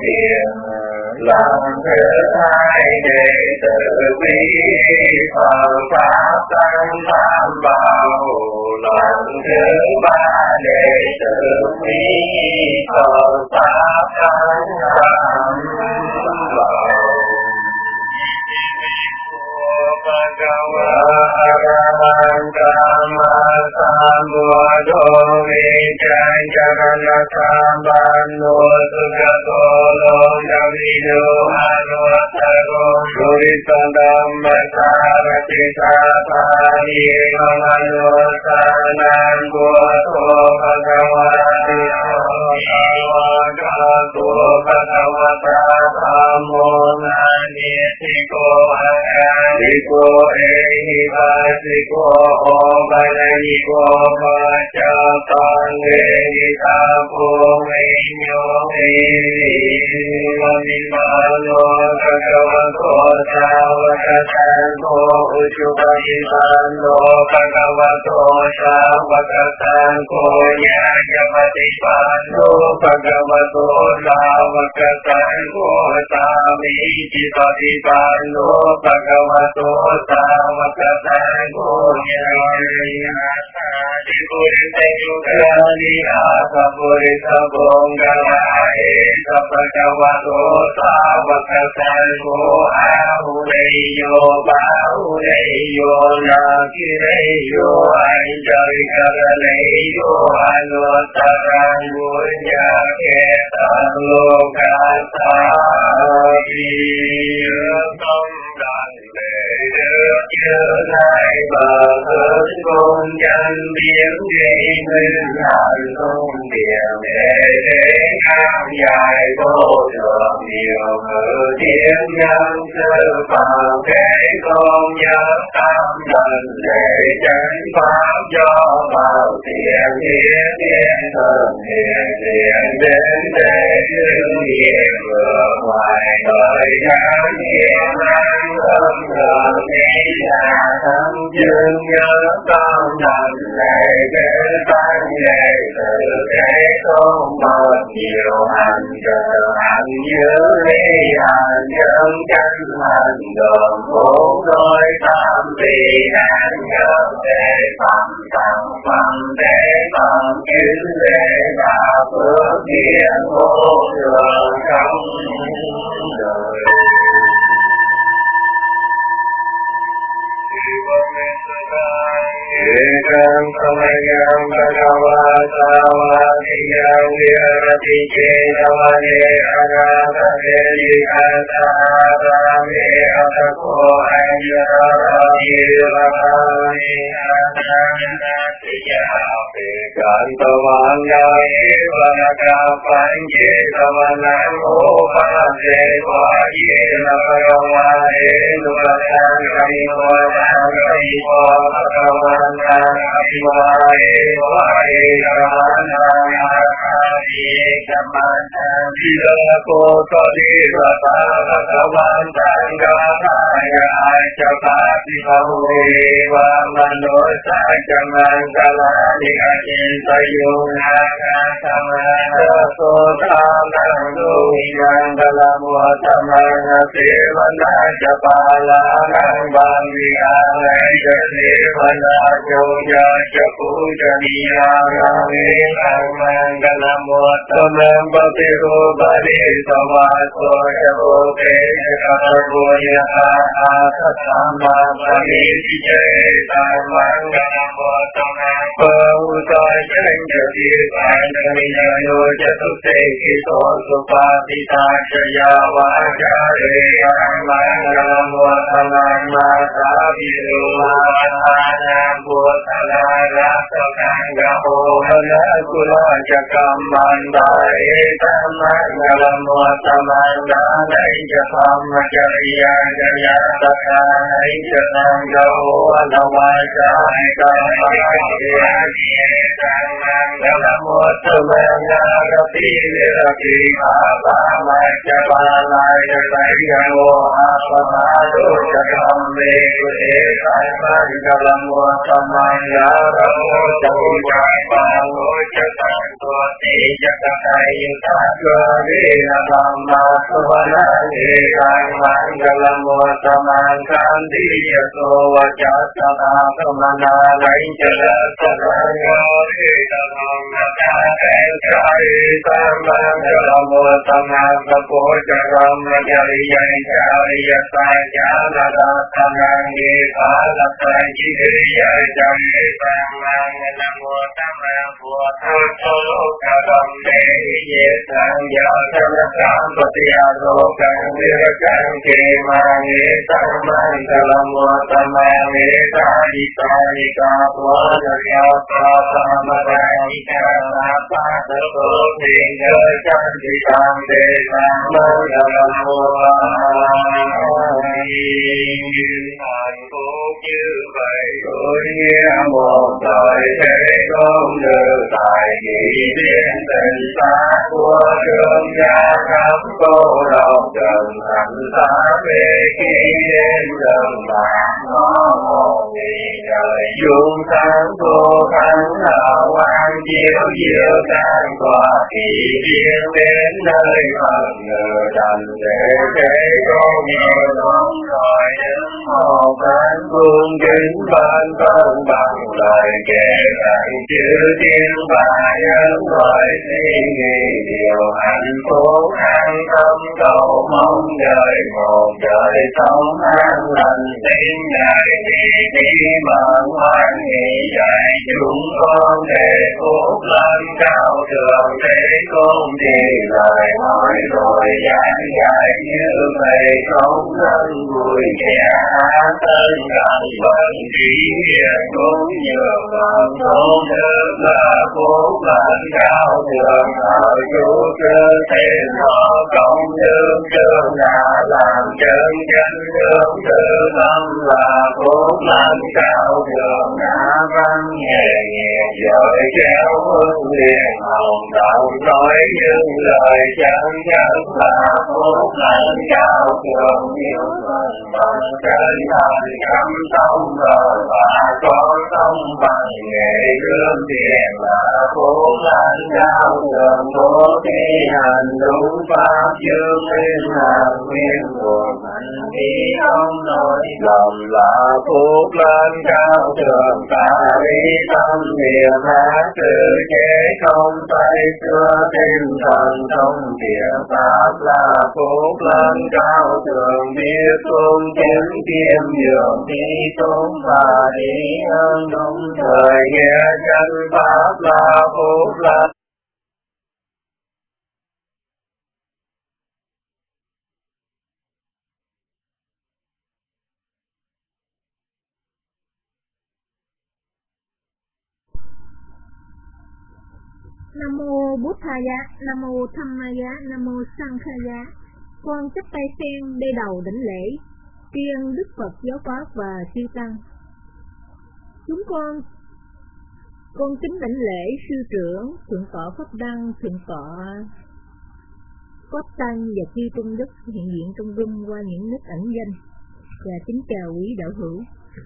điện làm thứ hai đệ tử quý Phật pháp tăng tam bảo lần thứ ba đệ tử quý Phật pháp tăng tam bảo Siko ehi vasiko obalayiko vachatange nitapo menyo Mimano kagavato savakasanko uchupahimano kagavato savakasanko nyayapatipano kagavato savakasanko samijipatipano kagavato savakasanko nyayapatipano Purita yukani asa purita bongalae sapakavato savakasanko ahureyo bahureyo nakireyo anjarikaraneyo anotaranunya ketalokasati Chư Lai Bà Hớt Tôn Chân Biến Đi Minh Hạnh Tôn Điện Đệ Đế Nam Dài Vô Thượng Nhiều Ngự Thiên Nhân Sư Phạm Thế Tôn Nhân Tâm Thần Đệ Chánh Pháp Do Bảo Thiện Thiên Thiên Thần Thiện Thiện Đến Đế Hương Hiền Vừa Ngoài Đời Nam Hiền Nam Âm Thượng Thiên Là Thâm Dương Nhớ Tâm Thành Lệ Kế Tăng Lệ Từ Thế Tôn Bật Nhiều Hành Trợ Hành Giữ Lý Hành Nhân Chánh Hành Gồm bốn đôi tam vị An Nhớ Đề Phẩm Tăng Phẩm Đề Phẩm Kiến Đề Đà Phước Điện Vô Thường Trong Đời Ekam samayam bhagavatāvātiyam virati cetavane anātane likātātāme atako añjārāyirvāni anānātiyāpe kāntavānyaye vanakāpañye tavanam opāse vāye navagavāye ba ma cha ba lai cha tai ga ngô a pa ma đô cha tham mê cu ê tai ma cha la ngô ta ma ya ra ngô cha u cha ba ngô cha ta tu ti cha ta tai ta ca ri na tham ma su ba na ê tai ma cha la ngô ta ma can ti ya so wa cha ta ta ta ma na lai cha la ta ta ya ri ta tham ma ta ê cha ri ta ma cha la ngô ta ma ta po cha ram ma cha ri ya cha ri ya sa cha na ta ta na ni pa la ta chi ri ya cha ri ta ma na ngô ta ma po ta cho ca ram me ye sa ya cha na ta pa ti ya ro ca ni ra ca ke ma ni ta ma ta la ngô ta ma ni ta ni ka po na ya pa ta ma ta ni ka pa ta ko ni ga cha ti tam de ta ma ta la ngô hạnh phúc như vậy tôi nghe một đời thế không được tại vì biết tình ta của trường gia khắp cô độc trần thành ta về khi đến gần bạn có một ngày trời dung sáng vô thắng hào quang chiếu chiếu sáng tỏa thì biết đến nơi phần ngờ thành để thế con nhiều lắm rồi đứng một bên cung kính bên thân bằng lời kể lại chữ tiếng và nhân gọi suy nghĩ điều hạnh phúc an tâm cầu mong đời một đời sống an lành tin ngài đi bằng hoan hỷ dạy chúng con để phúc lên cao thượng thế công thì lời nói rồi giảng dạy như vậy không thân vui kẻ tân gần bận chỉ hiện cũng nhiều phần thôn thức là phúc lên cao thượng ở chủ trương thêm họ công đương trương đã làm chân chân đương tự tâm là phúc lên cao thượng đã văn nghề nghiệp giỏi khéo huấn liền hồng động nói những lời chân chân là phúc lên cao thượng nhiều phần bằng trên thành cắm tâm rồi và có tâm bằng nghề gương tiền là phúc lên cao thượng bố thi hành đúng pháp chương lên hàng nguyên của mình đi không nói lầm là phúc lên cao thượng ta đi tâm niệm hát tự chế không tay xưa thêm thần thông địa pháp là phúc lên cao thượng biết tôn kiếm kiếm dường đi tôn và đi ơn đúng thời nghe chân pháp là phúc lên. Nam mô Bụt Thaya, Nam mô Dhammaya, Nam mô Sankhaya. Con chắp tay sen đê đầu đảnh lễ tri ân Đức Phật Giáo Pháp và chư tăng. Chúng con kính đảnh lễ sư trưởng thượng tọa Pháp Đăng, thượng tọa Cốt Tăng và chư tôn đức hiện diện trong room qua những nít ẩn danh, và kính chào quý đạo hữu.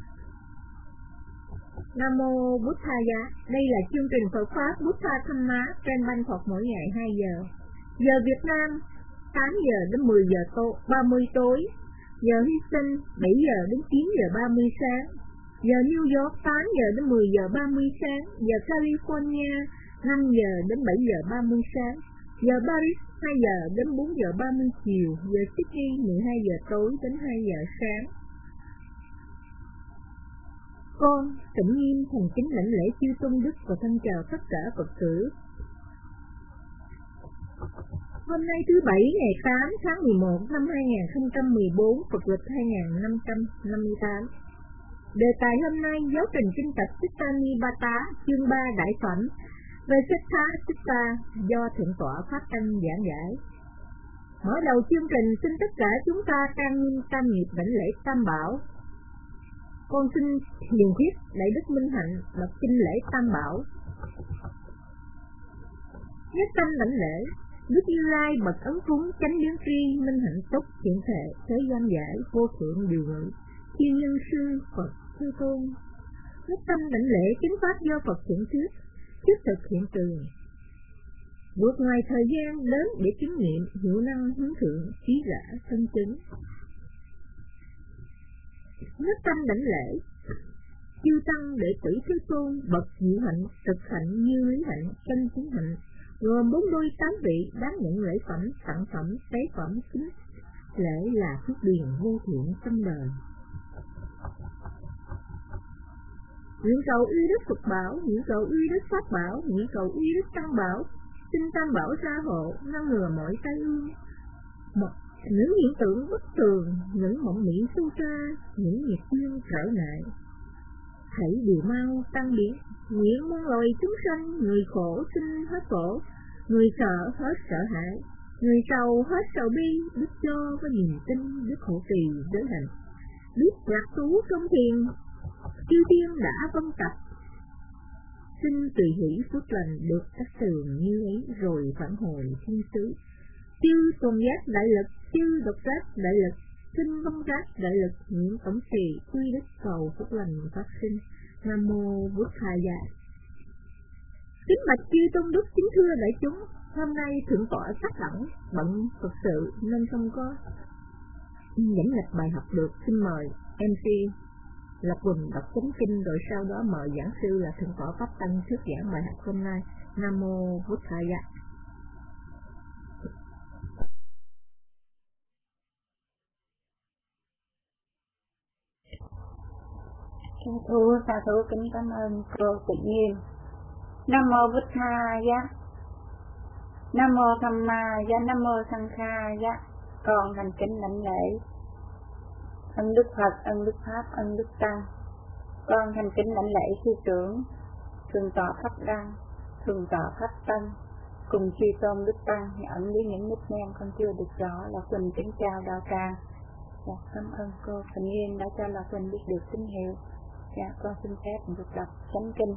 Nam mô Bụt Thaya. Đây là chương trình Phật pháp Buddha Dhamma trên ban Phật mỗi ngày 2 giờ. Giờ Việt Nam 8 giờ đến 10 giờ 30 tối. Giờ Hy Sinh 7 giờ đến 9 giờ 30 sáng. Giờ New York 8 giờ đến 10 giờ 30 sáng. Giờ California 5 giờ đến 7 giờ 30 sáng. Giờ Paris 2 giờ đến 4 giờ 30 chiều. Giờ Sydney 12 giờ tối đến 2 giờ sáng. Con tụng nghiêm thành kính lãnh lễ chư tôn đức và thân chào tất cả Phật tử. Hôm nay thứ Bảy ngày 8 tháng 11 năm 2014, Phật lịch 2558. Đề tài hôm nay giáo trình kinh tập Sittanipata chương 3 đại phẩm về Siddha Sitta do thượng tọa Pháp Tăng giảng giải. Mở đầu chương trình xin tất cả chúng ta trang nghiêm tam nghiệp lãnh lễ Tam Bảo. Con xin hiền khuyết Đại Đức Minh Hạnh đọc kinh lễ Tam Bảo. Nhất tâm lãnh lễ. Đức Như Lai bậc ấn phúng chánh biến tri minh hạnh túc hiện thể thế gian giải vô thượng điều ngự thiên nhân sư Phật Thế Tôn. Nhất tâm đảnh lễ chính pháp do Phật hiện thuyết thiết thực hiện trường, vượt ngoài thời gian đến để chứng nghiệm hiệu năng hướng thượng trí rã thân chứng. Nhất tâm đảnh lễ chư tăng đệ tử Thế Tôn bậc diệu hạnh thực hạnh như lý hạnh chân chứng hạnh, gồm 48 vị đáng nhận lễ phẩm tặng phẩm tế phẩm kính lễ là phước điền vô thiện tâm đời. Nguyện cầu uy đức Phật bảo, nguyện cầu uy đức Pháp bảo, nguyện cầu uy đức Tăng bảo, xin Tam bảo gia hộ ngăn ngừa mọi tai ương. Những hiện tượng bất thường, những mộng mị sâu xa, những nghiệp duyên trở ngại, hãy điều mau tăng biến. Nguyện muôn loài chúng sanh, người khổ sinh hết khổ, người sợ hết sợ hãi, người sầu hết sầu bi, biết cho với niềm tin, biết hộ trì giới hạnh, biết lạc trú trong thiền, chư thiên đã vân tập. Xin tùy hỷ phước lành được các tường như ấy rồi phản hồi thiên xứ. Chư tôn giác đại lực, chư độc giác đại lực, xin vân giác đại lực, nguyện tổng trì quy đức cầu phước lành phát sinh. Nam mô Bụt Thaya. Kính bạch chư tôn đức kính thưa đại chúng, hôm nay thượng tọa sắc đẳng bận thực sự nên không có dẫn lịch bài học được. Xin mời MC Lập Quỳnh đọc chánh kinh rồi sau đó mời giảng sư là thượng tọa Pháp Tăng thuyết giảng bài học hôm nay. Nam mô Bụt Thaya. Sa thú kính cảm ơn cô tự nhiên. Nam mô Bụt Thaya, Nam mô Tham Ma Giá, Nam mô Sang Kha Giá. Con thành kính lãnh lễ ân đức Phật, ân đức Pháp, ân đức Tăng. Con thành kính lãnh lễ sư trưởng thượng tọa Pháp Đăng, thượng tọa Pháp Tân cùng chư tôn đức tăng ẩn với những nickname con chưa được rõ. Là Quỳnh kính chào đạo tràng. Cảm ơn cô Thành Nhiên đã cho là Quỳnh biết được tín hiệu. Con xin phép được đọc chánh kinh.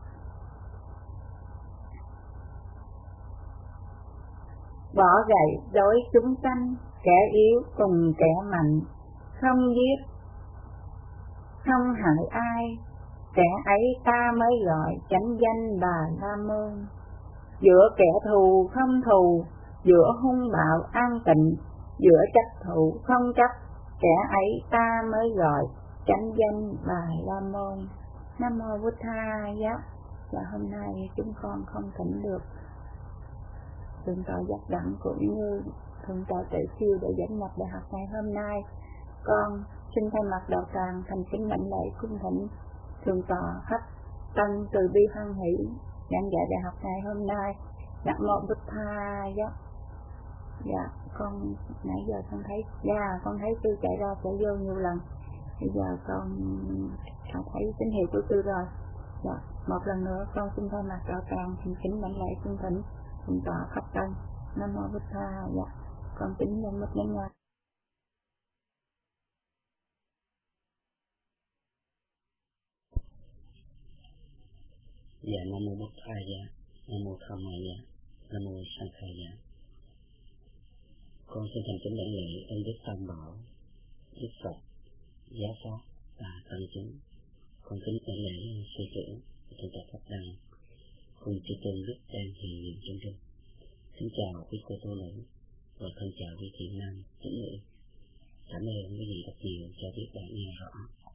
Bỏ gậy đối chúng sanh, kẻ yếu cùng kẻ mạnh, không giết, không hại ai, kẻ ấy ta mới gọi chánh danh Bà La Môn. Giữa kẻ thù không thù, giữa hung bạo an tịnh, giữa chấp thụ không chấp, kẻ ấy ta mới gọi chánh danh Bà La Môn. Nam mô Bụt Thaya. Và hôm nay chúng con không thỉnh được thượng tọa Giác Đẳng cũng như thượng tọa Tuệ Siêu để dẫn nhập bài học ngày hôm nay. Con xin thay mặt đạo tràng thành kính lãnh lễ cung thỉnh thượng tọa Pháp Tân từ bi hoan hỷ giảng dạy bài học ngày hôm nay. Nam mô Bụt Thaya. Con nãy giờ con thấy con thấy sư chạy ra chạy vô nhiều lần. Bây giờ con thấy tín hiệu của sư rồi. Một lần nữa con xin thay mặt đạo tràng thành kính lãnh lễ cung thỉnh thượng tọa Pháp Tân. Nam mô Bụt Thaya. Con kính lên mất đến ngoài. Nam mô Bụt Thaya, Nam mô Tham Ma Giá, Nam mô Sang Kha Giá. Con xin thành kính lãnh lễ ân đức Tam Bảo, Đức Phật, Giáo Pháp và Tăng chúng. Con kính lãnh lễ sư trưởng thượng tọa Pháp Đăng cùng chư tôn đức đang hiện diện trong kinh. Xin chào quý cô tu nữ và thân chào quý thiện nam tín nữ. Cảm ơn quý vị rất nhiều cho biết đã nghe rõ.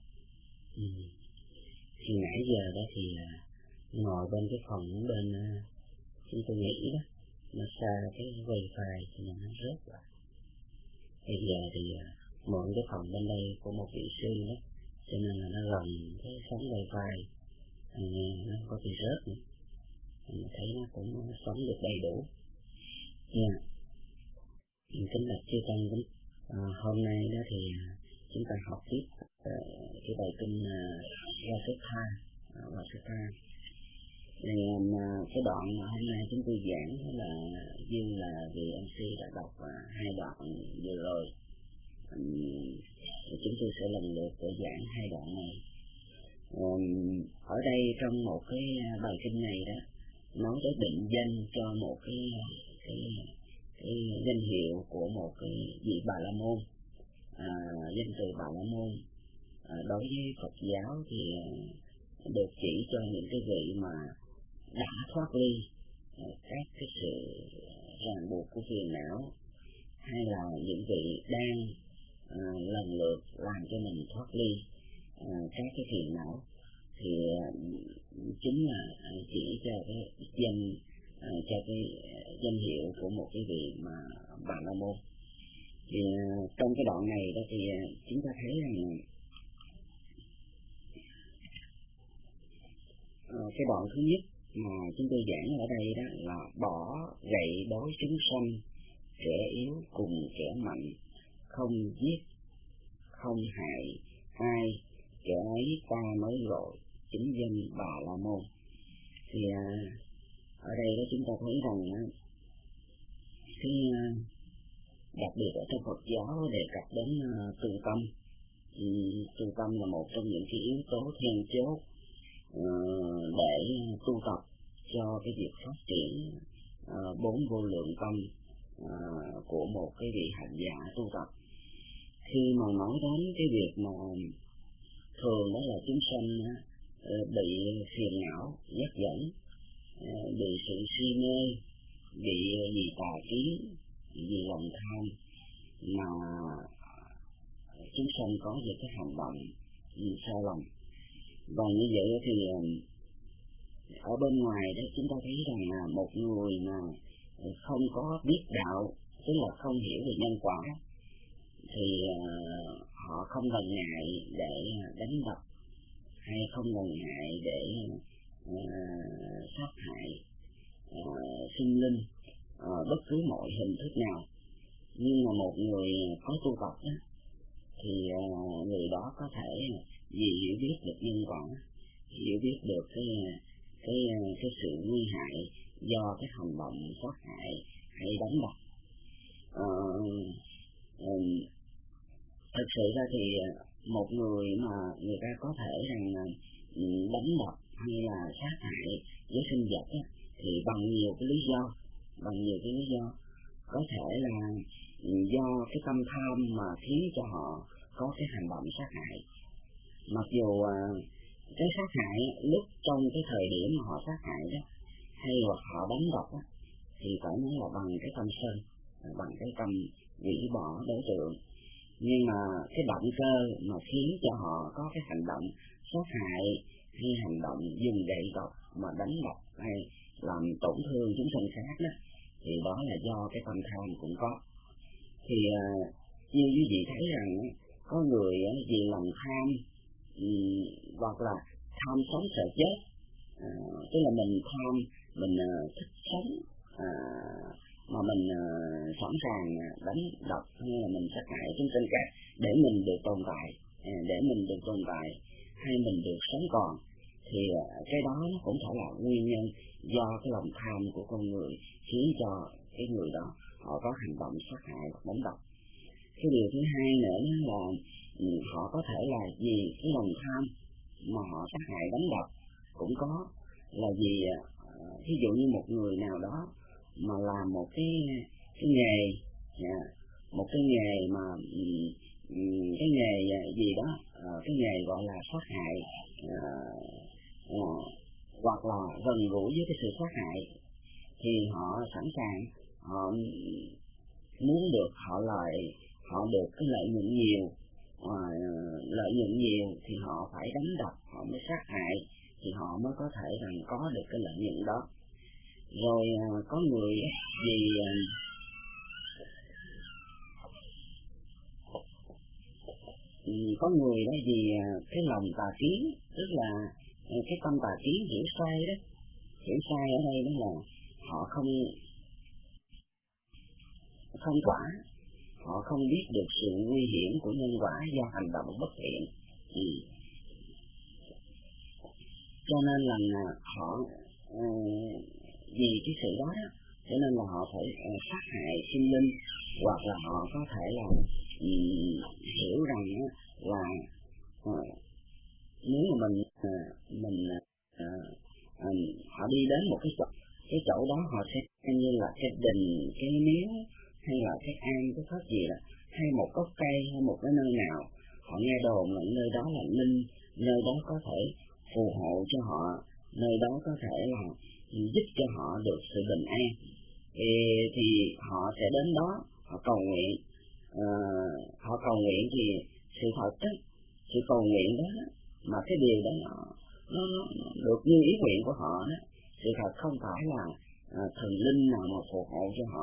Thì nãy giờ đó thì ngồi bên cái phòng bên chúng tôi nghĩ đó, nó xa cái wifi cho nên nó rớt rồi. Bây giờ thì mượn cái phòng bên đây của một vị sư đó, cho nên là nó gần cái sóng wifi, nó có bị rớt nữa. Mình thấy nó cũng sống được đầy đủ. Kính bạch chư tăng kính, hôm nay đó thì chúng ta học tiếp cái bài kinh Vasutta. Cái đoạn mà hôm nay chúng tôi giảng là như là vì MC đã đọc hai đoạn vừa rồi, chúng tôi sẽ lần lượt để giảng hai đoạn này. Ở đây trong một cái bài kinh này đó nói tới định danh cho một cái danh hiệu của một cái vị Bà La Môn. Danh từ Bà La Môn đối với Phật giáo thì được chỉ cho những cái vị mà đã thoát ly các cái sự ràng buộc của phiền não, hay là những vị đang lần lượt làm cho mình thoát ly các cái phiền não, thì chính là chỉ cho cái cho cái danh hiệu của một cái vị mà Bà La Môn. Thì trong cái đoạn này đó thì chúng ta thấy rằng cái đoạn thứ nhất mà chúng tôi giảng ở đây đó là bỏ gậy đối chúng sanh, kẻ yếu cùng kẻ mạnh, không giết, không hại ai, kẻ ấy ta mới gọi chính danh Bà La Môn. Thì ở đây đó chúng ta thấy rằng cái đặc biệt ở trong Phật giáo đề cập đến từ tâm. Từ tâm là một trong những cái yếu tố then chốt để tu tập cho cái việc phát triển bốn vô lượng tâm của một cái vị hành giả tu tập. Khi mà nói đến cái việc mà thường đó là chúng sanh bị phiền não dắt dẫn, bị sự si mê, bị vì tà kiến, vì lòng tham mà chúng sanh có những cái hành động sai lầm. Và như vậy thì ở bên ngoài đó chúng ta thấy rằng là một người mà không có biết đạo, tức là không hiểu về nhân quả, thì họ không ngần ngại để đánh đập, hay không ngần ngại để sát hại sinh linh bất cứ mọi hình thức nào. Nhưng mà một người có tu tập đó, thì người đó có thể vì hiểu biết được nhân quả, hiểu biết được cái sự nguy hại do cái hành động sát hại hay đánh đập. Thực sự ra thì một người mà người ta có thể rằng đánh đập hay là sát hại với sinh vật á, thì bằng nhiều cái lý do, có thể là do cái tâm tham mà khiến cho họ có cái hành động sát hại. Mặc dù cái sát hại lúc trong cái thời điểm mà họ sát hại đó, hay là họ đánh đập đó, thì phải nói là bằng cái tâm sân, bằng cái tâm hủy bỏ đối tượng. Nhưng mà cái động cơ mà khiến cho họ có cái hành động sát hại hay hành động dùng gậy gộc mà đánh đập hay làm tổn thương chúng sanh khác đó, thì đó là do cái tâm tham cũng có. Thì như quý vị thấy rằng có người vì lòng tham hoặc là tham sống sợ chết, tức là mình tham, mình thích sống mà mình sẵn sàng đánh đập hay là mình sát hại chúng sinh khác để mình được tồn tại, hay mình được sống còn, thì cái đó nó cũng phải là nguyên nhân do cái lòng tham của con người khiến cho cái người đó họ có hành động sát hại hoặc đánh đập. Cái điều thứ hai nữa là họ có thể là vì cái lòng tham mà họ sát hại đánh đập, cũng có là vì ví dụ như một người nào đó mà làm một cái nghề, một cái nghề mà cái nghề gì đó, cái nghề gọi là sát hại, hoặc là gần gũi với cái sự sát hại, thì họ sẵn sàng, họ muốn được họ được cái lợi nhuận nhiều, thì họ phải đánh đập, họ mới sát hại, thì họ mới có thể rằng có được cái lợi nhuận đó. Rồi có người vì cái lòng tà kiến, tức là cái tâm tà kiến hiểu sai đó. Hiểu sai ở đây đó là họ không quả, họ không biết được sự nguy hiểm của nhân quả do hành động bất thiện. Cho nên là họ vì cái sự đó cho nên là họ phải sát hại sinh linh, hoặc là họ có thể là hiểu rằng là nếu mà họ đi đến một cái chỗ đó, họ sẽ như là cái đình, cái miếu hay là cái am cái pháp gì đó, hay một gốc cây hay một cái nơi nào, họ nghe đồn là nơi đó là linh, nơi đó có thể phù hộ cho họ, nơi đó có thể là giúp cho họ được sự bình an, thì họ sẽ đến đó, họ cầu nguyện. Họ cầu nguyện thì sự thật đó, sự cầu nguyện đó mà cái điều đó nó được như ý nguyện của họ đó, sự thật không phải là thần linh nào mà phù hộ cho họ,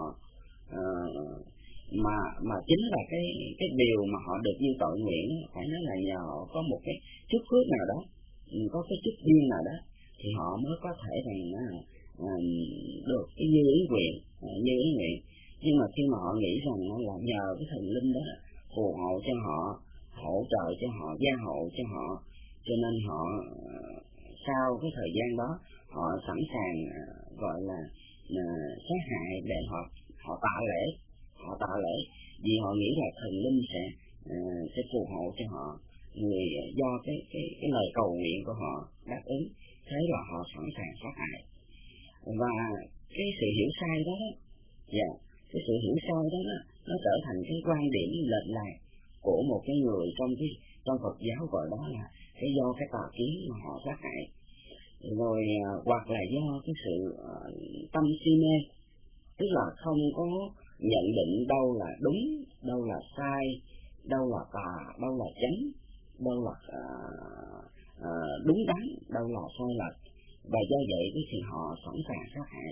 mà chính là cái điều mà họ được như tội nguyện, phải nói là nhờ họ có một cái chút phước nào đó, có cái chút duyên nào đó, thì họ mới có thể rằng được cái như ý nguyện, như ý nguyện. Nhưng mà khi mà họ nghĩ rằng là nhờ cái thần linh đó phù hộ cho họ, hỗ trợ cho họ, gia hộ cho họ, cho nên họ sau cái thời gian đó họ sẵn sàng gọi là sát hại để họ tạ lễ, vì họ nghĩ là thần linh sẽ phù hộ cho họ, người do cái lời cầu nguyện của họ đáp ứng, thế là họ sẵn sàng sát hại. Và cái sự hiểu sai đó, cái sự hiểu sai đó nó trở thành cái quan điểm lệch lạc của một cái người trong Phật giáo, gọi đó là cái do cái tà kiến mà họ sát hại, rồi hoặc là do cái sự tâm si mê, tức là không có nhận định đâu là đúng, đâu là sai, đâu là tà, đâu là chánh, đâu là đúng đắn, đâu là sai lệch, và do vậy thì họ sẵn sàng sát hại.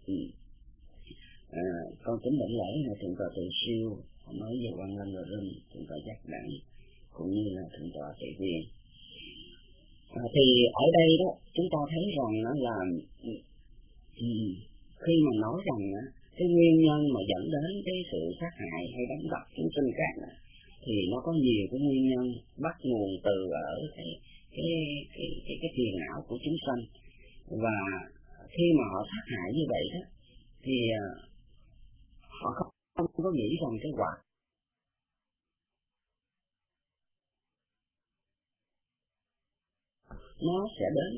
Con kính đảnh lễ là thượng tọa Từ Siêu nói về Quan Lâm Rồi Rinh, thượng tọa Giác Đẳng cũng như là thượng tọa Tuệ Viên. Thì ở đây đó chúng ta thấy rằng nó là khi mà nói rằng cái nguyên nhân mà dẫn đến cái sự sát hại hay đánh đập chúng sinh khác thì nó có nhiều cái nguyên nhân bắt nguồn từ ở cái phiền não của chúng sanh, và khi mà họ sát hại như vậy đó thì họ không có nghĩ rằng cái quả nó sẽ đến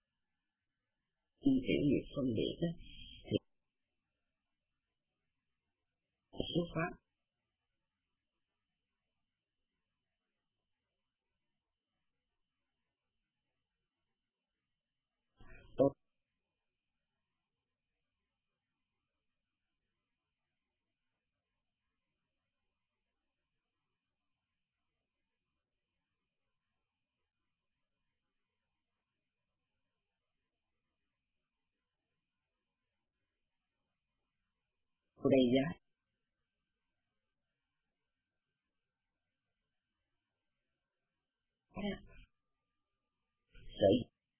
kiểu nghiệp phân biệt đó, thì xuất phát tốt. Ở đây giá sợi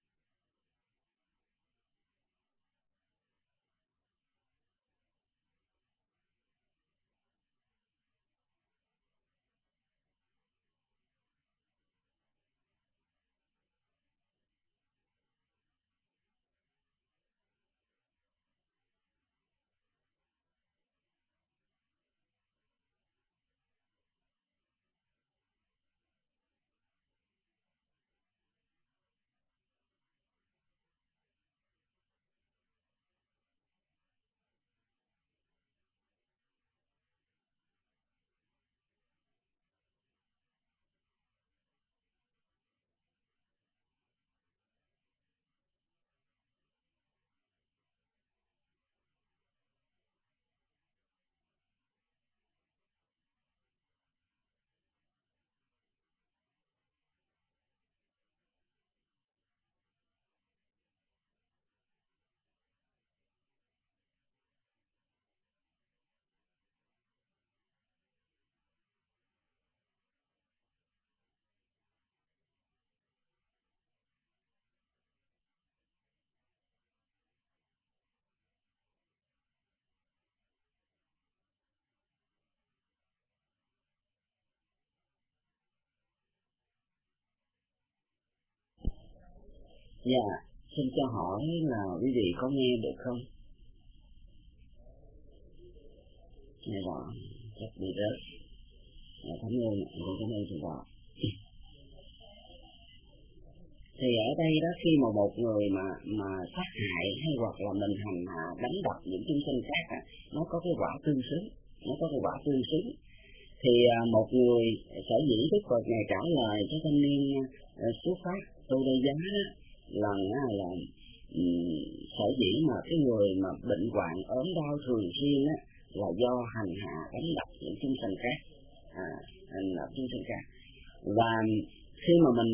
xin cho hỏi là quý vị có nghe được không? Nghe rõ, chắc bị rớt. Cảm ơn thượng tọa. Thì ở đây đó, khi mà một người mà sát hại hay hoặc là mình hành hạ đánh đập những chúng sinh khác nó có cái quả tương xứng, thì một người sở dĩ Đức Phật Ngài trả lời cho thanh niên xuất phát tu đây giá là sở dĩ mà cái người mà bệnh hoạn ốm đau thường xuyên là do hành hạ đánh đập những chúng sinh khác, và khi mà mình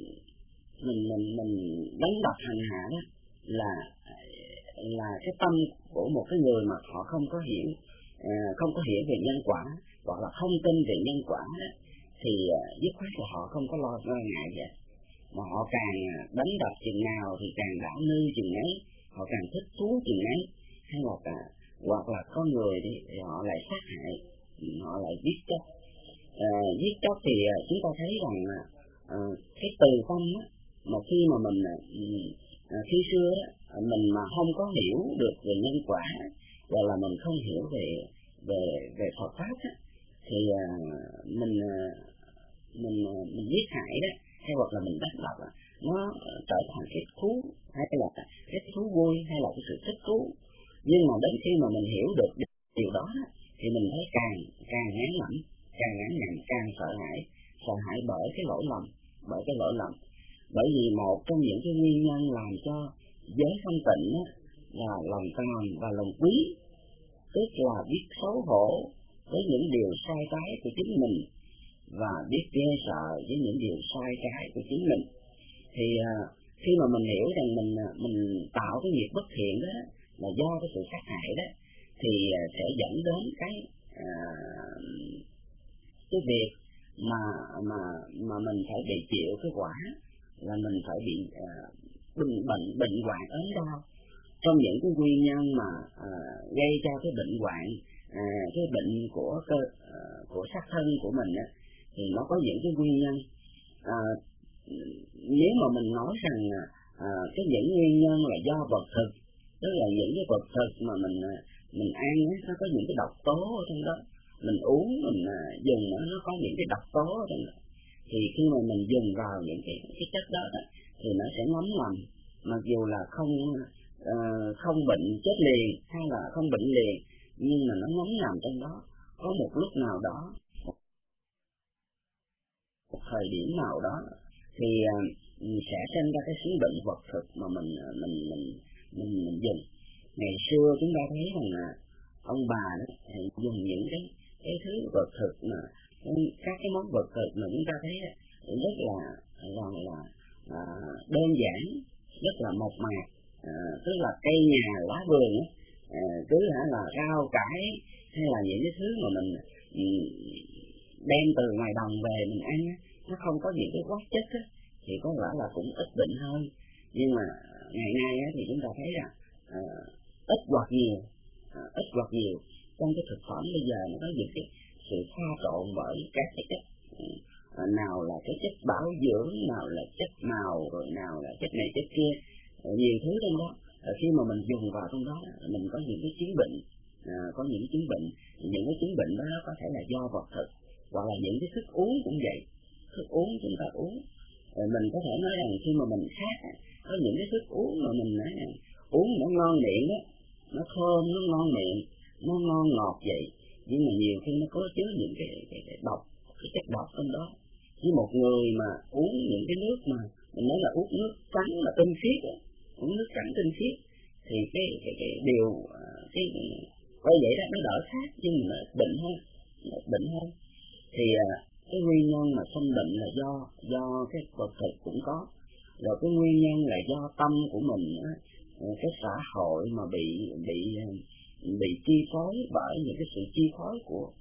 đánh đập hành hạ đó là cái tâm của một cái người mà họ không có hiểu về nhân quả hoặc là không tin về nhân quả đó, thì dứt khoát là họ không có lo ngại vậy, mà họ càng đánh đập chừng nào thì càng đảo nư chừng ấy, họ càng thích thú chừng ấy, hay là hoặc là có người thì họ lại sát hại, họ lại giết chóc thì chúng ta thấy rằng cái từ tâm á, mà khi mà mình khi xưa đó, mình mà không có hiểu được về nhân quả hoặc là mình không hiểu về Phật pháp á, thì mình giết hại đó, hay hoặc là mình đánh đập nó trở thành cái thú, hay là cái thú vui, hay là cái sự thích thú. Nhưng mà đến khi mà mình hiểu được điều đó thì mình thấy càng ngán ngẩm, càng sợ hãi bởi cái lỗi lầm. Bởi vì một trong những cái nguyên nhân làm cho giới không tịnh là lòng tham và lòng quý, tức là biết xấu hổ với những điều sai trái của chính mình và biết ghê sợ với những điều sai trái của chính mình. Thì khi mà mình hiểu rằng mình tạo cái nghiệp bất thiện đó là do cái sự sát hại đó, thì sẽ dẫn đến cái việc mà mình phải bị chịu cái quả là mình phải bị bệnh hoạn ốm đau. Trong những cái nguyên nhân mà gây cho cái bệnh hoạn, cái bệnh của xác thân của mình thì nó có những cái nguyên nhân. Nếu mà mình nói rằng cái những nguyên nhân là do vật thực, tức là những cái vật thực mà mình ăn nó có những cái độc tố ở trong đó, mình uống mình dùng nó có những cái độc tố ở trong đó, thì khi mà mình dùng vào những cái chất đó thì nó sẽ ngấm ngầm, mặc dù là không bệnh chết liền hay là không bệnh liền, nhưng mà nó ngấm ngầm trong đó. Có một lúc nào đó, một thời điểm nào đó thì sẽ sinh ra cái chứng bệnh vật thực mà mình dùng. Ngày xưa chúng ta thấy rằng ông bà đó dùng những cái thứ vật thực mà các cái món vật thực mà chúng ta thấy rất là đơn giản, rất là mộc mạc, tức là cây nhà lá vườn cứ là rau cải hay là những cái thứ mà mình đem từ ngoài đồng về mình ăn nó không có những cái hóa chất thì có lẽ là cũng ít bệnh hơn. Nhưng mà ngày nay thì chúng ta thấy rằng ít hoặc nhiều trong cái thực phẩm bây giờ nó có những cái sự pha trộn bởi các cái chất, nào là cái chất bảo dưỡng, nào là chất màu, rồi nào là chất này chất kia, nhiều thứ trong đó. Khi mà mình dùng vào trong đó mình có những cái chứng bệnh, những cái chứng bệnh đó có thể là do vật thực, hoặc là những cái thức uống cũng vậy. Thức uống chúng ta uống, mình có thể nói rằng khi mà mình khát có những cái thức uống mà mình nói rằng uống nó ngon miệng đó, nó thơm, nó ngon miệng, nó ngon ngọt vậy, nhưng mà nhiều khi nó có chứa những cái độc, cái chất độc trong đó. Với một người mà uống những cái nước mà mình nói là uống nước trắng mà tinh khiết, uống nước trắng tinh khiết, thì cái điều coi vậy đó nó đỡ khát nhưng mà nó bệnh hơn. Thì cái nguyên nhân mà sinh bệnh là do cái vật thực cũng có, rồi cái nguyên nhân là do tâm của mình, cái xã hội mà bị chi phối bởi những cái sự chi phối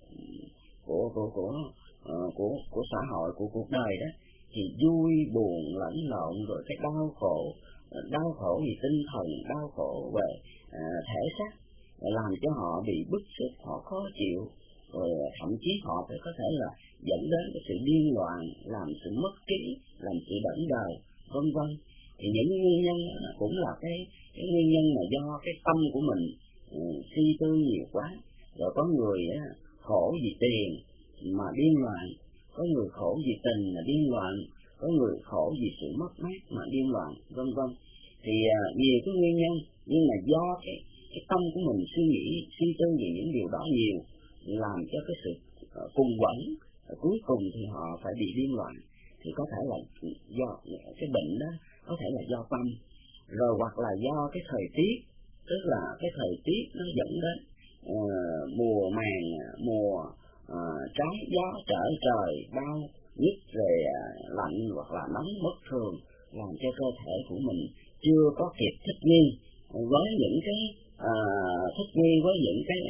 của xã hội, của cuộc đời đó, thì vui buồn lẫn lộn, rồi cái đau khổ vì tinh thần, đau khổ về thể xác, làm cho họ bị bức xúc, họ khó chịu, rồi thậm chí họ phải có thể là dẫn đến cái sự điên loạn, làm sự mất trí, làm sự đẫn đời, vân vân. Thì những nguyên nhân đó cũng là cái nguyên nhân mà do cái tâm của mình suy tư nhiều quá. Rồi có người khổ vì tiền mà điên loạn, có người khổ vì tình mà điên loạn, có người khổ vì sự mất mát mà điên loạn, vân vân. Thì nhiều cái nguyên nhân, nhưng mà do cái tâm của mình suy nghĩ, suy tư về những điều đó nhiều, làm cho cái sự cùng quẩn, cuối cùng thì họ phải bị điên loạn. Thì có thể là do cái bệnh đó, có thể là do tâm, rồi hoặc là do cái thời tiết, tức là cái thời tiết nó dẫn đến mùa màng, mùa trái gió trở trời đau nhức, rồi lạnh hoặc là nóng bất thường, làm cho cơ thể của mình chưa có kịp thích nghi với những cái thích nghi với những cái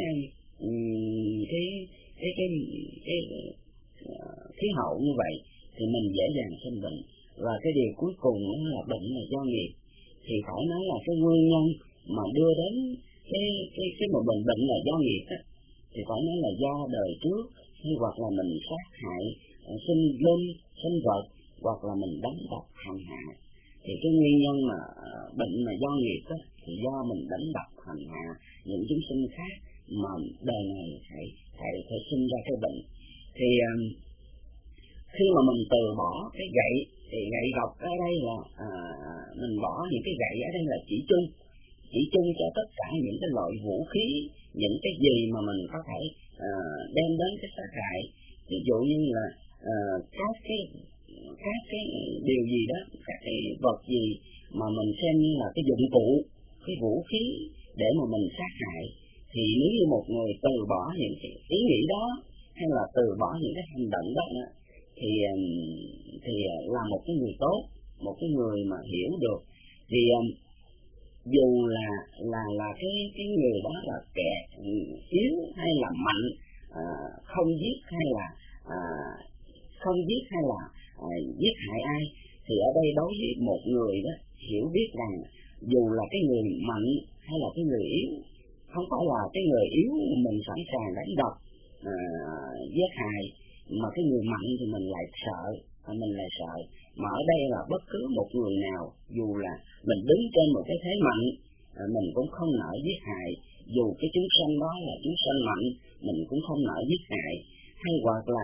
khí hậu như vậy, thì mình dễ dàng sinh bệnh. Và cái điều cuối cùng là bệnh là do nghiệp. Thì phải nói là cái nguyên nhân mà đưa đến cái một bệnh là do nghiệp á, thì phải nói là do đời trước, hay hoặc là mình sát hại sinh linh, sinh vật, hoặc là mình đánh đập hành hạ. Thì cái nguyên nhân mà bệnh mà do nghiệp á, thì do mình đánh đập hành hạ những chúng sinh khác mà đời này phải sinh ra cái bệnh. Thì khi mà mình từ bỏ cái gậy, thì gậy gộc ở đây là mình bỏ những cái gậy ở đây là chỉ chung cho tất cả những cái loại vũ khí, những cái gì mà mình có thể đem đến cái sát hại. Ví dụ như là các cái điều gì đó, các cái vật gì mà mình xem như là cái dụng cụ, cái vũ khí để mà mình sát hại, thì nếu như một người từ bỏ những cái ý nghĩ đó, hay là từ bỏ những cái hành động đó, thì là một cái người tốt, một cái người mà hiểu được, thì dù là cái người đó là kẻ yếu hay là mạnh, không giết hay là giết hại ai, thì ở đây đối với một người đó hiểu biết rằng dù là cái người mạnh hay là cái người yếu, không phải là cái người yếu mình sẵn sàng đánh đập giết hại, mà cái người mạnh thì mình lại sợ, mà ở đây là bất cứ một người nào, dù là mình đứng trên một cái thế mạnh, mình cũng không nỡ giết hại, dù cái chúng sanh đó là chúng sanh mạnh, mình cũng không nỡ giết hại. Hay hoặc là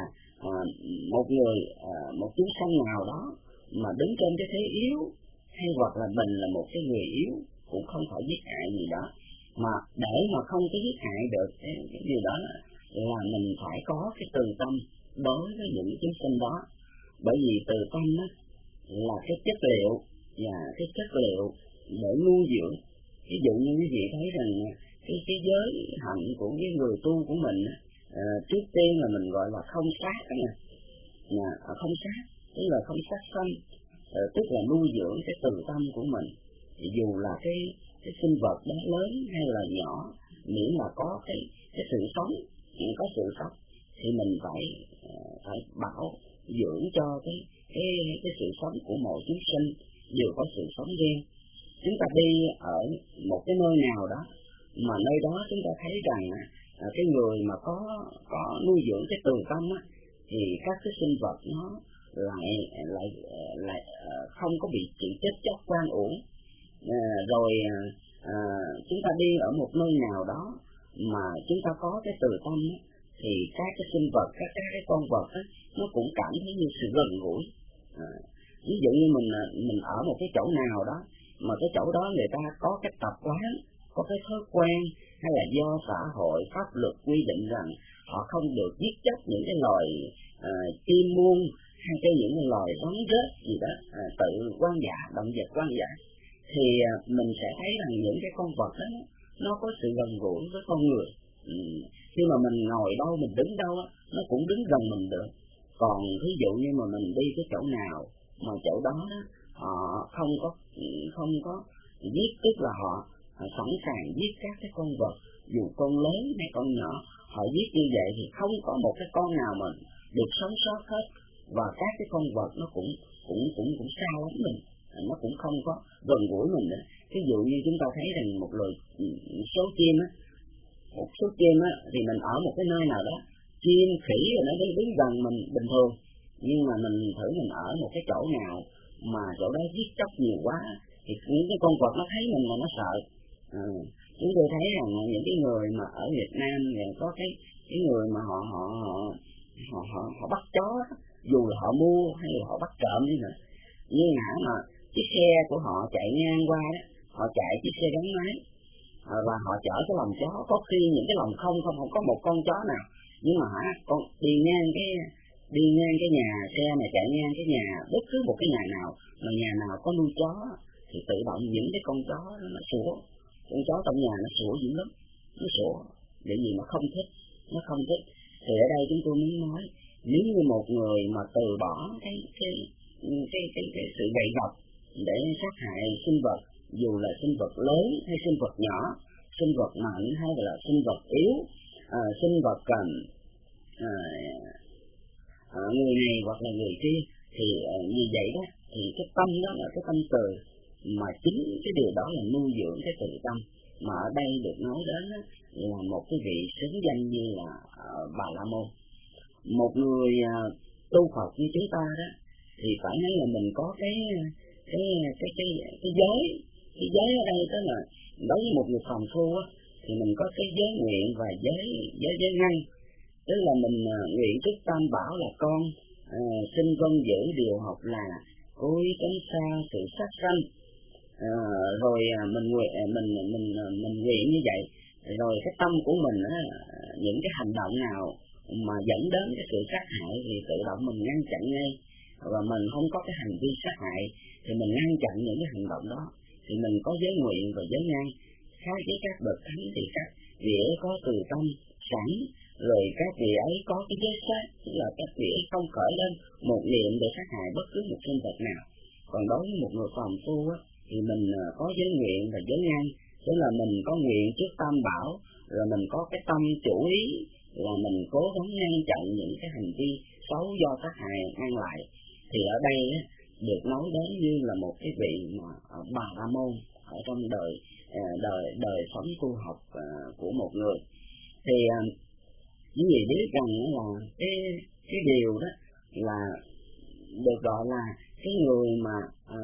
một chúng sanh nào đó mà đứng trên cái thế yếu, hay hoặc là mình là một cái người yếu, cũng không phải giết hại gì đó. Mà để mà không có giết hại được cái điều đó là mình phải có cái từ tâm đối với những chúng sinh đó. Bởi vì từ tâm là cái chất liệu, và cái chất liệu để nuôi dưỡng. Ví dụ như quý vị thấy rằng cái giới hạnh của cái người tu của mình, trước tiên là mình gọi là không sát đó nè, không sát, tức là không sát sanh, tức là nuôi dưỡng cái từ tâm của mình. Thì dù là cái sinh vật đó lớn hay là nhỏ, miễn là có cái sự sống, có sự sống, thì mình phải bảo dưỡng cho cái sự sống của mỗi chúng sinh đều có sự sống riêng. Chúng ta đi ở một cái nơi nào đó, mà nơi đó chúng ta thấy rằng cái người mà có nuôi dưỡng cái từ tâm á, thì các cái sinh vật nó lại không có bị chịu chết chóc oan uổng. Rồi chúng ta đi ở một nơi nào đó mà chúng ta có cái từ tâm á, thì các cái sinh vật, các cái con vật á, nó cũng cảm thấy như sự gần gũi. Ví dụ như mình ở một cái chỗ nào đó, mà cái chỗ đó người ta có cái tập quán, có cái thói quen, hay là do xã hội pháp luật quy định rằng họ không được giết chết những cái loài chim muông, hay cái những cái loài rắn rết gì đó, tự hoang dã, động vật hoang dã, thì mình sẽ thấy rằng những cái con vật đó nó có sự gần gũi với con người. Khi mà mình ngồi đâu, mình đứng đâu, nó cũng đứng gần mình được. Còn ví dụ như mà mình đi cái chỗ nào mà chỗ đó họ không có giết, tức là họ sẵn sàng giết các cái con vật, dù con lớn hay con nhỏ, họ giết như vậy thì không có một cái con nào mà được sống sót hết. Và các cái con vật nó cũng xa lắm mình, nó cũng không có gần gũi mình nữa. Ví dụ như chúng ta thấy rằng một số chim thì mình ở một cái nơi nào đó, chim khỉ rồi nó đứng gần mình bình thường, nhưng mà mình thử mình ở một cái chỗ nào mà chỗ đó giết chóc nhiều quá, thì những cái con vật nó thấy mình mà nó sợ. Chúng tôi thấy rằng những cái người mà ở Việt Nam có cái người mà họ họ bắt chó, dù là họ mua hay là họ bắt trộm đi nữa, nhưng mà chiếc xe của họ chạy ngang qua đó, họ chạy chiếc xe gắn máy và họ chở cái lồng chó, có khi những cái lồng không có một con chó nào, nhưng mà con đi ngang cái nhà xe này, chạy ngang cái nhà bất cứ một cái nhà nào mà nhà nào có nuôi chó thì tự động những cái con chó nó sủa, con chó trong nhà nó sủa dữ lắm, nó sủa để gì nó không thích. Thì ở đây chúng tôi muốn nói, nếu như một người mà từ bỏ cái sự gậy gộc để sát hại sinh vật, dù là sinh vật lớn hay sinh vật nhỏ, sinh vật mạnh hay là sinh vật yếu, sinh vật cần người này hoặc là người kia, thì như vậy đó, thì cái tâm đó là cái tâm từ, mà chính cái điều đó là nuôi dưỡng cái từ tâm. Mà ở đây được nói đến là một cái vị xứng danh như là Bà La Môn. Một người tu Phật như chúng ta đó thì phải nói là mình có cái giới ở đây, tức là đối với một người phàm phu á, thì mình có cái giới nguyện và giới ngăn, tức là mình nguyện trước Tam Bảo là con xin vâng giữ điều học là cố ý tránh xa sự sát sanh, rồi mình nguyện như vậy, rồi cái tâm của mình á, những cái hành động nào mà dẫn đến cái sự sát hại thì tự động mình ngăn chặn ngay, và mình không có cái hành vi sát hại thì mình ngăn chặn những cái hành động đó, thì mình có giới nguyện và giới ngăn. Khác với các bậc thánh thì các vị ấy có từ tâm sẵn, rồi các vị ấy có cái giới sát, tức là các vị ấy không khởi lên một niệm để sát hại bất cứ một sinh vật nào. Còn đối với một người phàm phu á, thì mình có giới nguyện và giới ngăn, tức là mình có nguyện trước Tam Bảo, rồi mình có cái tâm chủ ý là mình cố gắng ngăn chặn những cái hành vi xấu do sát hại ngăn lại. Thì ở đây á, được nói đến như là một cái vị mà Bà La Môn ở trong đời sống tu học của một người. Thì những gì biết rằng là cái điều đó là được gọi là cái người mà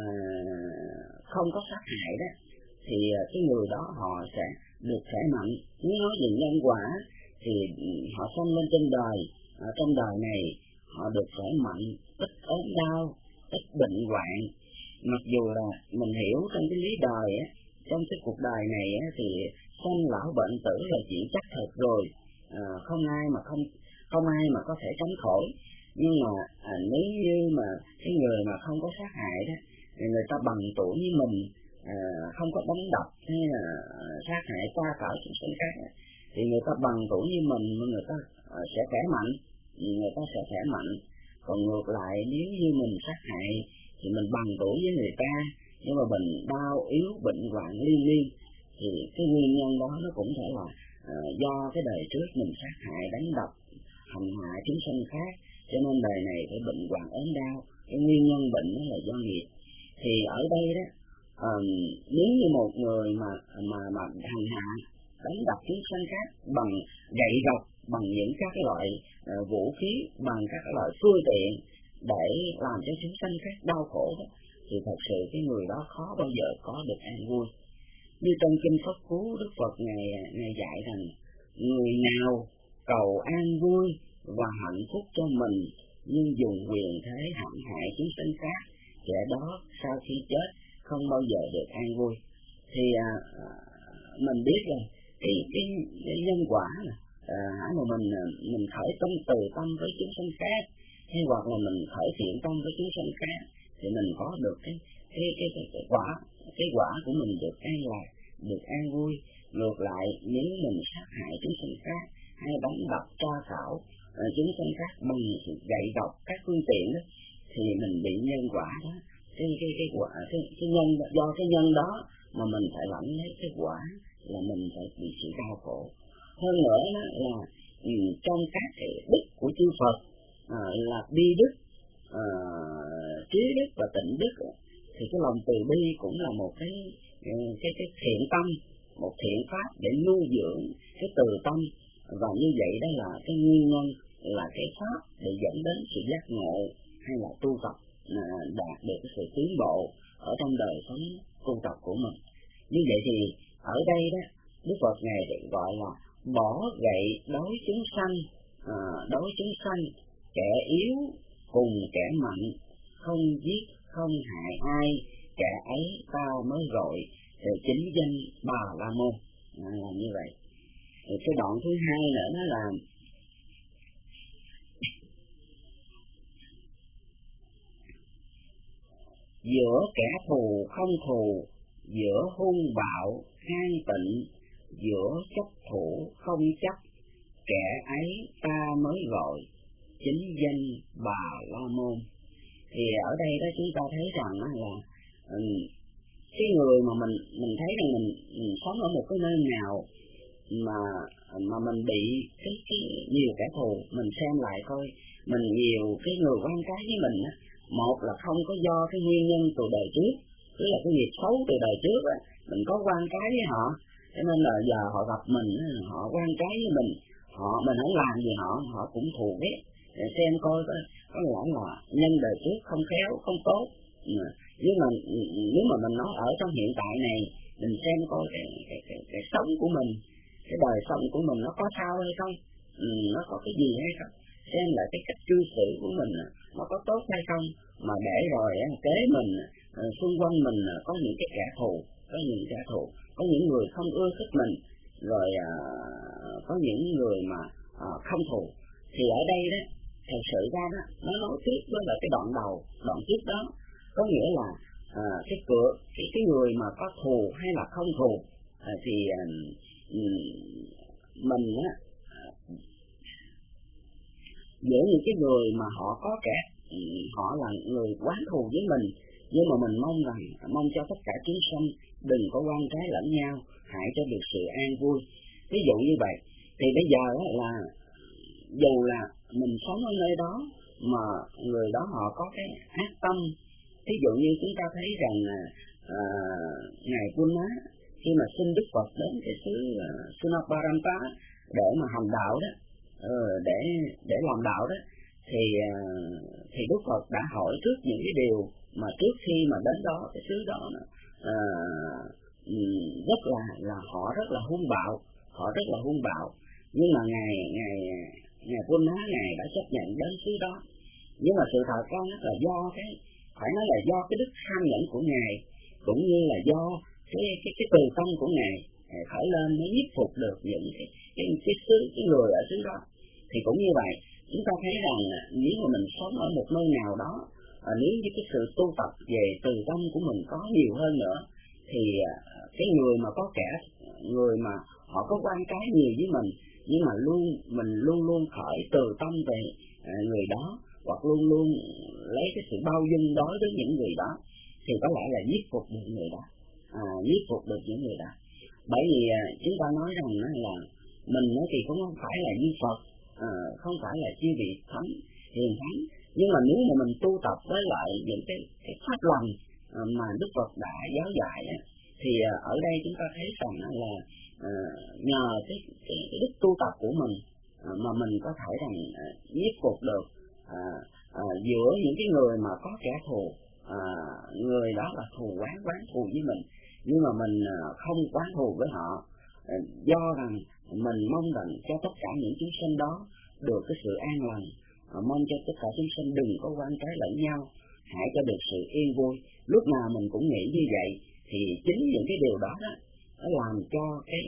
không có sát hại đó, thì cái người đó họ sẽ được khỏe mạnh. Nếu nói về nhân quả thì họ sanh lên trên đời, ở trong đời này họ được khỏe mạnh, ít ốm đau, ít bệnh hoạn. Mặc dù là mình hiểu trong cái lý đời á, trong cái cuộc đời này á, thì sanh lão bệnh tử là chuyện chắc thật rồi, không ai mà có thể tránh khỏi. Nhưng mà nếu như mà cái người mà không có sát hại đó, thì người ta bằng tuổi với mình, không có đánh đập hay là sát hại qua cỡ chúng sinh khác, thì người ta bằng tuổi như mình mà người ta sẽ khỏe mạnh. Còn ngược lại, nếu như mình sát hại thì mình bằng tuổi với người ta, nhưng mà mình đau yếu, bệnh hoạn liên, thì cái nguyên nhân đó nó cũng thể là do cái đời trước mình sát hại, đánh đập, hành hạ chúng sinh khác, cho nên đời này phải bệnh hoạn ốm đau. Cái nguyên nhân bệnh đó là do nghiệp. Thì ở đây đó, nếu như một người mà hành hạ, đánh đập chúng sinh khác bằng gậy gộc, bằng những các cái loại vũ khí, bằng các cái loại phương tiện để làm cho chúng sinh khác đau khổ đó, thì thật sự cái người đó khó bao giờ có được an vui. Như trong kinh Pháp Cú, Đức Phật ngài dạy rằng người nào cầu an vui và hạnh phúc cho mình nhưng dùng quyền thế hãm hại chúng sinh khác, kẻ đó sau khi chết không bao giờ được an vui. Thì mình biết là cái nhân quả mà mình khởi tâm từ tâm với chúng sinh khác, hay hoặc là mình khởi thiện tâm với chúng sinh khác, thì mình có được cái quả của mình được an lạc, được an vui. Ngược lại, nếu mình sát hại chúng sinh khác hay đánh đập tra khảo chúng sinh khác bằng sự gậy gộc các phương tiện đó, thì mình bị nhân quả đó, cái nhân do cái nhân đó mà mình phải lãnh lấy cái quả là mình phải bị sự đau khổ. Hơn nữa là trong các cái đức của chư Phật là bi đức, trí đức và tịnh đức, thì cái lòng từ bi cũng là một cái thiện tâm, một thiện pháp để nuôi dưỡng cái từ tâm, và như vậy đó là cái nguyên nhân, là cái pháp để dẫn đến sự giác ngộ hay là tu tập, đạt được cái sự tiến bộ ở trong đời sống tu tập của mình. Như vậy thì ở đây đó, Đức Phật ngài được gọi là bỏ gậy đối chúng sanh kẻ yếu cùng kẻ mạnh, không giết không hại ai, kẻ ấy ta mới gọi chính danh Bà La Môn. Là như vậy. Rồi cái đoạn thứ hai nữa nó là giữa kẻ thù không thù, giữa hung bạo an tịnh, giữa chấp thủ không chấp, kẻ ấy ta mới gọi chính danh Bà La Môn. Thì ở đây đó chúng ta thấy rằng là cái người mà mình thấy rằng mình sống ở một cái nơi nào mà mình bị cái nhiều kẻ thù, mình xem lại coi mình nhiều cái người quan trái với mình á, một là không có do cái nguyên nhân từ đời trước, tức là cái nghiệp xấu từ đời trước á, mình có quan trái với họ, cho nên là giờ họ gặp mình họ quan trái với mình không làm gì họ cũng thù ghét, để xem coi có lẽ là nhân đời trước không khéo không tốt. Nhưng mà nếu mà mình nói ở trong hiện tại này, mình xem coi cái sống của mình, cái đời sống của mình nó có sao hay không, nó có cái gì hay không, xem lại cái cách cư xử của mình nó có tốt hay không, mà để rồi kế mình xung quanh mình có những cái kẻ thù, có những người không ưa thích mình, rồi có những người mà không thù. Thì ở đây đó thật sự ra đó nó nói tiếp với lại cái đoạn đầu, đoạn trước đó, có nghĩa là cái người mà có thù hay là không thù thì mình giữa những cái người mà họ có họ là người oán thù với mình, nhưng mà mình mong cho tất cả chúng sanh đừng có oan trái lẫn nhau, hại cho được sự an vui. Ví dụ như vậy, thì bây giờ là dù là mình sống ở nơi đó mà người đó họ có cái ác tâm, ví dụ như chúng ta thấy rằng ngài Buddha khi mà xin Đức Phật đến cái xứ Sunaparanta để mà hành đạo đó, để làm đạo đó, thì Đức Phật đã hỏi trước những cái điều mà trước khi mà đến đó cái xứ đó rất là họ rất là hung bạo, nhưng mà ngài Buddha ngài đã chấp nhận đến xứ đó. Nhưng mà sự thật ra là do phải nói là do cái đức tham nhẫn của ngài, cũng như là do cái từ tâm của ngài khởi lên mới nhiếp phục được những cái người ở xứ đó. Thì cũng như vậy, chúng ta thấy rằng nếu mà mình sống ở một nơi nào đó, nếu như cái sự tu tập về từ tâm của mình có nhiều hơn nữa, thì cái người mà có người mà họ có quan trái nhiều với mình, nhưng mà mình luôn khởi từ tâm về người đó, hoặc luôn lấy cái sự bao dung đối với những người đó, thì có lẽ là nhiếp phục được người đó, những người đó. Bởi vì chúng ta nói rằng là mình thì cũng không phải là như Phật, không phải là chư vị thánh hiền thánh, nhưng mà nếu mà mình tu tập với lại những cái pháp lành mà Đức Phật đã giáo dạy thì ở đây chúng ta thấy rằng là nhờ cái đức tu tập của mình mà mình có thể rằng nhiếp phục được giữa những cái người mà có kẻ thù, người đó là quán thù với mình, nhưng mà mình không quán thù với họ, do rằng mình mong rằng cho tất cả những chúng sinh đó được cái sự an lành, mong cho tất cả chúng sinh đừng có oan trái lẫn nhau, hãy cho được sự yên vui. Lúc nào mình cũng nghĩ như vậy, thì chính những cái điều đó nó làm cho cái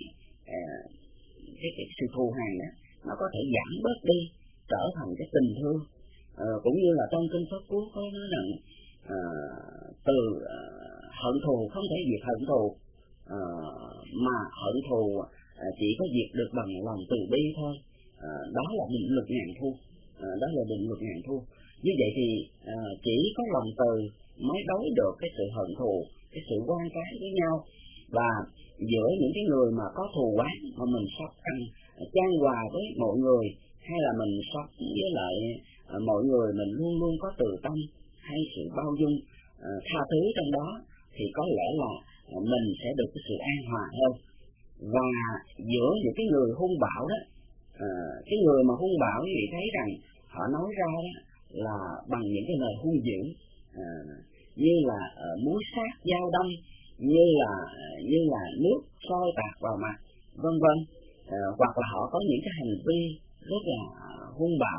sự thù hằn đó nó có thể giảm bớt đi, trở thành cái tình thương. Cũng như là trong kinh Pháp Cú có nói rằng từ hận thù không thể diệt hận thù, mà hận thù chỉ có diệt được bằng lòng từ bi thôi. Đó là định luật ngàn thu. Như vậy thì chỉ có lòng từ mới đối được cái sự hận thù, cái sự oan trái với nhau. Và giữa những cái người mà có thù oán mà mình sắp chan hòa với mọi người, hay là mình sắp với lại mọi người, mình luôn có từ tâm hay sự bao dung, tha thứ trong đó, thì có lẽ là mình sẽ được cái sự an hòa hơn. Và giữa những cái người hung bạo đó, cái người mà hung bạo thì thấy rằng họ nói ra đó là bằng những cái lời hung dữ, như là muối sát dao đâm, như là nước sôi tạt vào mặt, vân vân, hoặc là họ có những cái hành vi rất là hung bạo,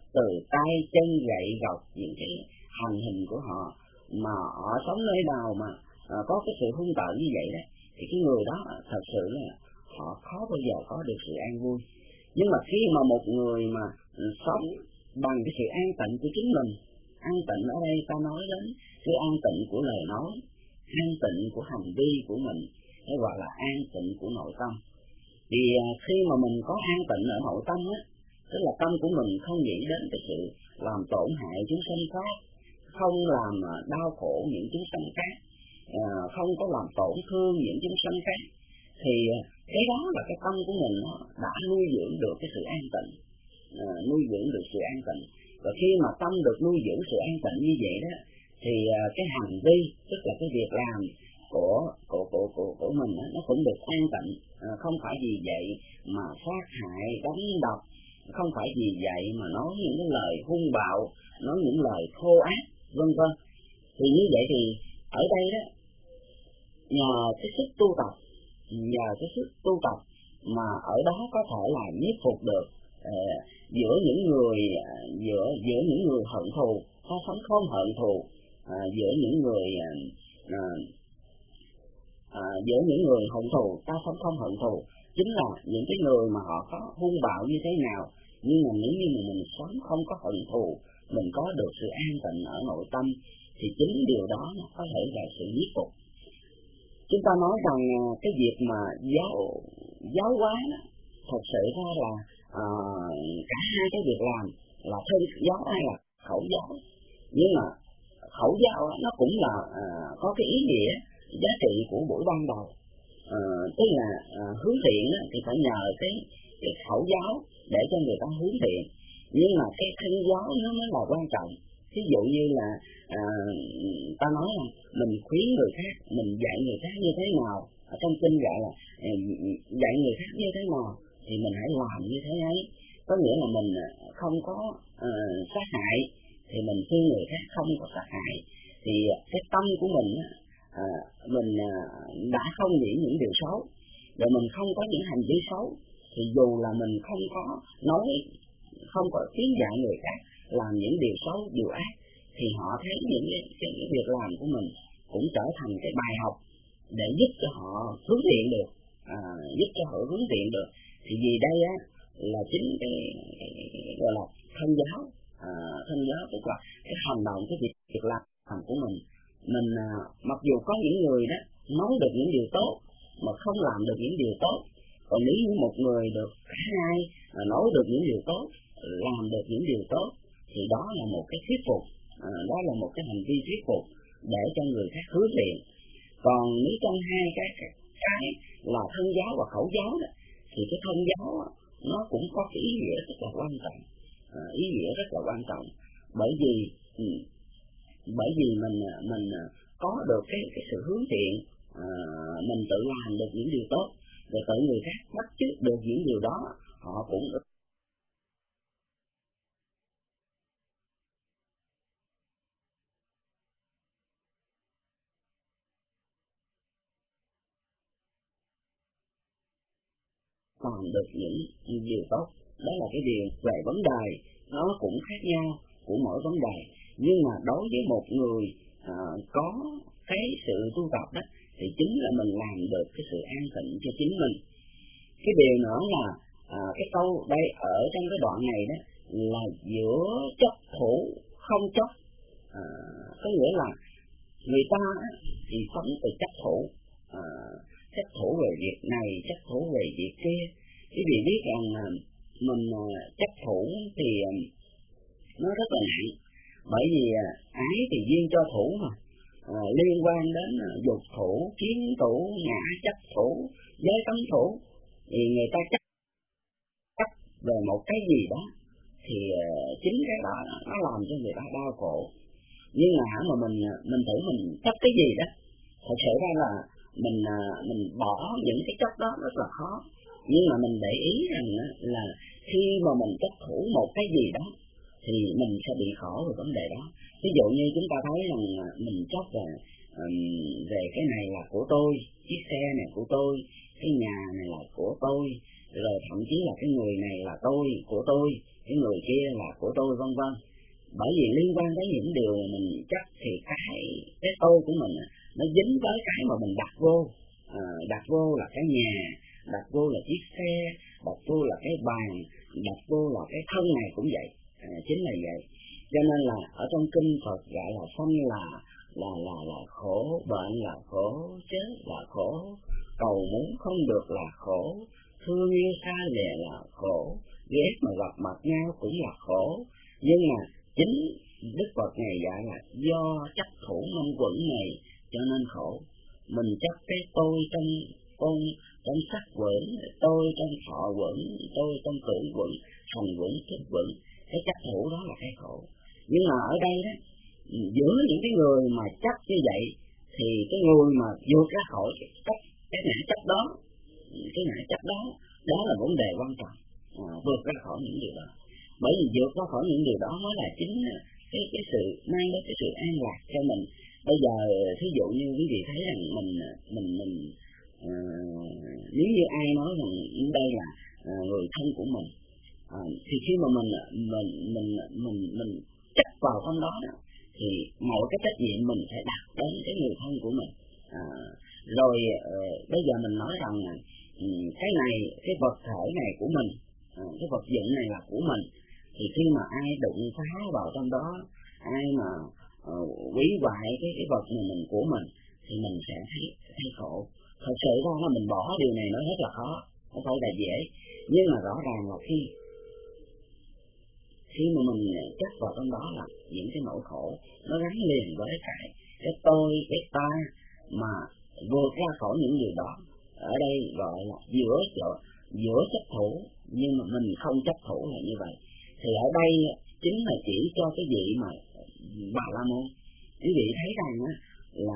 từ tay chân gậy gộc, những cái hành hình của họ, mà họ sống nơi nào mà có cái sự hung tợn như vậy đó, thì cái người đó thật sự là họ khó bao giờ có được sự an vui. Nhưng mà khi mà một người mà sống bằng cái sự an tịnh của chính mình, an tịnh ở đây ta nói đến sự an tịnh của lời nói, an tịnh của hành vi của mình, hay gọi là an tịnh của nội tâm. Thì khi mà mình có an tịnh ở nội tâm á, tức là tâm của mình không nghĩ đến cái sự làm tổn hại chúng sanh khác, không làm đau khổ những chúng sanh khác, không có làm tổn thương những chúng sanh khác, thì cái đó là cái tâm của mình nó đã nuôi dưỡng được cái sự an tịnh, nuôi dưỡng được sự an tịnh. Và khi mà tâm được nuôi dưỡng sự an tịnh như vậy đó, thì cái hành vi, tức là cái việc làm của mình đó, nó cũng được an tịnh, không phải vì vậy mà sát hại, đánh đập, không phải vì vậy mà nói những cái lời hung bạo, nói những lời thô ác, vân vân. Thì như vậy thì ở đây đó, nhờ cái sức tu tập mà ở đó có thể là nhiếp phục được giữa những người hận thù, ta sống không hận thù, giữa những người hận thù, ta sống không hận thù, chính là những cái người mà họ có hung bạo như thế nào, nhưng mà nếu như mà mình sống không có hận thù, mình có được sự an tịnh ở nội tâm, thì chính điều đó nó có thể là sự nhiếp phục. Chúng ta nói rằng cái việc mà giáo hóa thật sự ra là cả hai cái việc làm là thân giáo hay là khẩu giáo, nhưng mà khẩu giáo nó cũng là có cái ý nghĩa giá trị của buổi ban đầu, tức là hướng thiện thì phải nhờ cái khẩu giáo để cho người ta hướng thiện, nhưng mà cái thân giáo nó mới là quan trọng. Ví dụ như là ta nói là mình khuyến người khác, mình dạy người khác như thế nào, ở trong kinh gọi là dạy người khác như thế nào thì mình hãy làm như thế ấy. Có nghĩa là mình không có sát hại thì mình khuyên người khác không có sát hại. Thì cái tâm của mình đã không nghĩ những điều xấu, rồi mình không có những hành vi xấu, thì dù là mình không có nói, không có khuyến dạy người khác làm những điều xấu, điều ác, thì họ thấy những cái việc làm của mình cũng trở thành cái bài học để giúp cho họ hướng thiện được, Thì vì đây á là chính cái gọi là thân giáo, tức là cái hành động, cái việc làm của mình mặc dù có những người đó nói được những điều tốt mà không làm được những điều tốt, còn nếu như một người được cả hai nói được những điều tốt, làm được những điều tốt, thì đó là một cái thuyết phục, đó là một cái hành vi thuyết phục để cho người khác hướng thiện. Còn nếu trong hai cái là thân giáo và khẩu giáo đó, thì cái thân giáo nó cũng có cái ý nghĩa rất là quan trọng, bởi vì mình có được cái sự hướng thiện, mình tự làm được những điều tốt, rồi tự người khác bắt chước được những điều đó, họ cũng làm được những điều tốt. Đó là cái điều về vấn đề, nó cũng khác nhau của mỗi vấn đề. Nhưng mà đối với một người có cái sự tu tập đó, thì chính là mình làm được cái sự an tịnh cho chính mình. Cái điều nữa là cái câu đây ở trong cái đoạn này đó là giữa chấp thủ không chấp, có nghĩa là người ta thì sống từ chấp thủ về việc này, chấp thủ về việc kia. Quý vị biết rằng mình chấp thủ thì nó rất là nặng, bởi vì ái thì duyên cho thủ mà, liên quan đến dục thủ, kiến thủ, ngã chấp thủ, giới cấm thủ. Thì người ta chấp về một cái gì đó thì chính cái đó nó làm cho người ta đau khổ. Nhưng mà mình thử mình chấp cái gì đó, thật sự ra là mình bỏ những cái chấp đó rất là khó. Nhưng mà mình để ý rằng là khi mà mình chấp thủ một cái gì đó thì mình sẽ bị khổ về vấn đề đó. Ví dụ như chúng ta thấy rằng mình chấp về cái này là của tôi, chiếc xe này của tôi, cái nhà này là của tôi, rồi thậm chí là cái người này là của tôi, cái người kia là của tôi, vân vân. Bởi vì liên quan tới những điều mình chấp thì cái tôi của mình nó dính tới cái mà mình đặt vô. Đặt vô là cái nhà, đặt vô là chiếc xe, đặt vô là cái bàn, đặt vô là cái thân này cũng vậy. Chính là vậy. Cho nên là ở trong kinh Phật gọi là sanh là khổ, bệnh là khổ, chết là khổ, cầu muốn không được là khổ, thương yêu xa lìa là khổ, ghét mà gặp mặt nhau cũng là khổ. Nhưng mà chính Đức Phật này dạy là do chấp thủ năm quẩn này cho nên khổ. Mình chấp cái tôi trong sắc quẩn, tôi trong thọ quẩn, tôi trong tưởng quẩn, hành quẩn, thức quẩn. Cái chấp thủ đó là cái khổ. Nhưng mà ở đây đó, giữa những cái người mà chấp như vậy thì cái người mà vượt ra khỏi cái ngã chấp đó, đó là vấn đề quan trọng. Vượt ra khỏi những điều đó. Bởi vì vượt ra khỏi những điều đó mới là chính cái sự mang đến cái sự an lạc cho mình. Bây giờ thí dụ như quý vị thấy rằng mình nếu như ai nói rằng đây là người thân của mình, thì khi mà mình chấp vào trong đó thì mọi cái trách nhiệm mình phải đặt đến cái người thân của mình. Rồi bây giờ mình nói rằng cái này, cái vật thể này của mình, cái vật dụng này là của mình, thì khi mà ai đụng phá vào trong đó, ai mà hủy hoại cái vật này mình của mình, thì mình sẽ thấy khổ. Thật sự ra là mình bỏ điều này nó rất là khó, không phải là dễ. Nhưng mà rõ ràng là khi mà mình chấp vào trong đó là những cái nỗi khổ nó gắn liền với cái tôi, cái ta mà vượt ra khỏi những điều đó. Ở đây gọi là giữa chấp thủ, nhưng mà mình không chấp thủ là như vậy. Thì ở đây chính là chỉ cho cái vị mà Bà La Môn. Quý vị thấy rằng là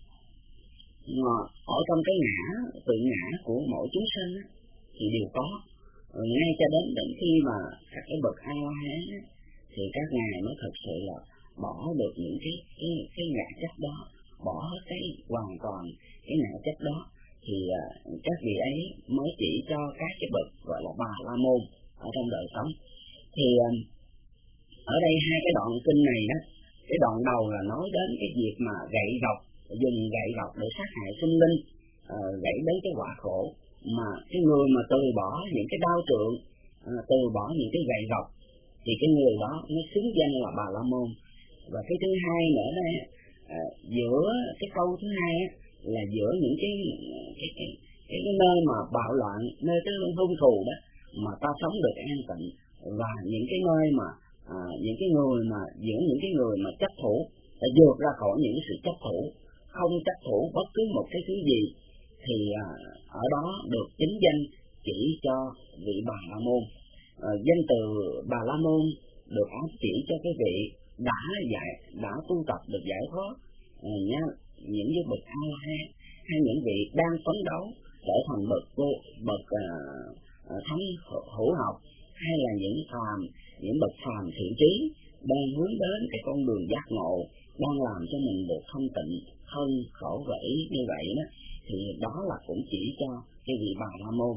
ở trong cái tự ngã của mỗi chúng sinh thì đều có. Ngay cho đến khi mà các cái bậc A-la-hán thì các ngài mới thật sự là bỏ được những cái ngã chấp đó, bỏ cái hoàn toàn cái ngã chấp đó, thì các vị ấy mới chỉ cho các cái bậc gọi là Bà La Môn ở trong đời sống. Thì ở đây hai cái đoạn kinh này đó, cái đoạn đầu là nói đến cái việc mà dùng gậy gộc để sát hại sinh linh, gãy đến cái quả khổ. Mà cái người mà từ bỏ những cái đao trượng, từ bỏ những cái gậy gộc, thì cái người đó nó xứng danh là Bà La Môn. Và cái thứ hai nữa đó, giữa cái câu thứ hai là giữa những cái nơi mà bạo loạn, nơi cái hung thù đó mà ta sống được an tịnh, và những cái nơi mà những cái người mà giữa những cái người mà chấp thủ đã vượt ra khỏi những cái sự chấp thủ, không chấp thủ bất cứ một cái thứ gì, thì ở đó được chính danh chỉ cho vị Bà La Môn. Danh từ Bà La Môn được ám chỉ cho cái vị đã tu tập được giải thoát, những cái bậc A-la-hán hay những vị đang phấn đấu trở thành bậc thánh hữu học, hay là những bậc phàm thiện trí đang hướng đến cái con đường giác ngộ, đang làm cho mình được thanh tịnh thân khẩu và ý như vậy đó, thì đó là cũng chỉ cho cái vị Bà La Môn.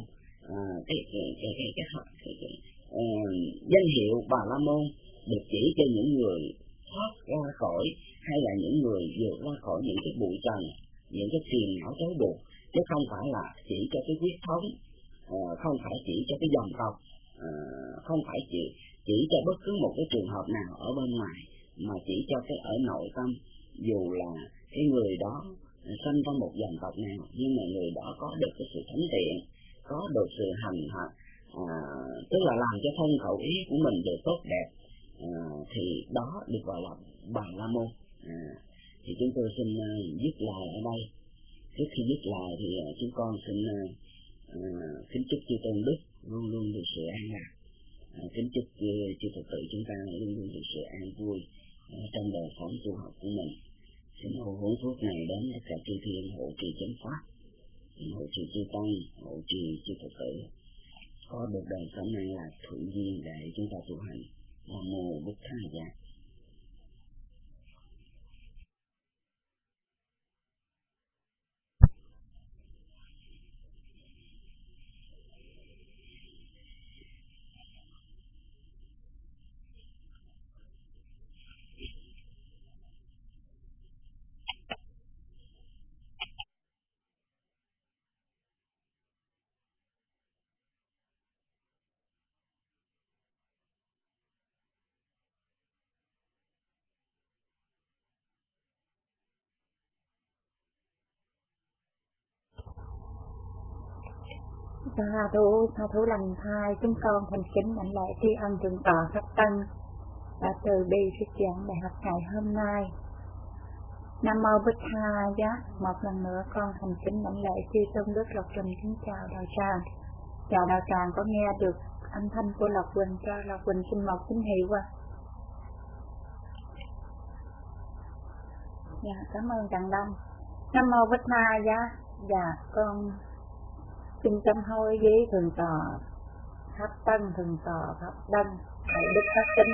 Danh hiệu Bà La Môn được chỉ cho những người thoát ra khỏi, hay là những người vượt ra khỏi những cái bụi trần, những cái phiền não trói buộc, chứ không phải là chỉ cho cái huyết thống, không phải chỉ cho cái dòng tộc, không phải chỉ cho bất cứ một cái trường hợp nào ở bên ngoài, mà chỉ cho cái ở nội tâm. Dù là cái người đó sinh trong một dòng tộc nào, nhưng mà người đó có được cái sự thánh thiện, có được sự hành hạ, tức là làm cho thân khẩu ý của mình được tốt đẹp, thì đó được gọi là Bà La Môn. Thì chúng tôi xin dứt lời ở đây. Trước khi dứt lời thì chúng con xin kính chúc chư tôn đức luôn luôn được sự an lạc, kính chúc chư Phật tử chúng ta luôn luôn được sự an vui trong đời sống tu học của mình. Xin hướng thuốc này đến tất cả chư thiên hộ trì chánh pháp, hộ trì chư tăng, hộ trì chư Phật tử có được đời sống an lạc thuận duyên để chúng ta tu hành. Nam mô Bụt Tha Giá. Sa thú lành thai, chúng con thành kính đảnh lễ tri ân Thượng tọa Pháp Tân đã từ bi thuyết giảng bài học ngày hôm nay. Nam mô Bích Tha Giá. Một lần nữa con thành kính đảnh lễ chư tôn đức Lộc Quỳnh, kính chào đạo tràng. Chào đạo tràng, có nghe được âm thanh của Lộc Quỳnh, cho Lộc Quỳnh xin một tín hiệu qua. Dạ, cảm ơn Tràng Đông. Nam mô Bích Tha Giá. Dạ, con xin tâm hối với Thượng tọa Pháp Tân, Thượng tọa Pháp Đăng, Thầy Đức Pháp Tính.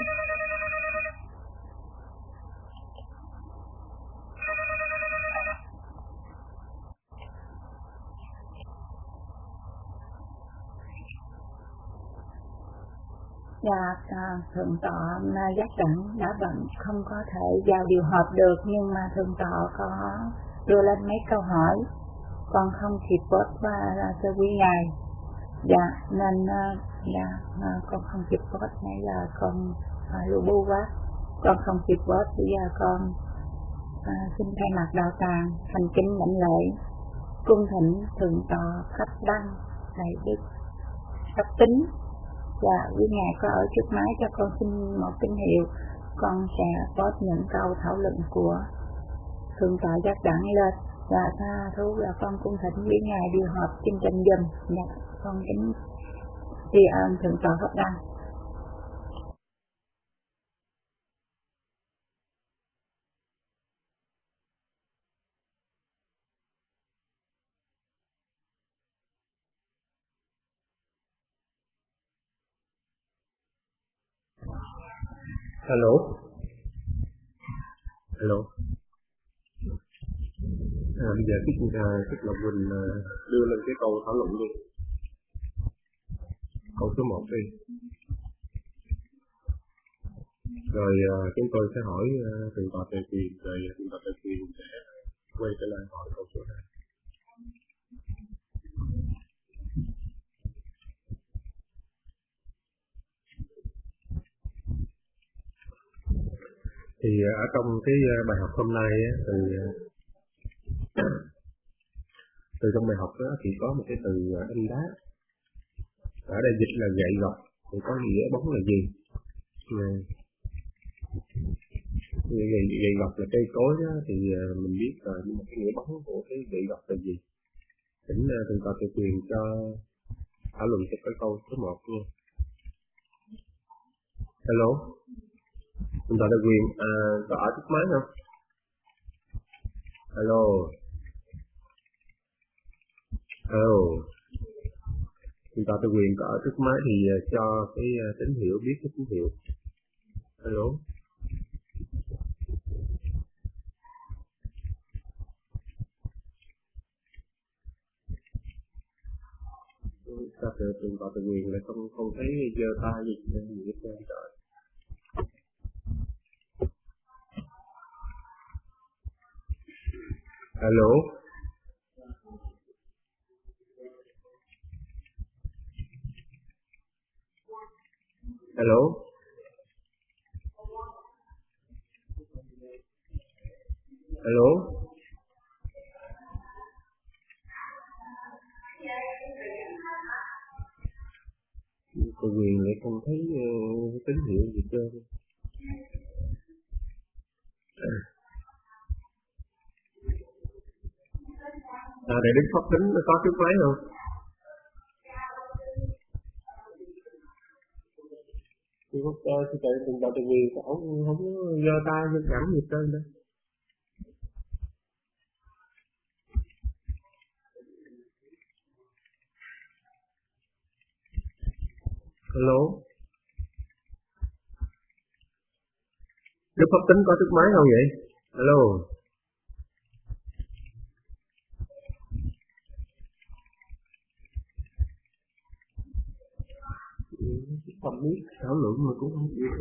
Dạ, Thượng tọa Giác Đẳng đã bận không có thể vào điều họp được, nhưng mà Thượng tọa có đưa lên mấy câu hỏi, con không kịp post qua cho quý ngài. Dạ, nên con không kịp post, nãy giờ con lu bu quá, con không kịp post. Bây giờ con xin thay mặt đạo tràng thành kính đảnh lễ cung thỉnh Thượng tọa Pháp Đăng, Thầy Đức Pháp Tính. Và quý ngài có ở trước máy cho con xin một tín hiệu, con sẽ post những câu thảo luận của Thượng tọa Giác Đẳng lên. Và tha thú là con cung thỉnh quý ngài điều họp chương trình dùm. Dạ, con kính tri ân Thượng tọa Pháp Đăng. Hello. Bây giờ Thích Lộc Quỳnh đưa lên cái câu thảo luận đi. Câu số 1 đi. Rồi chúng tôi sẽ hỏi Thượng tọa Tề Quyền, rồi Thượng tọa Tề Quyền sẽ quay trở lại hỏi câu số 2. Thì ở trong cái bài học hôm nay từ trong bài học đó thì có một cái từ đanh đá, ở đây dịch là gậy gộc, thì có nghĩa bóng là gì? Gậy gộc là cây cối đó, thì mình biết rồi, nhưng mà cái nghĩa bóng của cái gậy gộc là gì? Thỉnh Thượng tọa Tề Quyền cho thảo luận cho cái câu số 1 luôn. Hello. Thượng tọa Tề Quyền có ở trước máy không? Hello. Thượng tọa Tề Quyền có ở trước máy thì cho cái tín hiệu, biết cái tín hiệu. Hello. Sao Thượng tọa Tề Quyền lại không thấy giơ tay gì hết trơn trời. Hello. Hello. Hello. Tề Quyền lại không thấy tín hiệu gì trơn. Để Đức Pháp Tính nó có trước máy không? Thì có thì tại Thượng tọa Tề Quyền không giơ tay giơ cẳng gì trơn đâu. Hello. Đức Pháp Tính có trước máy không vậy? Hello. Không biết thảo luận mà cũng không biết.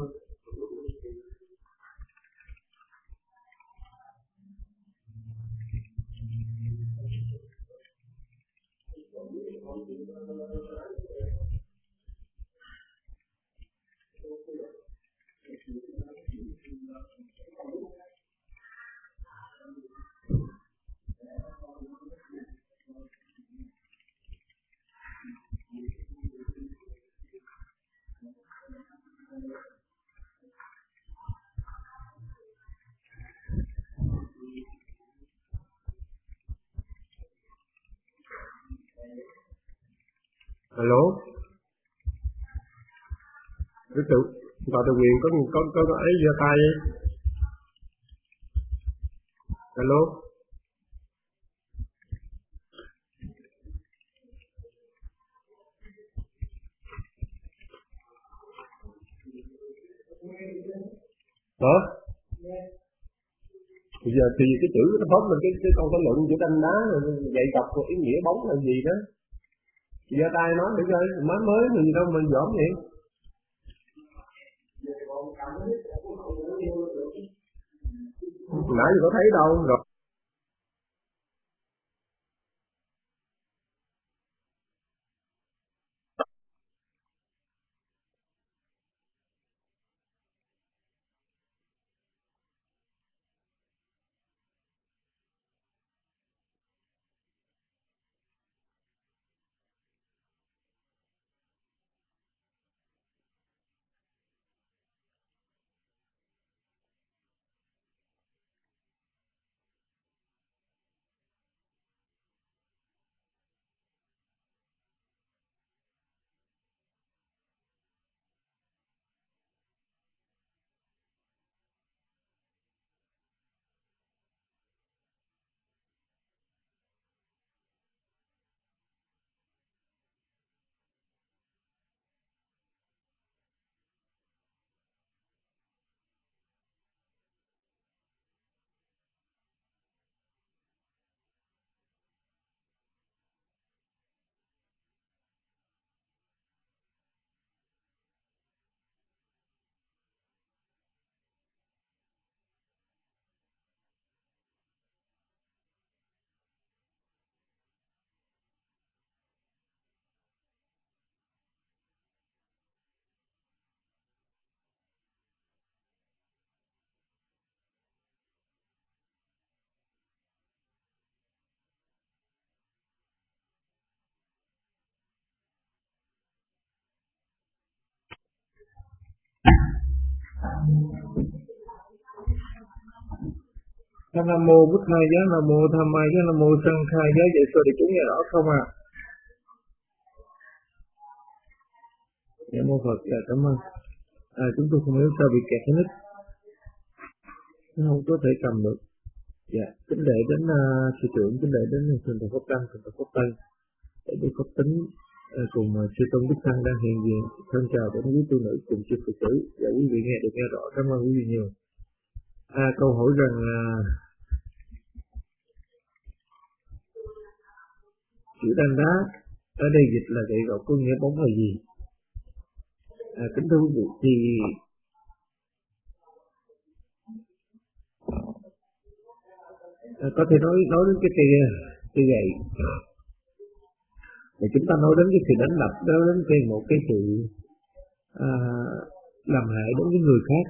Alo. Đức tự bà Tự Quyền có ấy giơ tay ấy. Alo. Hả? Bây giờ thì cái chữ nó bóng mình cái con luận chữ tranh đá dạy đọc một ý nghĩa bóng là gì đó. Giơ tay nói để coi má mới gì đâu mình giỡn vậy. Nãy giờ có thấy đâu rồi. Nam mô Bụt Thầy Giá, Nam mô Tham Mai Giá, Nam mô Sanh Khai Giá. Vậy sao để chúng nghe rõ không à? Nam mô Phật. Cảm ơn. Chúng tôi không hiểu sao bị kẹt cái nít, nó không có thể cầm được. Dạ, kính lễ đến sư trưởng, kính lễ đến thượng tọa Pháp Đăng, thượng tọa Pháp Tây, để được Pháp Tính cùng sư tôn Đức Tăng đang hiện diện. Thân chào đến quý tu nữ cùng chư Phật tử. Dạ, quý vị nghe được nghe rõ. Cảm ơn quý vị nhiều. Câu hỏi rằng chữ đanh đá ở đây dịch là gậy gộc, có nghĩa bóng là gì? Kính thưa quý vị, thì có thể nói đến cái cây gậy, thì chúng ta nói đến cái sự đánh đập, nói đến một cái sự làm hại đến với người khác.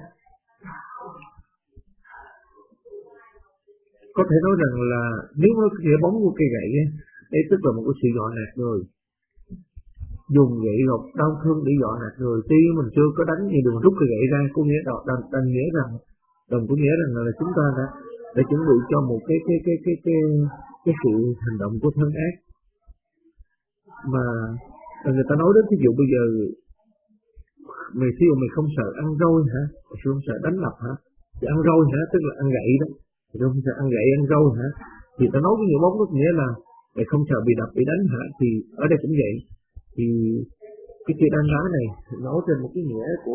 Có thể nói rằng là nếu nó nghĩa bóng của cây gậy ấy, đây tức là một cái sự dọa nạt người, dùng gậy gộc đau thương để dọa nạt người. Tuy mình chưa có đánh thì đừng rút cây gậy ra, có nghĩa đồng nghĩa rằng là chúng ta đã chuẩn bị cho một cái sự hành động của thân ác. Mà người ta nói đến ví dụ bây giờ mày thí dụ mày không sợ ăn roi hả, mày không sợ đánh đập hả, thì ăn roi hả, tức là ăn gậy đó, mày không sợ ăn gậy ăn roi hả, thì ta nói cái nghĩa bóng có nghĩa là mày không sợ bị đập bị đánh hả. Thì ở đây cũng vậy, thì cái chữ đanh đá này nói trên một cái nghĩa của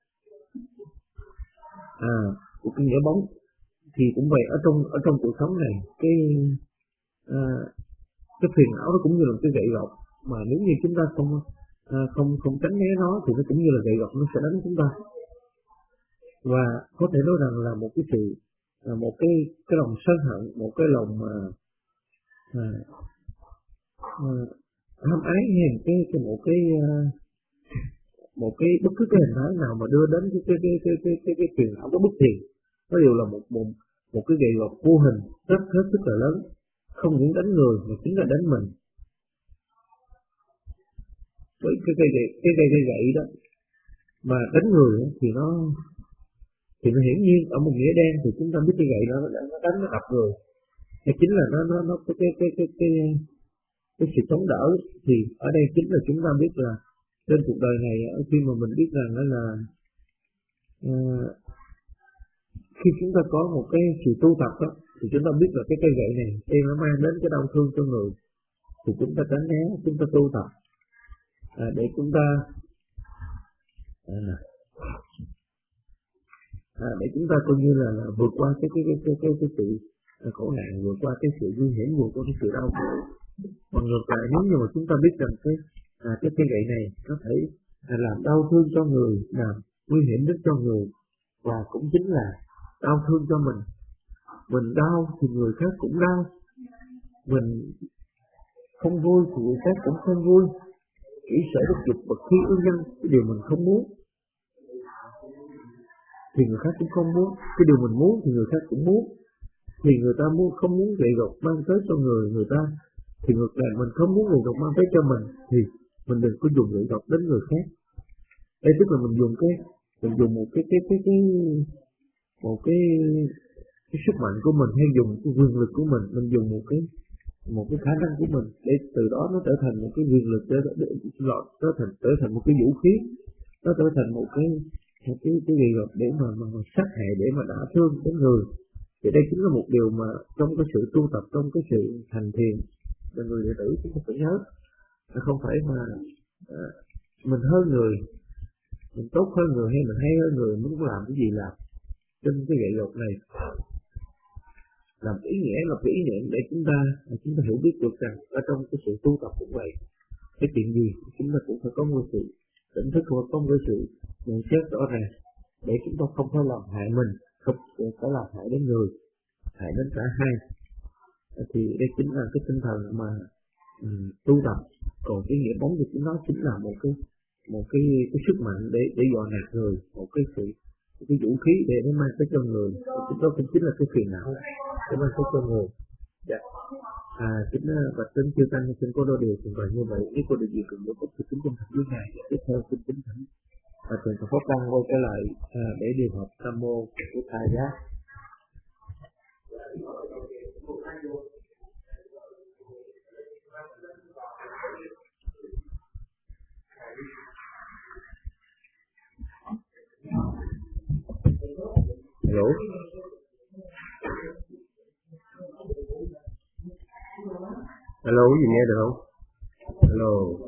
cái nghĩa bóng. Thì cũng vậy, ở trong cuộc sống này cái phiền não nó cũng như là cái gậy gộc, mà nếu như chúng ta không tránh né nó thì nó cũng như là gậy gộc, nó sẽ đánh chúng ta. Và có thể nói rằng là một cái sự một cái lòng sân hận, một cái lòng tham ái, hay một cái bất cứ cái hình thái nào mà đưa đến cái phiền não, có bất thiện, nó đều là một cái gậy gộc vô hình rất là lớn, không những đánh người mà chính là đánh mình. Với cái gậy đó mà đánh người thì nó hiển nhiên ở một nghĩa đen, thì chúng ta biết cái gậy nó đánh nó đập người, thì chính là nó cái sự chống đỡ. Thì ở đây chính là chúng ta biết là trên cuộc đời này khi mà mình biết rằng đó là khi chúng ta có một cái sự tu tập đó, thì chúng ta biết là cái cây gậy này khi nó mang đến cái đau thương cho người, thì chúng ta tránh né, chúng ta tu tập để chúng ta để chúng ta coi như là vượt qua cái sự khổ nạn, vượt qua cái sự nguy hiểm, vượt qua cái sự đau khổ. Còn ngược lại, nếu như mà chúng ta biết rằng cái cây gậy này có thể làm đau thương cho người, làm nguy hiểm đến cho người, và cũng chính là đau thương cho mình. Mình đau thì người khác cũng đau, mình không vui thì người khác cũng không vui. Kỹ sở đức dục bậc thi ương nhân, cái điều mình không muốn thì người khác cũng không muốn, cái điều mình muốn thì người khác cũng muốn. Thì người ta không muốn gậy gộc mang tới cho người ta, thì ngược lại mình không muốn gậy gộc mang tới cho mình, thì mình đừng có dùng gậy gộc đến người khác. Đây tức là mình dùng một cái sức mạnh của mình, hay dùng cái quyền lực của mình dùng một cái khả năng của mình để từ đó nó trở thành một cái quyền lực, trở thành một cái vũ khí, nó trở thành một cái gậy gộc để mà sát hại, để mà đả thương đến người. Thì đây chính là một điều mà trong cái sự tu tập, trong cái sự hành thiền là người đệ tử chúng ta phải nhớ, không phải mà mình hơn người, mình tốt hơn người hay mình hay hơn người muốn làm cái gì làm. Trên cái gậy gộc này làm ý nghĩa, là cái ý niệm để chúng ta hiểu biết được rằng ở trong cái sự tu tập cũng vậy, cái chuyện gì chúng ta cũng phải có một sự tỉnh thức, và có một sự nhận xét rõ ràng để chúng ta không phải làm hại mình, không phải làm hại đến người, hại đến cả hai. Thì đây chính là cái tinh thần mà tu tập. Còn cái nghĩa bóng thì nó chính là một cái sức mạnh để dọa nạt người, một cái vũ khí để nó mang tới cho người. Chúng đó cũng chính là cái phiền não để mang tới cho người. Dạ. Chính và tính chư tăng xin có đôi điều trình bày như vậy. Nếu cô được gì cùng với thì kính chân thật với ngài. Tiếp theo xin kính thỉnh và thượng Phật Pháp Tăng quay trở lại để điều hợp Nam Mô Bổn Thầy Giá. Hello. Hello, có gì nghe được không? Hello.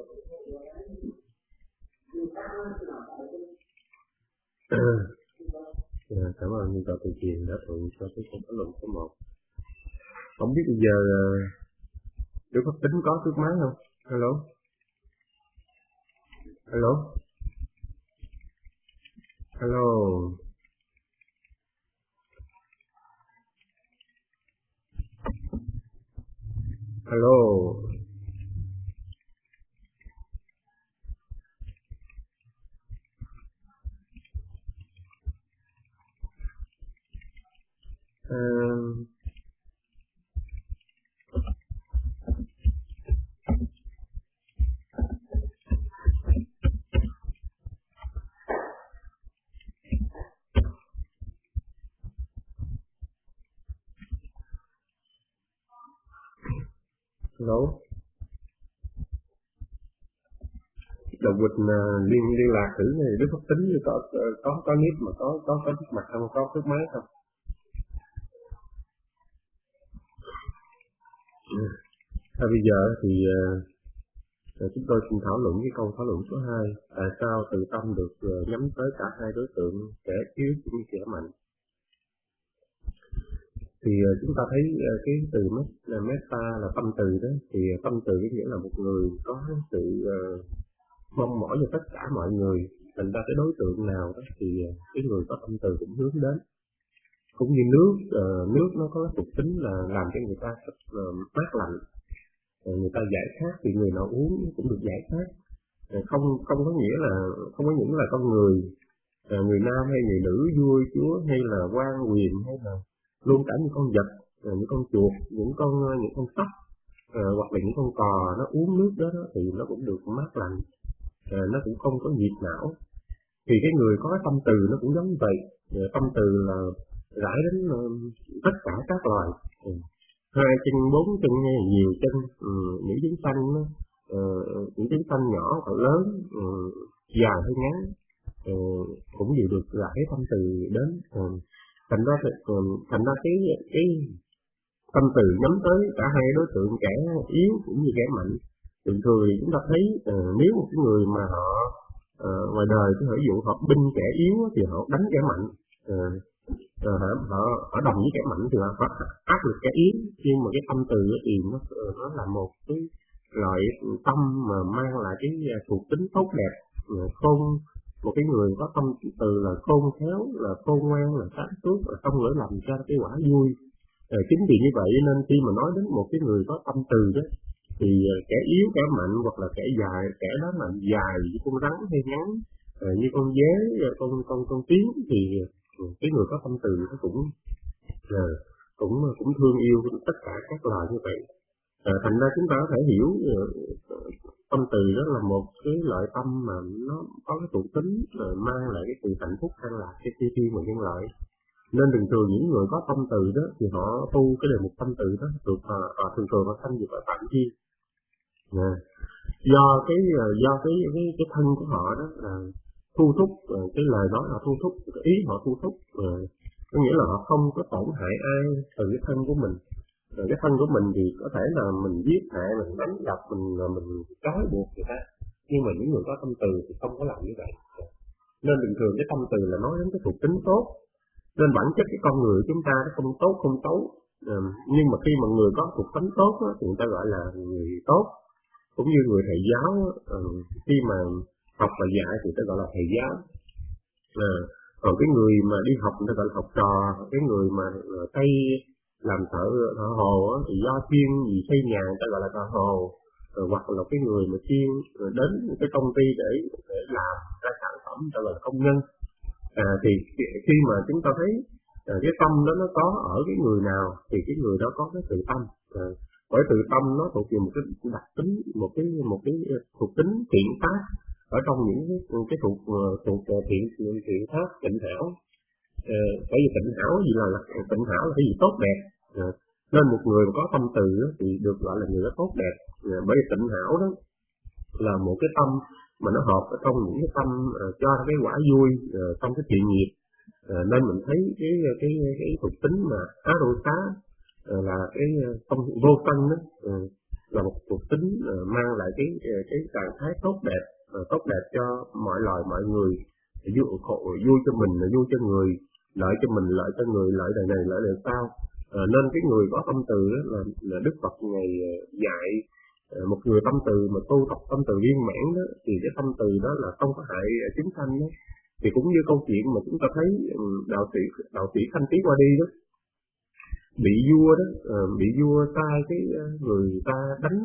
Cảm ơn những tòa tự truyền đã thuận cho cái cuộc thảo luận số 1. Không biết bây giờ Đức Pháp Tính có trước máy không? Hello. Hello. Hello. Hello. Hello. Đồng Quỳnh liên lạc thử này Đức Pháp Tính như có nít mà có trước mặt không, có trước máy không? Bây giờ thì chúng tôi xin thảo luận cái câu thảo luận số 2. Tại sao từ tâm được nhắm tới cả hai đối tượng, kẻ yếu cũng như kẻ mạnh? Thì chúng ta thấy cái từ metta là tâm từ đó, thì tâm từ có nghĩa là một người có sự mong mỏi cho tất cả mọi người, thành ra cái đối tượng nào đó thì cái người có tâm từ cũng hướng đến. Cũng như nước nó có thuộc tính là làm cho người ta mát lạnh, người ta giải khát thì người nào uống cũng được giải khát. Không có nghĩa là không có những là con người nam hay người nữ, vua chúa hay là quan quyền, hay là luôn cả những con vật, những con chuột, những con sóc, hoặc là những con cò nó uống nước đó thì nó cũng được mát lạnh, nó cũng không có nhiệt não. Thì cái người có cái tâm từ nó cũng giống vậy. Tâm từ là rải đến tất cả các loài, 2 chân 4 chân hay nhiều chân, những chúng sanh những chúng sanh nhỏ hoặc lớn, dài hay ngắn, cũng đều được rải tâm từ đến. Thành ra cái tâm từ nhắm tới cả hai đối tượng, kẻ yếu cũng như kẻ mạnh. Thường thường thì chúng ta thấy nếu một cái người mà họ ngoài đời, ví dụ họ binh kẻ yếu thì họ đánh kẻ mạnh, họ đồng với kẻ mạnh thì họ áp lực kẻ yếu. Nhưng mà cái tâm từ thì nó là một cái loại tâm mà mang lại cái thuộc tính tốt đẹp, khôn. Một cái người có tâm từ là khôn khéo, là khôn ngoan, là sáng suốt, là không lỡ làm ra cái quả vui. Chính vì như vậy nên khi mà nói đến một cái người có tâm từ đó, thì kẻ yếu, kẻ mạnh, hoặc là kẻ dài, kẻ đó là dài như con rắn hay ngắn như con dế, con kiến, thì cái người có tâm từ nó cũng thương yêu tất cả các loài như vậy. Thành ra chúng ta có thể hiểu tâm từ đó là một cái loại tâm mà nó có cái thuộc tính mang lại cái sự hạnh phúc an lạc cái chi mà nhân loại. Nên thường những người có tâm từ đó thì họ tu cái đề mục tâm từ đó được thường họ sanh được ở Phạm Thiên. Do cái thân của họ đó là thu thúc, cái lời nói là thu thúc, cái ý họ thu thúc, có nghĩa là họ không có tổn hại ai từ cái thân của mình. Cái thân của mình thì có thể là mình giết hại, mình đánh đập, mình trói buộc người ta, nhưng mà những người có tâm từ thì không có làm như vậy. Nên thường cái tâm từ là nói đến cái thuộc tính tốt. Nên bản chất cái con người chúng ta nó không tốt không xấu, nhưng mà khi mà người có thuộc tính tốt đó, thì người ta gọi là người tốt. Cũng như người thầy giáo khi mà học và dạy thì ta gọi là thầy giáo. Còn cái người mà đi học người ta gọi là học trò. Cái người mà xây làm thợ hồ thì do chuyên gì xây nhà người ta gọi là thợ hồ. Hoặc là cái người mà chuyên đến cái công ty để làm ra sản phẩm người ta gọi là công nhân. Thì khi mà chúng ta thấy cái tâm đó nó có ở cái người nào thì cái người đó có cái tự tâm. Bởi tự tâm nó thuộc về một cái đặc tính, một cái thuộc tính thiện pháp ở trong những cái thuộc thiện pháp tịnh hảo. Bởi vì tịnh hảo gì là tịnh hảo là cái gì tốt đẹp. Nên một người mà có tâm từ thì được gọi là người đó tốt đẹp. Bởi vì tịnh hảo đó là một cái tâm mà nó hợp ở trong những cái tâm cho cái quả vui trong cái thiện nghiệp. Nên mình thấy cái thuộc tính mà Arosa là cái tâm vô phân đó, là một thuộc tính mang lại cái trạng thái tốt đẹp cho mọi loài mọi người, vui cho mình, vui cho người, lợi cho mình, lợi cho người, lợi đời này, lợi đời sau. Nên cái người có tâm từ đó là Đức Phật ngày dạy một người tâm từ mà tu tập tâm từ viên mãn đó, thì cái tâm từ đó là không có hại chúng sanh đó. Thì cũng như câu chuyện mà chúng ta thấy đạo sĩ Khanh Tí Qua Đi đó, bị vua sai cái người ta đánh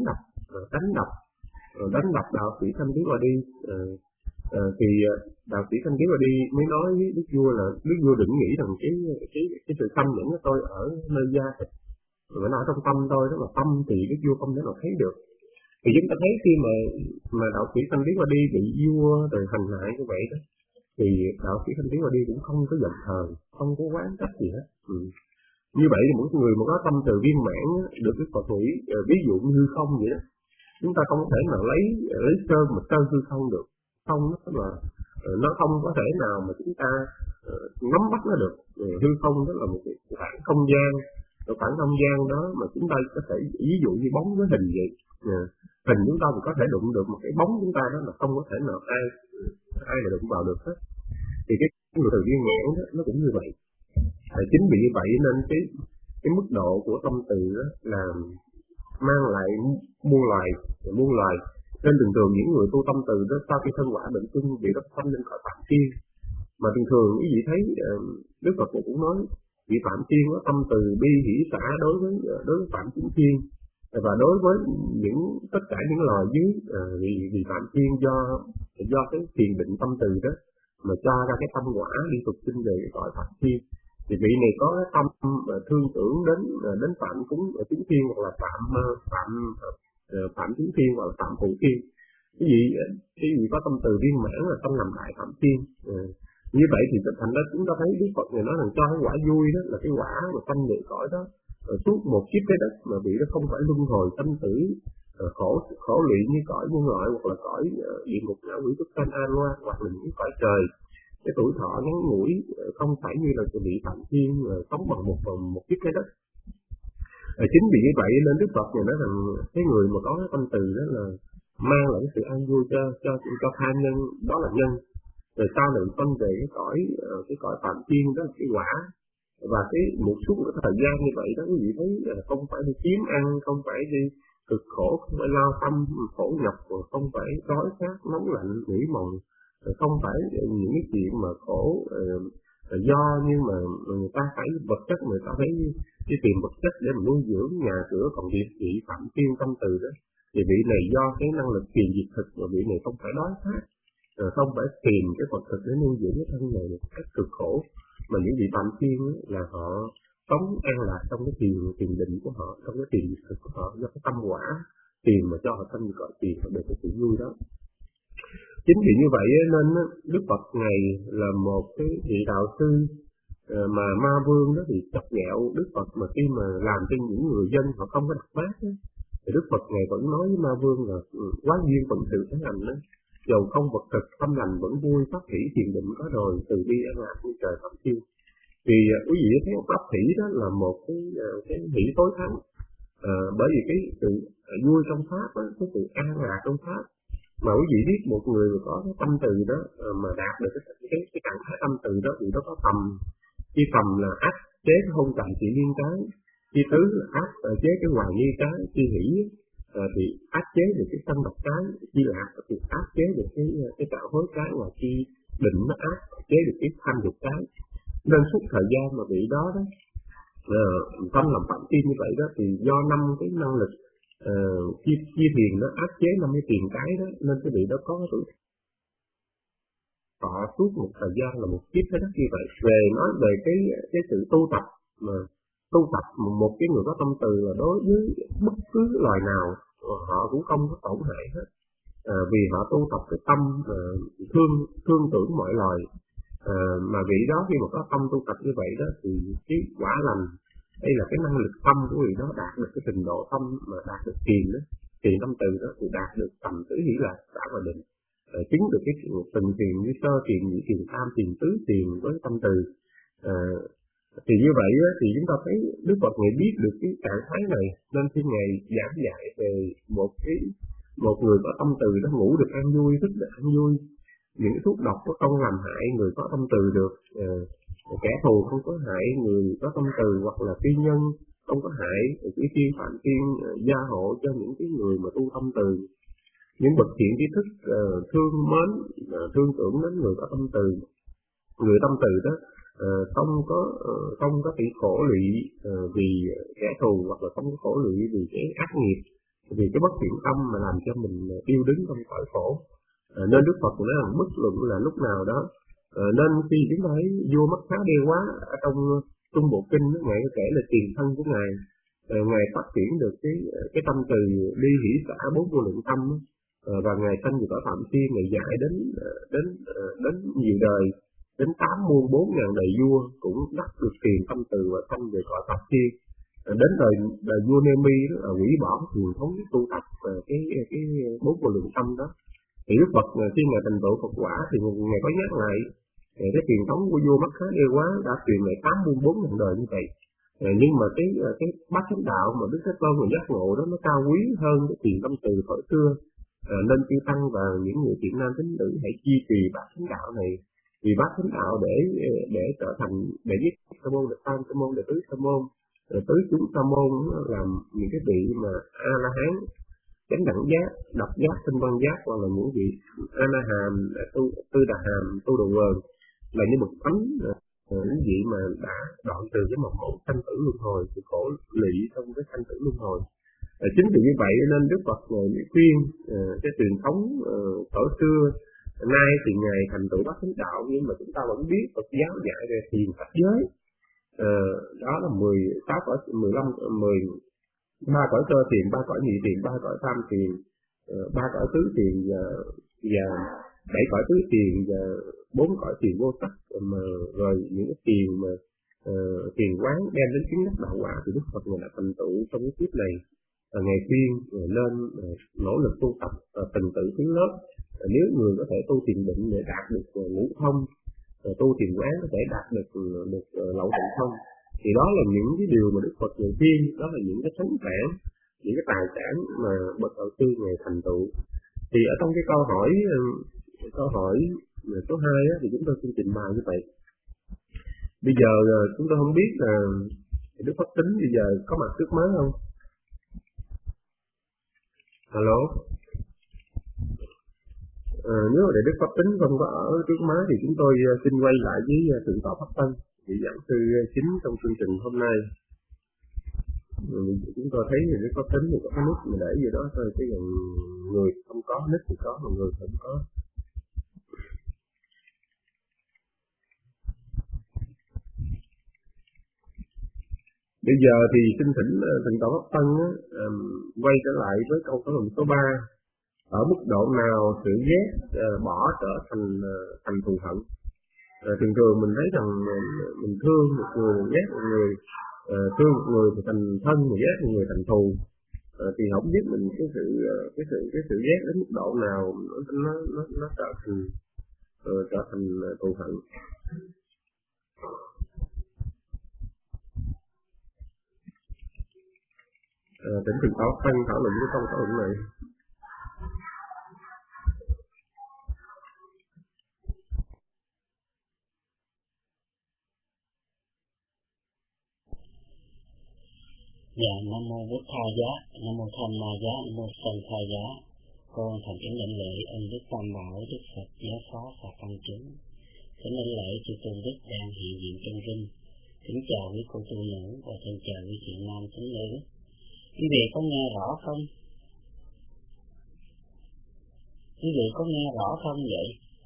đập đạo sĩ Khanh Tí Qua Đi. Thì đạo sĩ Khanh Tí Qua Đi mới nói với Đức Vua là Đức Vua đừng nghĩ rằng cái sự xâm lấn của tôi ở nơi da thịt, mà nó ở trong tâm tôi, đó là tâm thì Đức Vua không thể nào thấy được. Thì chúng ta thấy khi mà đạo sĩ Khanh Tí Qua Đi bị vua rồi hành hại như vậy đó, thì đạo sĩ Khanh Tí Qua Đi cũng không có giận hờn, không có oán trách gì hết. Như vậy thì mỗi người mà có tâm từ viên mãn được Đức Phật nghĩ ví dụ như hư không vậy đó. Chúng ta không thể nào lấy sơn mà sơn hư không được. Không, nó không có thể nào mà chúng ta nắm bắt nó được. Hư không đó là một cái khoảng không gian. Ở khoảng không gian đó mà chúng ta có thể ví dụ như bóng với hình vậy. Hình chúng ta cũng có thể đụng được, một cái bóng chúng ta đó là không có thể nào ai mà đụng vào được hết. Thì cái người từ viên mãn đó nó cũng như vậy. Chính vì như vậy nên cái mức độ của tâm từ đó là mang lại muôn loài. Nên thường những người tu tâm từ đó sau khi thân quả bệnh chung bị đắp tâm lên khỏi Phạm Thiên. Mà thường quý vị thấy Đức Phật cũng nói vị Phạm Thiên có tâm từ bi hỷ xả đối với Phạm Chúng Thiên, và đối với tất cả những loài dưới. Vì Phạm Thiên do cái thiền định tâm từ đó mà cho ra cái tâm quả đi tục sinh về cõi Phạm Thiên. Thì vị này có cái tâm thương tưởng đến Phạm Chúng Thiên, hoặc là Phạm Chúng Thiên, hoặc là Phạm Phụ Thiên. Cái gì có tâm từ viên mãn là tâm làm đại Phạm Thiên. Như vậy thì thành ra chúng ta thấy Đức Phật này nói rằng cho cái quả vui đó là cái quả mà tâm về cõi đó suốt một kiếp trái đất mà vị đó không phải luân hồi sanh tử khổ lụy như cõi muôn loại, hoặc là cõi địa ngục ngạ quỷ, sanh an loa, hoặc là những cõi trời. Cái tuổi thọ ngắn ngủi không phải như là vị phạm thiên sống bằng một kiếp trái đất. Chính vì như vậy nên Đức Phật này nói rằng cái người mà có cái tâm từ đó là mang lại sự an vui cho tha nhân, đó là nhân. Rồi sau này phân về cái cõi phạm thiên đó là cái quả. Và cái một suốt cái thời gian như vậy đó quý vị thấy không phải đi kiếm ăn, không phải đi cực khổ, không phải lao tâm khổ nhọc, không phải đói khát nóng lạnh nỉ mòn, không phải những cái chuyện mà khổ do nhưng mà người ta phải vật chất, người ta phải đi tìm vật chất để mà nuôi dưỡng nhà cửa. Còn vị phạm thiên tâm từ đó thì vị này do cái năng lực truyền diệt thực, và vị này không phải đói khát, không phải tìm cái vật thực để nuôi dưỡng cái thân này một cách cực khổ, mà những vị phạm thiên là họ sống an lạc trong cái tiền định của họ, trong cái tiền diệt thực của họ, do cái tâm quả tiền mà cho họ thân gọi tiền họ được cái sự vui đó. Chính vì như vậy nên Đức Phật này là một cái vị đạo sư mà ma vương đó thì chọc ghẹo Đức Phật, mà khi mà làm cho những người dân họ không có đặt bát đó, thì Đức Phật này vẫn nói với ma vương là quá duyên phận sự thế lành đó, dầu không vật thực tâm lành vẫn vui, pháp thủy thiền định có rồi, từ bi an lạc như trời phạm thiên. Thì quý vị thấy pháp thủy đó là một cái hỷ tối thắng, bởi vì cái sự vui trong pháp đó, cái sự an lạc trong pháp. Mà quý vị biết một người mà có cái tâm từ đó mà đạt được cái trạng thái tâm từ đó thì nó có tầm. Chi tầm là ác chế cái hôn trầm trị liên cái, chi tứ là ác chế cái hoài nghi cái, chi hỷ thì ác chế được cái sân độc cái, chi lạc thì ác chế được cái tạo hối cái, và chi định nó ác chế được cái tham dục cái. Nên suốt thời gian mà vị đó tâm làm phạm thiên như vậy đó, thì do 5 cái năng lực chi thiền nó áp chế 5 cái tiền cái đó, nên cái vị đó có tuổi thọ suốt một thời gian là một kiếp trái đất như vậy. Nói về cái sự tu tập, mà tu tập một cái người có tâm từ là đối với bất cứ loài nào họ cũng không có tổn hại hết, vì họ tu tập cái tâm thương tưởng mọi loài. Mà vị đó khi mà có tâm tu tập như vậy đó thì cái quả lành, đây là cái năng lực tâm của vị đó đạt được cái trình độ tâm mà đạt được tiền đó, tiền tâm từ đó thì đạt được tầm tứ hỷ lạc đã và định, chứng được cái từng tiền như sơ tiền, nhị tiền, tam tiền, tứ tiền với tâm từ. Thì như vậy đó, thì chúng ta thấy Đức Phật Ngài biết được cái trạng thái này, nên khi Ngài giảng dạy về một người có tâm từ đó ngủ được an vui, thức được an vui, những thuốc độc có không làm hại người có tâm từ được, kẻ thù không có hại người có tâm từ, hoặc là phi nhân không có hại, chỉ tiên phạm tiên gia hộ cho những cái người mà tu tâm từ. Những bậc thiện trí thức thương mến, thương tưởng đến người có tâm từ. Người tâm từ đó không có bị khổ lụy vì kẻ thù, hoặc là không có khổ lụy vì cái ác nghiệp, vì cái bất thiện tâm mà làm cho mình điêu đứng trong cõi khổ. Nên Đức Phật nói rằng bất luận là lúc nào đó, nên khi chúng ta thấy vua Mắc Khá Đê Quá ở trong Trung Bộ Kinh, Ngài có kể là tiền thân của Ngài, Ngài phát triển được cái tâm từ ly hỷ xả 4 vô lượng tâm, và Ngài sanh về cõi Phạm Thiên, Ngài dạy đến nhiều đời, đến 8 muôn 4 ngàn đời vua cũng đắc được tiền tâm từ và sanh về cõi Phạm Thiên. Đến đời vua Nê-mi hủy bỏ truyền thống tu tập cái 4 vô lượng tâm đó. Thì Đức Phật khi Ngài thành tựu Phật quả thì Ngài có nhắc lại cái truyền thống của vua Mắc Khá Đê Quá đã truyền lại 8 muôn 4 ngàn đời như vậy. Nhưng mà cái bát chánh đạo mà Đức Thế Tôn mà giác ngộ đó nó cao quý hơn cái tiền tâm từ thời xưa. Nên chư tăng và những người thiện nam tín nữ hãy duy trì bát chánh đạo này, vì bát chánh đạo để trở thành đệ nhất sa môn, đệ tam sa môn, đệ tứ sa môn, tứ chúng sa môn, làm những cái vị mà a la hán, chánh đẳng giác, độc giác, tinh văn giác, hoặc là những vị a la hàm, tư đà hàm, tu đồ vờn, là những bậc thánh, những vị mà đã đoạn từ cái mộng hồn sanh tử luân hồi, sự khổ lụy trong cái sanh tử luân hồi. Chính vì như vậy nên Đức Phật khuyên cái truyền thống tổ xưa nay thì Ngài thành tựu bát chánh đạo, nhưng mà chúng ta vẫn biết Phật giáo dạy về thiền pháp giới, đó là 16 cõi, 13 cõi sơ thiền, 3 cõi nhị thiền, 3 cõi tam thiền, 3 cõi tứ thiền và 7 cõi tứ thiền và 4 cõi thiền vô sắc, mà rồi những cái thiền mà thiền quán đem đến chứng đắc đạo quả thì Đức Phật Ngài đã thành tựu trong cái kiếp này. Ngày khuyên lên nỗ lực tu tập từng tự tiến lớp. Nếu người có thể tu thiền định để đạt được ngũ thông, tu thiền quán có thể đạt được lậu tịnh thông, thì đó là những cái điều mà Đức Phật Ngài khuyên, đó là những cái thánh sản, những cái tài sản mà bậc đạo sư Ngài thành tựu. Thì ở trong cái câu hỏi số 2 thì chúng tôi xin trình bày như vậy. Bây giờ chúng tôi không biết là Đức Pháp Tính bây giờ có mặt trước máy không? Alo. Nếu mà để Đức Pháp Tính không có ở trước máy thì chúng tôi xin quay lại với Thượng tọa Pháp Tân, vị giảng sư chính trong chương trình hôm nay. Chúng tôi thấy Đức Pháp Tính thì có cái nút mà để gì đó thôi, cái gần người không có nút thì có, mà người không có. Bây giờ thì xin thỉnh Thượng tọa Pháp Tân quay trở lại với câu hỏi số 3. Ở mức độ nào sự ghét bỏ trở thành thù hận? Thường thường mình thấy rằng mình thương một người, ghét một người, thương một người thì thành thân, mà ghét một người thành thù. Thì không biết mình cái sự ghét đến mức độ nào nó trở thành thù hận. Thỉnh Thượng tọa Pháp Tân thảo luận cái câu hỏi này. Dạ, Nam Mô Bụt Tha Giá, Nam Mô Tham Ma Giá, Nam Mô Sanh Tha Giá. Con thành kính lãnh lễ ơn Đức Tam Bảo, Đức Phật, Giáo Pháp và Tăng chúng. Kính lãnh lễ chư tôn đức đang hiện diện trong rinh. Kính chào quý cô tu nữ và thân chào quý chị nam tín nữ. Quý vị có nghe rõ không? Quý vị có nghe rõ không vậy?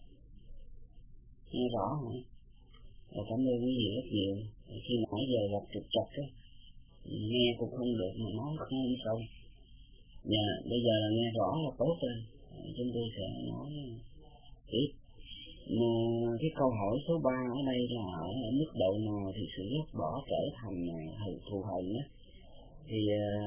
Nghe rõ hả? Cảm ơn quý vị rất nhiều. Khi nãy giờ gặp trục trặc á, nghe cũng không được mà nói không xong. Dạ, bây giờ là nghe rõ là tốt rồi. Chúng tôi sẽ nói tiếp. Cái câu hỏi số 3 ở đây là ở mức độ nào thì sự ghét bỏ trở thành thù hận á. Thì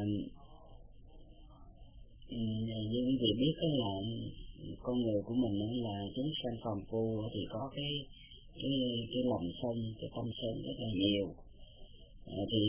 như quý vị biết là con người của mình là chúng sanh phàm phu thì có cái lòng sân, cái tâm sân rất là nhiều. Thì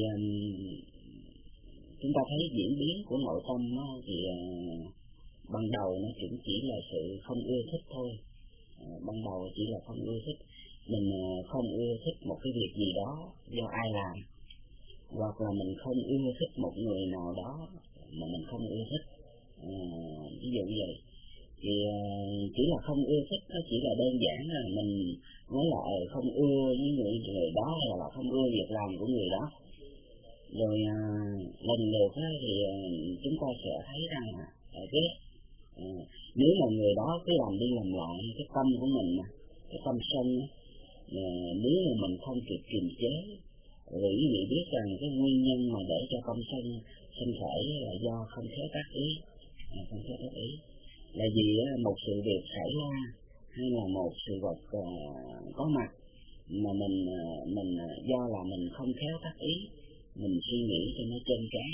chúng ta thấy diễn biến của nội tâm thì ban đầu nó chỉ là sự không ưa thích thôi. Ban đầu chỉ là không ưa thích. Mình không ưa thích một cái việc gì đó do ai làm, hoặc là mình không ưa thích một người nào đó mà mình không ưa thích. Ví dụ vậy. Thì chỉ là không ưa thích, nó chỉ là đơn giản là mình nói là không ưa với người đó, hay là không ưa việc làm của người đó. Rồi lần lượt thì chúng ta sẽ thấy rằng ghét. Nếu mà người đó cứ làm đi làm lại, cái tâm của mình, cái tâm sân, nếu mà mình không kịp kiềm chế, rồi quý vị biết rằng cái nguyên nhân mà để cho tâm sân sinh khởi là do không khéo tác ý. Không khéo tác ý là vì một sự việc xảy ra hay là một sự vật có mặt mà mình do là mình không khéo tác ý, mình suy nghĩ cho nó chân chánh,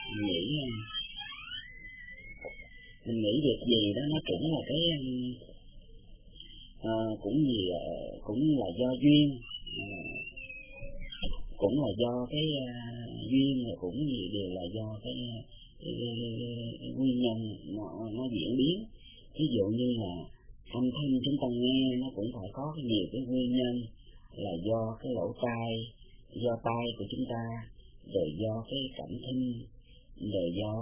mình nghĩ việc gì đó nó cũng là cái cũng là do duyên, cũng là do cái duyên, và cũng đều là do cái nguyên nhân nó diễn biến. Ví dụ như là âm thanh chúng ta nghe nó cũng phải có nhiều cái nguyên nhân, là do cái lỗ tai, do tai của chúng ta, rồi do cái cảm thính, rồi do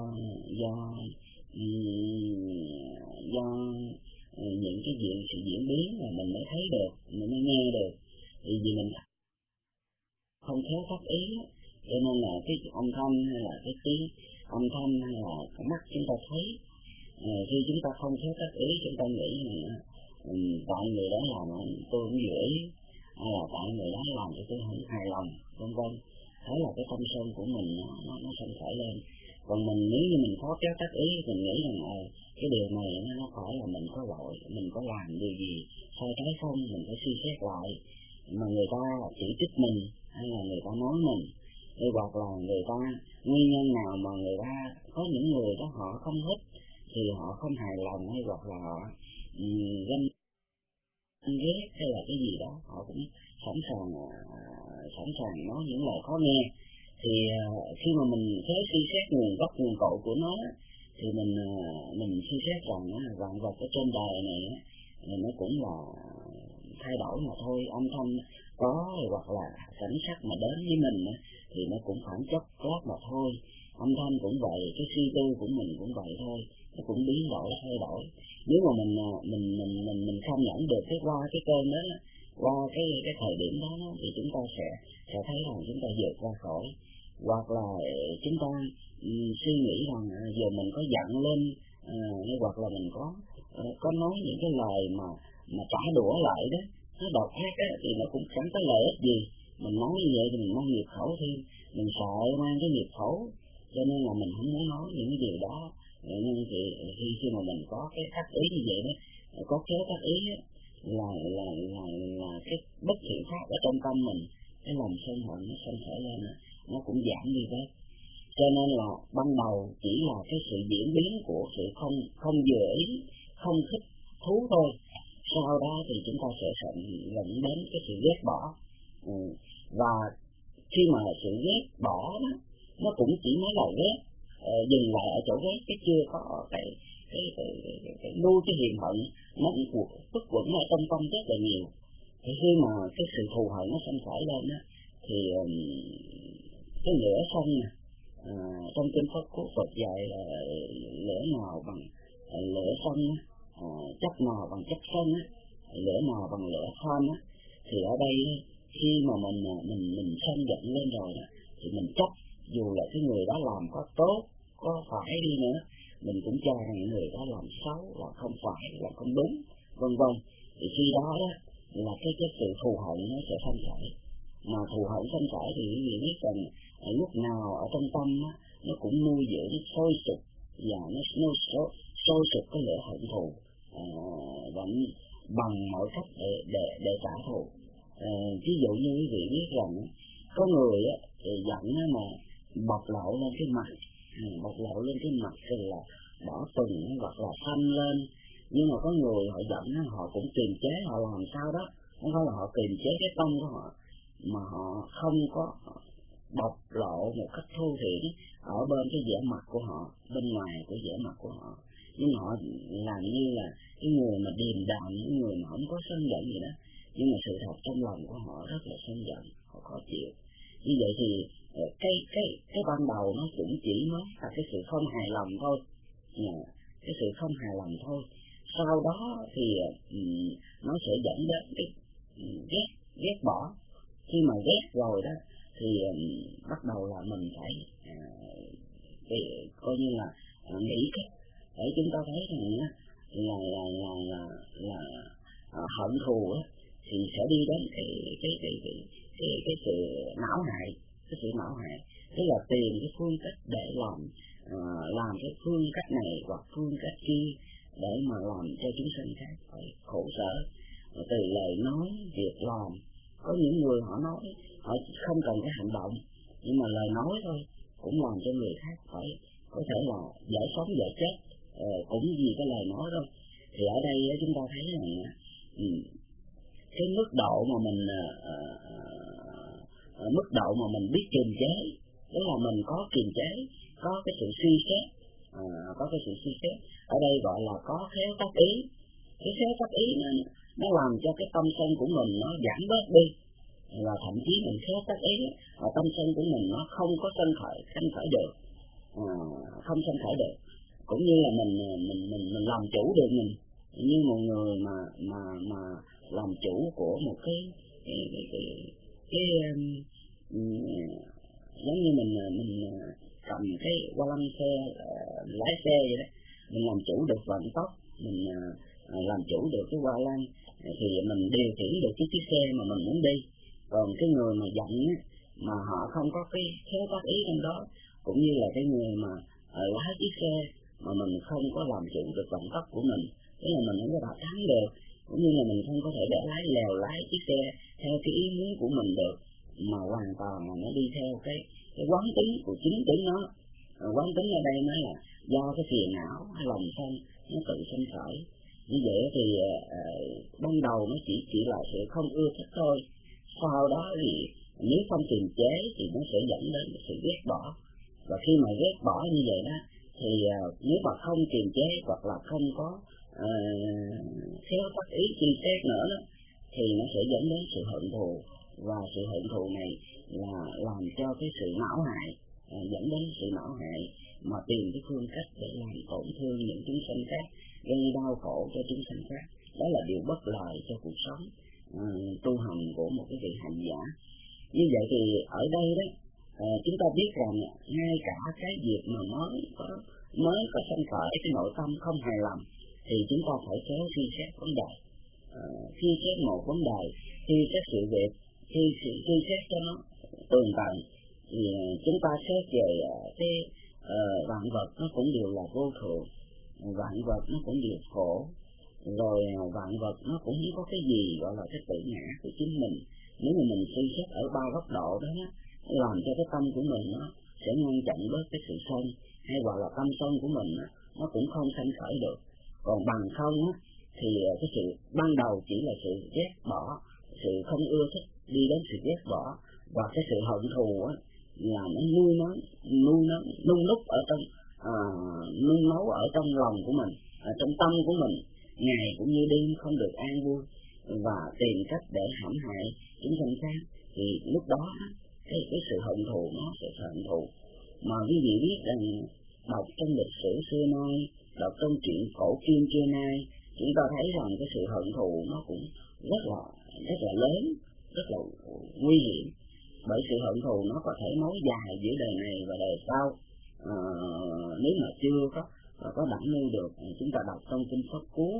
những cái sự diễn biến mà mình mới thấy được, mình mới nghe được. Vì mình không khéo tác ý, cho nên là cái âm thanh hay là cái tiếng âm thanh hay là cái mắt chúng ta thấy, khi chúng ta không khéo tác ý, chúng ta nghĩ là tại người đó làm tôi không vừa ý, hay là tại người đó làm cho tôi không hài lòng, vân vân. Thế là cái tâm sân của mình nó sanh khởi lên. Còn mình nếu như mình có khéo tác ý, mình nghĩ rằng cái điều này nó phải là mình có lỗi, mình có làm điều gì sai trái không, mình phải suy xét lại. Mà người ta chỉ trích mình, hay là người ta nói mình, hoặc là người ta nguyên nhân nào mà người ta có những người đó họ không thích thì họ không hài lòng, hay hoặc là họ ganh ghét hay là cái gì đó, họ cũng sẵn sàng nói những lời khó nghe. Thì khi mà mình thấy suy xét nguồn gốc nguồn cội của nó thì mình suy xét rằng vạn vật ở trên đời này nó cũng là thay đổi mà thôi, âm thanh có hoặc là cảnh sắc mà đến với mình thì nó cũng phản chất lát mà thôi, âm thanh cũng vậy, cái suy tư của mình cũng vậy thôi, nó cũng biến đổi thay đổi. Nếu mà mình không nhận được qua cái cơn đó, qua cái thời điểm đó thì chúng ta sẽ thấy rằng chúng ta vượt ra khỏi, hoặc là chúng ta suy nghĩ rằng giờ mình có giận lên hoặc là mình có nói những cái lời mà trả đũa lại đó, nó độc ác á, thì nó cũng chẳng có lợi ích gì. Mình nói như vậy thì mình mang nghiệp khẩu thêm, mình sợ mang cái nghiệp khẩu, cho nên là mình không muốn nói những cái điều đó. Nên thì khi mà mình có cái tác ý như vậy đó, có cái tác ý là cái bất thiện pháp ở trong tâm mình, cái lòng sân hận nó sanh khởi lên, nó cũng giảm đi đấy. Cho nên là ban đầu chỉ là cái sự diễn biến của sự không vừa ý, không thích thú thôi. Sau đó thì chúng ta sẽ dẫn đến cái sự ghét bỏ. Và khi mà sự ghét bỏ đó, nó cũng chỉ mới là ghét, dừng lại ở chỗ ghét, cái chưa có cái nuôi cái hiềm hận nó phức quẩn ở trong tâm rất là nhiều. Thì khi mà cái sự thù hận nó sanh khởi lên á, thì cái lửa sân trong kinh Phật của Phật dạy là lửa nào bằng lửa sân, chất nào bằng chất sân, lửa nào bằng lửa than á. Thì ở đây khi mà mình sân giận lên rồi đó, thì mình chấp dù là cái người đó làm có tốt có phải đi nữa, mình cũng cho rằng người đó làm xấu, là không phải, là không đúng, vân vân. Thì khi đó là cái sự thù hận nó sẽ sanh khởi. Mà thù hận sanh khởi thì quý vị biết rằng lúc nào ở trong tâm nó cũng nuôi dưỡng sôi sục, và nó sôi sục cái lửa hận thù, vẫn bằng mọi cách để trả thù. Ví dụ như quý vị biết rằng có người giận mà bộc lộ lên cái mặt, rồi là đỏ từng hoặc là xanh lên. Nhưng mà có người họ giận họ cũng kiềm chế, họ làm sao đó, không phải là họ kiềm chế cái tâm của họ, mà họ không có bộc lộ một cách thô thiển ở bên cái vẻ mặt của họ, bên ngoài của vẻ mặt của họ. Nhưng họ làm như là cái người mà điềm đạm, những người mà không có sân giận gì đó, nhưng mà sự thật trong lòng của họ rất là sân giận, họ khó chịu. Như vậy thì cái ban đầu nó cũng chỉ nói là cái sự không hài lòng thôi, cái sự không hài lòng thôi. Sau đó thì nó sẽ dẫn đến cái ghét bỏ. Khi mà ghét rồi đó thì bắt đầu là mình phải coi như là nghĩ cách để chúng ta thấy rằng là hận thù thì sẽ đi đến cái sự não hại, tức là tìm cái phương cách để làm cái phương cách này hoặc phương cách kia để mà làm cho chúng sinh khác phải khổ sở. Từ lời nói, việc làm, có những người họ nói họ không cần cái hành động, nhưng mà lời nói thôi cũng làm cho người khác phải có thể là dễ sống dễ chết, cũng vì cái lời nói thôi. Thì ở đây chúng ta thấy rằng cái mức độ mà mình biết kiềm chế, tức là mình có kiềm chế, có cái sự suy xét, ở đây gọi là có khéo tác ý. Cái khéo tác ý nó làm cho cái tâm sân của mình nó giảm bớt đi, và thậm chí mình khéo tác ý và tâm sân của mình nó không có sanh khởi được, không sanh khởi được. Cũng như là mình làm chủ được mình, như một người mà làm chủ của một cái giống như mình cầm cái qua lăng xe, lái xe vậy đó, mình làm chủ được vận tốc, mình làm chủ được cái qua lăng thì mình điều khiển được cái chiếc xe mà mình muốn đi. Còn cái người mà giận mà họ không có cái khéo tác ý trong đó, cũng như là cái người mà lái chiếc xe mà mình không có làm chủ được vận tốc của mình, tức là mình không có đạt thắng được, cũng như là mình không có thể để lái chiếc xe theo cái ý muốn của mình được, mà hoàn toàn là nó đi theo cái quán tính của chính nó. Quán tính ở đây nói là do cái phiền não hay lòng sân nó tự sinh khởi. Như vậy thì ban đầu nó chỉ là sự không ưa thích thôi, sau đó thì nếu không kiềm chế thì nó sẽ dẫn đến sự ghét bỏ. Và khi mà ghét bỏ như vậy đó thì nếu mà không kiềm chế hoặc là không có khéo tác ý chi tiết nữa đó, thì nó sẽ dẫn đến sự hận thù, và sự hận thù này là làm cho cái sự não hại, dẫn đến sự não hại mà tìm cái phương cách để làm tổn thương những chúng sanh khác, gây đau khổ cho chúng sanh khác. Đó là điều bất lợi cho cuộc sống tu hành của một cái vị hành giả. Như vậy thì ở đây đó chúng ta biết rằng ngay cả cái việc mà mới có sanh khởi cái nội tâm không hài lòng thì chúng ta phải kéo suy xét vấn đề, suy xét một vấn đề, khi các sự việc, khi suy xét cho nó tường tận thì chúng ta xét về cái vạn vật nó cũng đều là vô thường, vạn vật nó cũng đều khổ, rồi vạn vật nó cũng không có cái gì gọi là cái tự ngã của chính mình. Nếu mà mình suy xét ở ba góc độ đó, làm cho cái tâm của mình nó sẽ ngăn chặn bớt cái sự sân, hay gọi là tâm sân của mình nó cũng không sanh khởi được. Còn bằng không thì cái sự ban đầu chỉ là sự ghét bỏ, sự không ưa thích đi đến sự ghét bỏ, và cái sự hận thù là nó nung núc ở trong nung nấu ở trong lòng của mình, trong tâm của mình, ngày cũng như đêm không được an vui, và tìm cách để hãm hại chúng sanh khác. Thì lúc đó cái sự hận thù nó sẽ hận thù. Mà quý vị biết rằng đọc trong lịch sử xưa nay, đọc trong truyện cổ kim xưa nay, chúng ta thấy rằng cái sự hận thù nó cũng rất là lớn, rất là nguy hiểm. Bởi sự hận thù nó có thể nối dài giữa đời này và đời sau. Nếu mà chưa có đảm nêu được, chúng ta đọc trong kinh Pháp Cú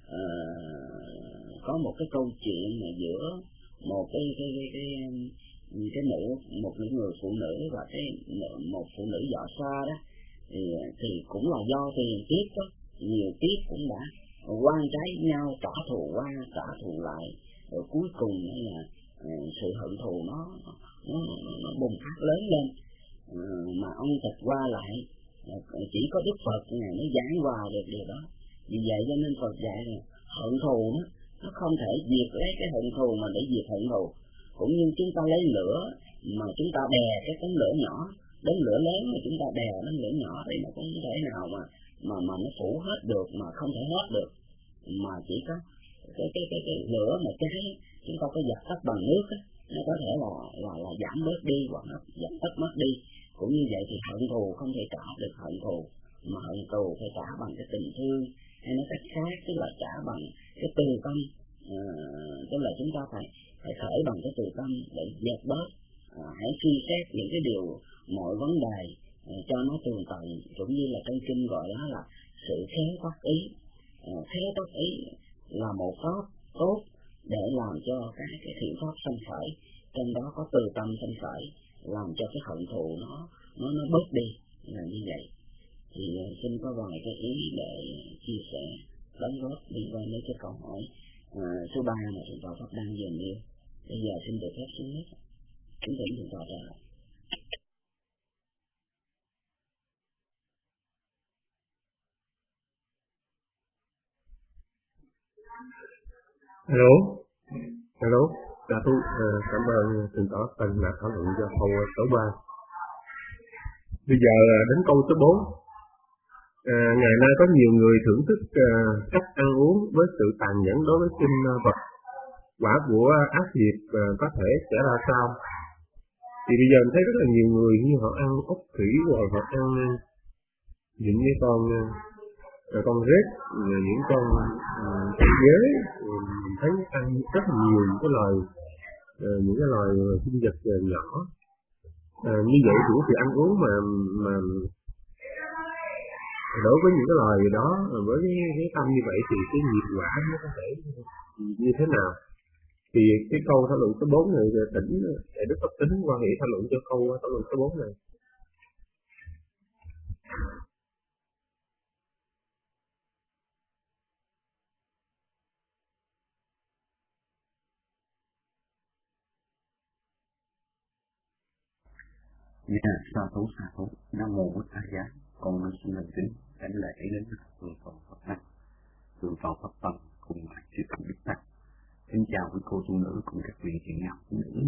có một cái câu chuyện mà giữa một một người phụ nữ và một phụ nữ võ xoa đó, thì cũng là do tiền kiếp đó, nhiều kiếp cũng đã oan trái nhau, trả thù qua trả thù lại, rồi cuối cùng là sự hận thù nó bùng phát lớn lên, mà ông Phật qua lại chỉ có Đức Phật ngài mới giải hòa được điều đó. Vì vậy cho nên Phật dạy là hận thù nó không thể diệt lấy cái hận thù mà để diệt hận thù. Cũng như chúng ta lấy lửa mà chúng ta đè cái đống lửa nhỏ, đống lửa lớn mà chúng ta đè đống lửa nhỏ thì nó không thể nào mà nó phủ hết được, mà không thể hết được, mà chỉ có cái lửa mà cháy chúng ta có dập tắt bằng nước á, nó có thể là giảm bớt đi hoặc nó dập tắt mất đi. Cũng như vậy thì hận thù không thể trả được hận thù, mà hận thù phải trả bằng cái tình thương, hay nói cách khác tức là trả bằng cái từ tâm. Tức là chúng ta phải khởi bằng cái từ tâm để dẹp bớt. Hãy suy xét những cái điều, mọi vấn đề cho nó tường tận, cũng như là trong kinh gọi đó là sự khéo tác ý. Khéo tác ý là một pháp tốt để làm cho cái thiện pháp sanh khởi, trong đó có từ tâm sanh khởi, làm cho cái hận thù nó bớt đi, là như vậy. Thì xin có vài cái ý để chia sẻ đóng góp liên quan đến cái câu hỏi số 3 mà thượng tọa Pháp đang dần nêu. Bây giờ xin được phép xuống nước, kính thỉnh thượng tọa trả lời. Hello, dạ tôi cảm ơn thượng tọa Tân đã thảo luận cho câu số 3. Bây giờ đến câu số 4. Ngày nay có nhiều người thưởng thức cách ăn uống với sự tàn nhẫn đối với sinh vật. Quả của ác nghiệp có thể sẽ ra sao? Thì bây giờ mình thấy rất là nhiều người như họ ăn ốc khỉ, rồi họ ăn những cái con rết, những con dế, mình thấy ăn rất là nhiều những cái loài sinh vật nhỏ. Như vậy thì sự ăn uống mà đối với những cái loài đó, với cái tâm như vậy thì cái nghiệp quả nó có thể như thế nào? Thì cái câu thảo luận số 4 này tỉnh để Đức Phật tính quan hệ thảo luận cho câu thảo luận số 4 này. Sa thú, Nam Mô Bụt Tha Giá. Con xin thành kính đảnh lễ đến Thượng tọa Pháp Năng, Thượng tọa Pháp Tân cùng chư Phật Đức Tăng. Kính chào quý cô tu nữ cùng các vị chị em phụ nữ.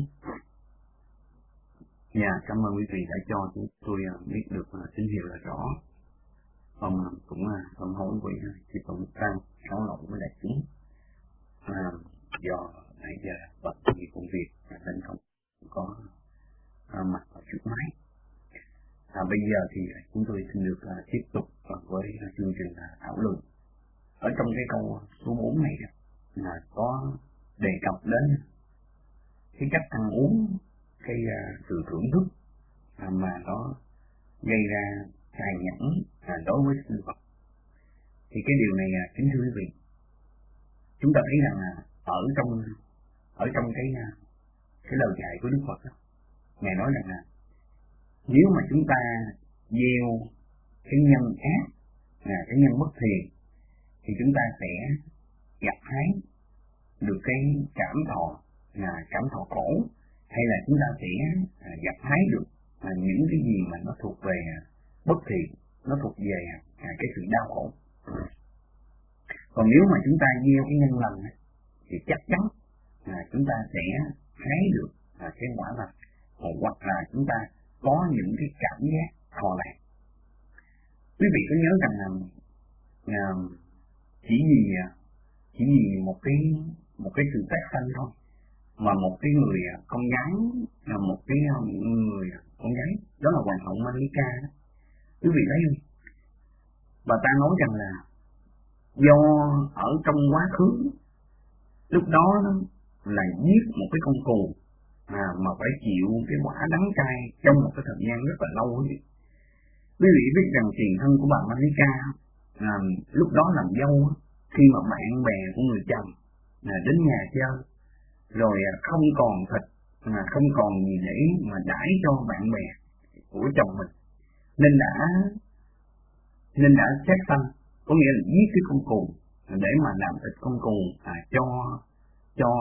Cảm ơn quý vị đã cho chúng tôi biết được tín hiệu là rõ. Ông cũng ông hối quý chư Phật Đức Tăng cáo lỗi với đại chúng. Do nãy giờ bận nhiều công việc nên không có mặt ở trước máy. Bây giờ thì chúng tôi xin được tiếp tục với chương trình thảo luận. Ở trong cái câu số 4 này là có đề cập đến cái cách ăn uống, cái sự thưởng thức mà nó gây ra tàn nhẫn đối với sinh vật. Thì cái điều này kính thưa quý vị, chúng ta thấy rằng ở trong cái lời dạy của Đức Phật đó, Ngài nói rằng là nếu mà chúng ta gieo cái nhân ác, cái nhân bất thiện, thì chúng ta sẽ gặt hái được cái cảm thọ khổ, hay là chúng ta sẽ gặt hái được những cái gì mà nó thuộc về bất thiện, nó thuộc về cái sự đau khổ. Còn nếu mà chúng ta gieo cái nhân lành thì chắc chắn chúng ta sẽ hái được cái quả lành, hoặc là chúng ta có những cái cảm giác thọ lạc. Quý vị có nhớ rằng là chỉ vì một cái sự tái sanh thôi mà một cái người con gái, một cái người con gái đó là hoàng hậu Malika đó. Quý vị thấy không? Bà ta nói rằng là do ở trong quá khứ lúc đó là giết một cái con cừu mà phải chịu cái quả đắng cay trong một cái thời gian rất là lâu. Quý vị biết rằng tiền thân của bà Malika lúc đó làm dâu, khi mà bạn bè của người chồng đến nhà chơi rồi không còn thịt, không còn gì để mà đãi cho bạn bè của chồng mình, nên đã sát sanh, có nghĩa là giết cái con cừu để mà làm thịt con cừu cho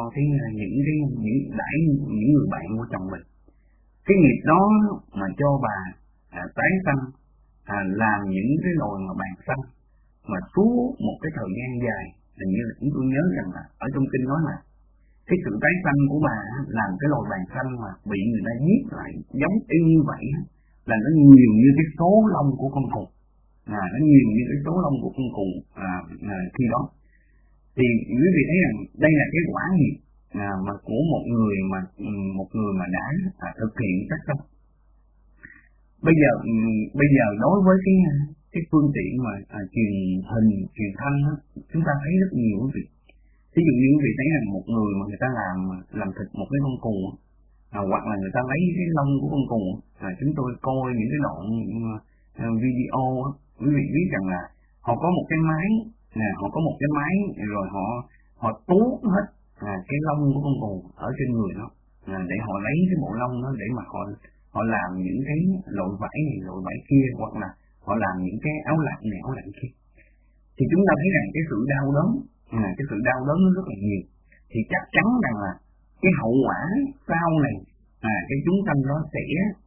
những người bạn của chồng mình. Cái nghiệp đó mà cho bà tái sanh làm những cái loài mà bàn sanh, mà suốt một cái thời gian dài. Hình như là chúng tôi nhớ rằng là ở trong kinh nói là cái sự tái sanh của bà làm cái loài bàn sanh mà bị người ta giết lại giống y như vậy là nó nhiều như cái số lông của con cừu, nó nhiều như cái số lông của con cừu khi đó. Thì quý vị thấy rằng đây là cái quả nghiệp mà của một người mà đã thực hiện sát sanh. Bây giờ đối với cái phương tiện mà truyền hình, truyền thanh đó, chúng ta thấy rất nhiều quý vị. Ví dụ như quý vị thấy rằng một người mà người ta làm thịt một cái con cừu, hoặc là người ta lấy cái lông của con cừu, chúng tôi coi những cái đoạn video, quý vị biết rằng là họ có một cái máy, rồi họ tuốt hết cái lông của con cừu ở trên người nó, để họ lấy cái bộ lông đó để mà họ làm những cái loại vải này, loại vải kia, hoặc là họ làm những cái áo lạnh này, áo lạnh kia. Thì chúng ta thấy rằng cái sự đau đớn nó rất là nhiều. Thì chắc chắn rằng là cái hậu quả sau này cái chúng sanh đó sẽ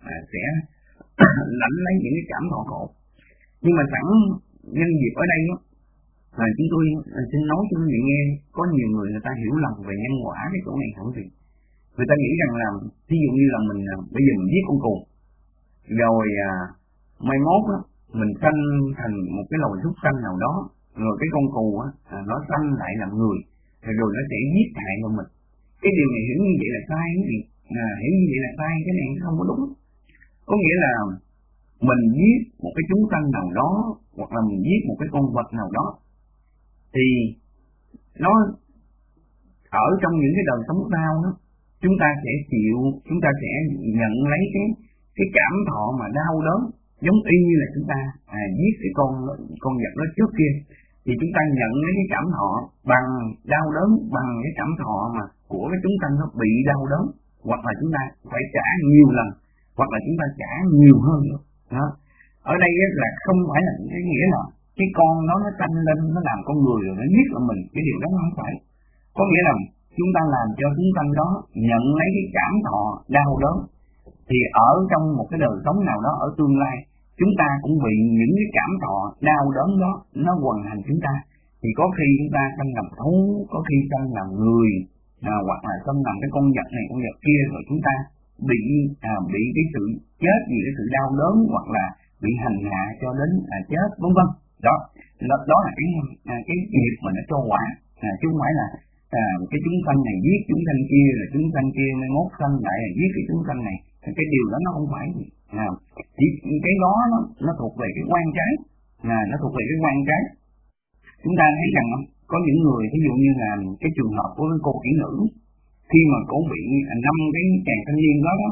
lãnh lấy những cái cảm thọ khổ. Nhưng mà sẵn nhân dịp ở đây chúng tôi xin nói cho quý vị nghe, có nhiều người ta hiểu lầm về nhân quả cái chỗ này hả quý vị. Người ta nghĩ rằng là ví dụ như là mình bây giờ mình giết con cừu, rồi mai mốt mình sanh thành một cái loài súc sanh nào đó, rồi cái con cừu nó sanh lại làm người, rồi nó sẽ giết hại vào mình. Cái điều này hiểu như vậy là sai quý vị, hiểu như vậy là sai, cái này không có đúng. Có nghĩa là mình giết một cái chúng sanh nào đó, hoặc là mình giết một cái con vật nào đó, thì nó ở trong những cái đời sống sau đó, chúng ta sẽ nhận lấy cái cảm thọ mà đau đớn, giống y như là chúng ta giết cái con vật đó trước kia, thì chúng ta nhận lấy cái cảm thọ bằng đau đớn, bằng cái cảm thọ mà của cái chúng sanh nó bị đau đớn, hoặc là chúng ta phải trả nhiều lần, hoặc là chúng ta trả nhiều hơn nữa. Đó. Ở đây là không phải là cái nghĩa là cái con nó sanh lên nó làm con người rồi nó giết là mình, cái điều đó không phải. Có nghĩa là chúng ta làm cho chúng sanh đó nhận lấy cái cảm thọ đau đớn, thì ở trong một cái đời sống nào đó ở tương lai, chúng ta cũng bị những cái cảm thọ đau đớn đó nó quần hành chúng ta. Thì có khi chúng ta sanh làm thú, có khi sanh làm người, hoặc là sanh làm cái con vật này con vật kia, rồi chúng ta bị cái sự chết vì cái sự đau đớn, hoặc là bị hành hạ cho đến chết, vân vân. Đó là cái nghiệp mà nó cho quả, chứ không phải là cái chúng sanh này giết chúng sanh kia, rồi chúng sanh kia mai mốt sanh lại là giết cái chúng sanh này. Cái điều đó nó không phải. Chỉ cái đó nó thuộc về cái quan trái, nó thuộc về cái quan trái. Chúng ta thấy rằng có những người, ví dụ như là cái trường hợp của cô kỹ nữ, khi mà cô bị 5 cái chàng thanh niên đó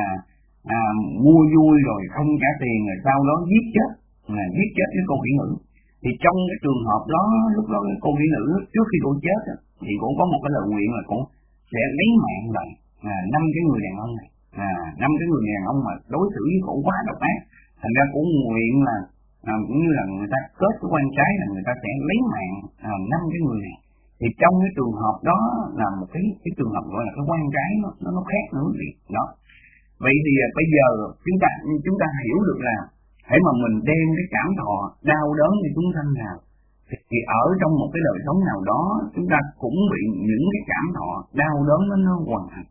mua vui rồi không trả tiền, rồi sau đó giết chết cái cô kỹ nữ. Thì trong cái trường hợp đó, lúc đó cái cô kỹ nữ trước khi cô chết thì cô có một cái lời nguyện là cô sẽ lấy mạng lại 5 cái người đàn ông này, 5 cái người đàn ông mà đối xử với cô quá độc ác. Thành ra cô nguyện là cũng như là người ta kết cái quan trái là người ta sẽ lấy mạng 5 cái người này. Thì trong cái trường hợp đó là một cái trường hợp gọi là cái quan trái nó khác nữa vậy đó. Vậy thì bây giờ chúng ta hiểu được là hễ mà mình đem cái cảm thọ đau đớn cho chúng sanh nào, thì ở trong một cái đời sống nào đó chúng ta cũng bị những cái cảm thọ đau đớn nó hoàn thành.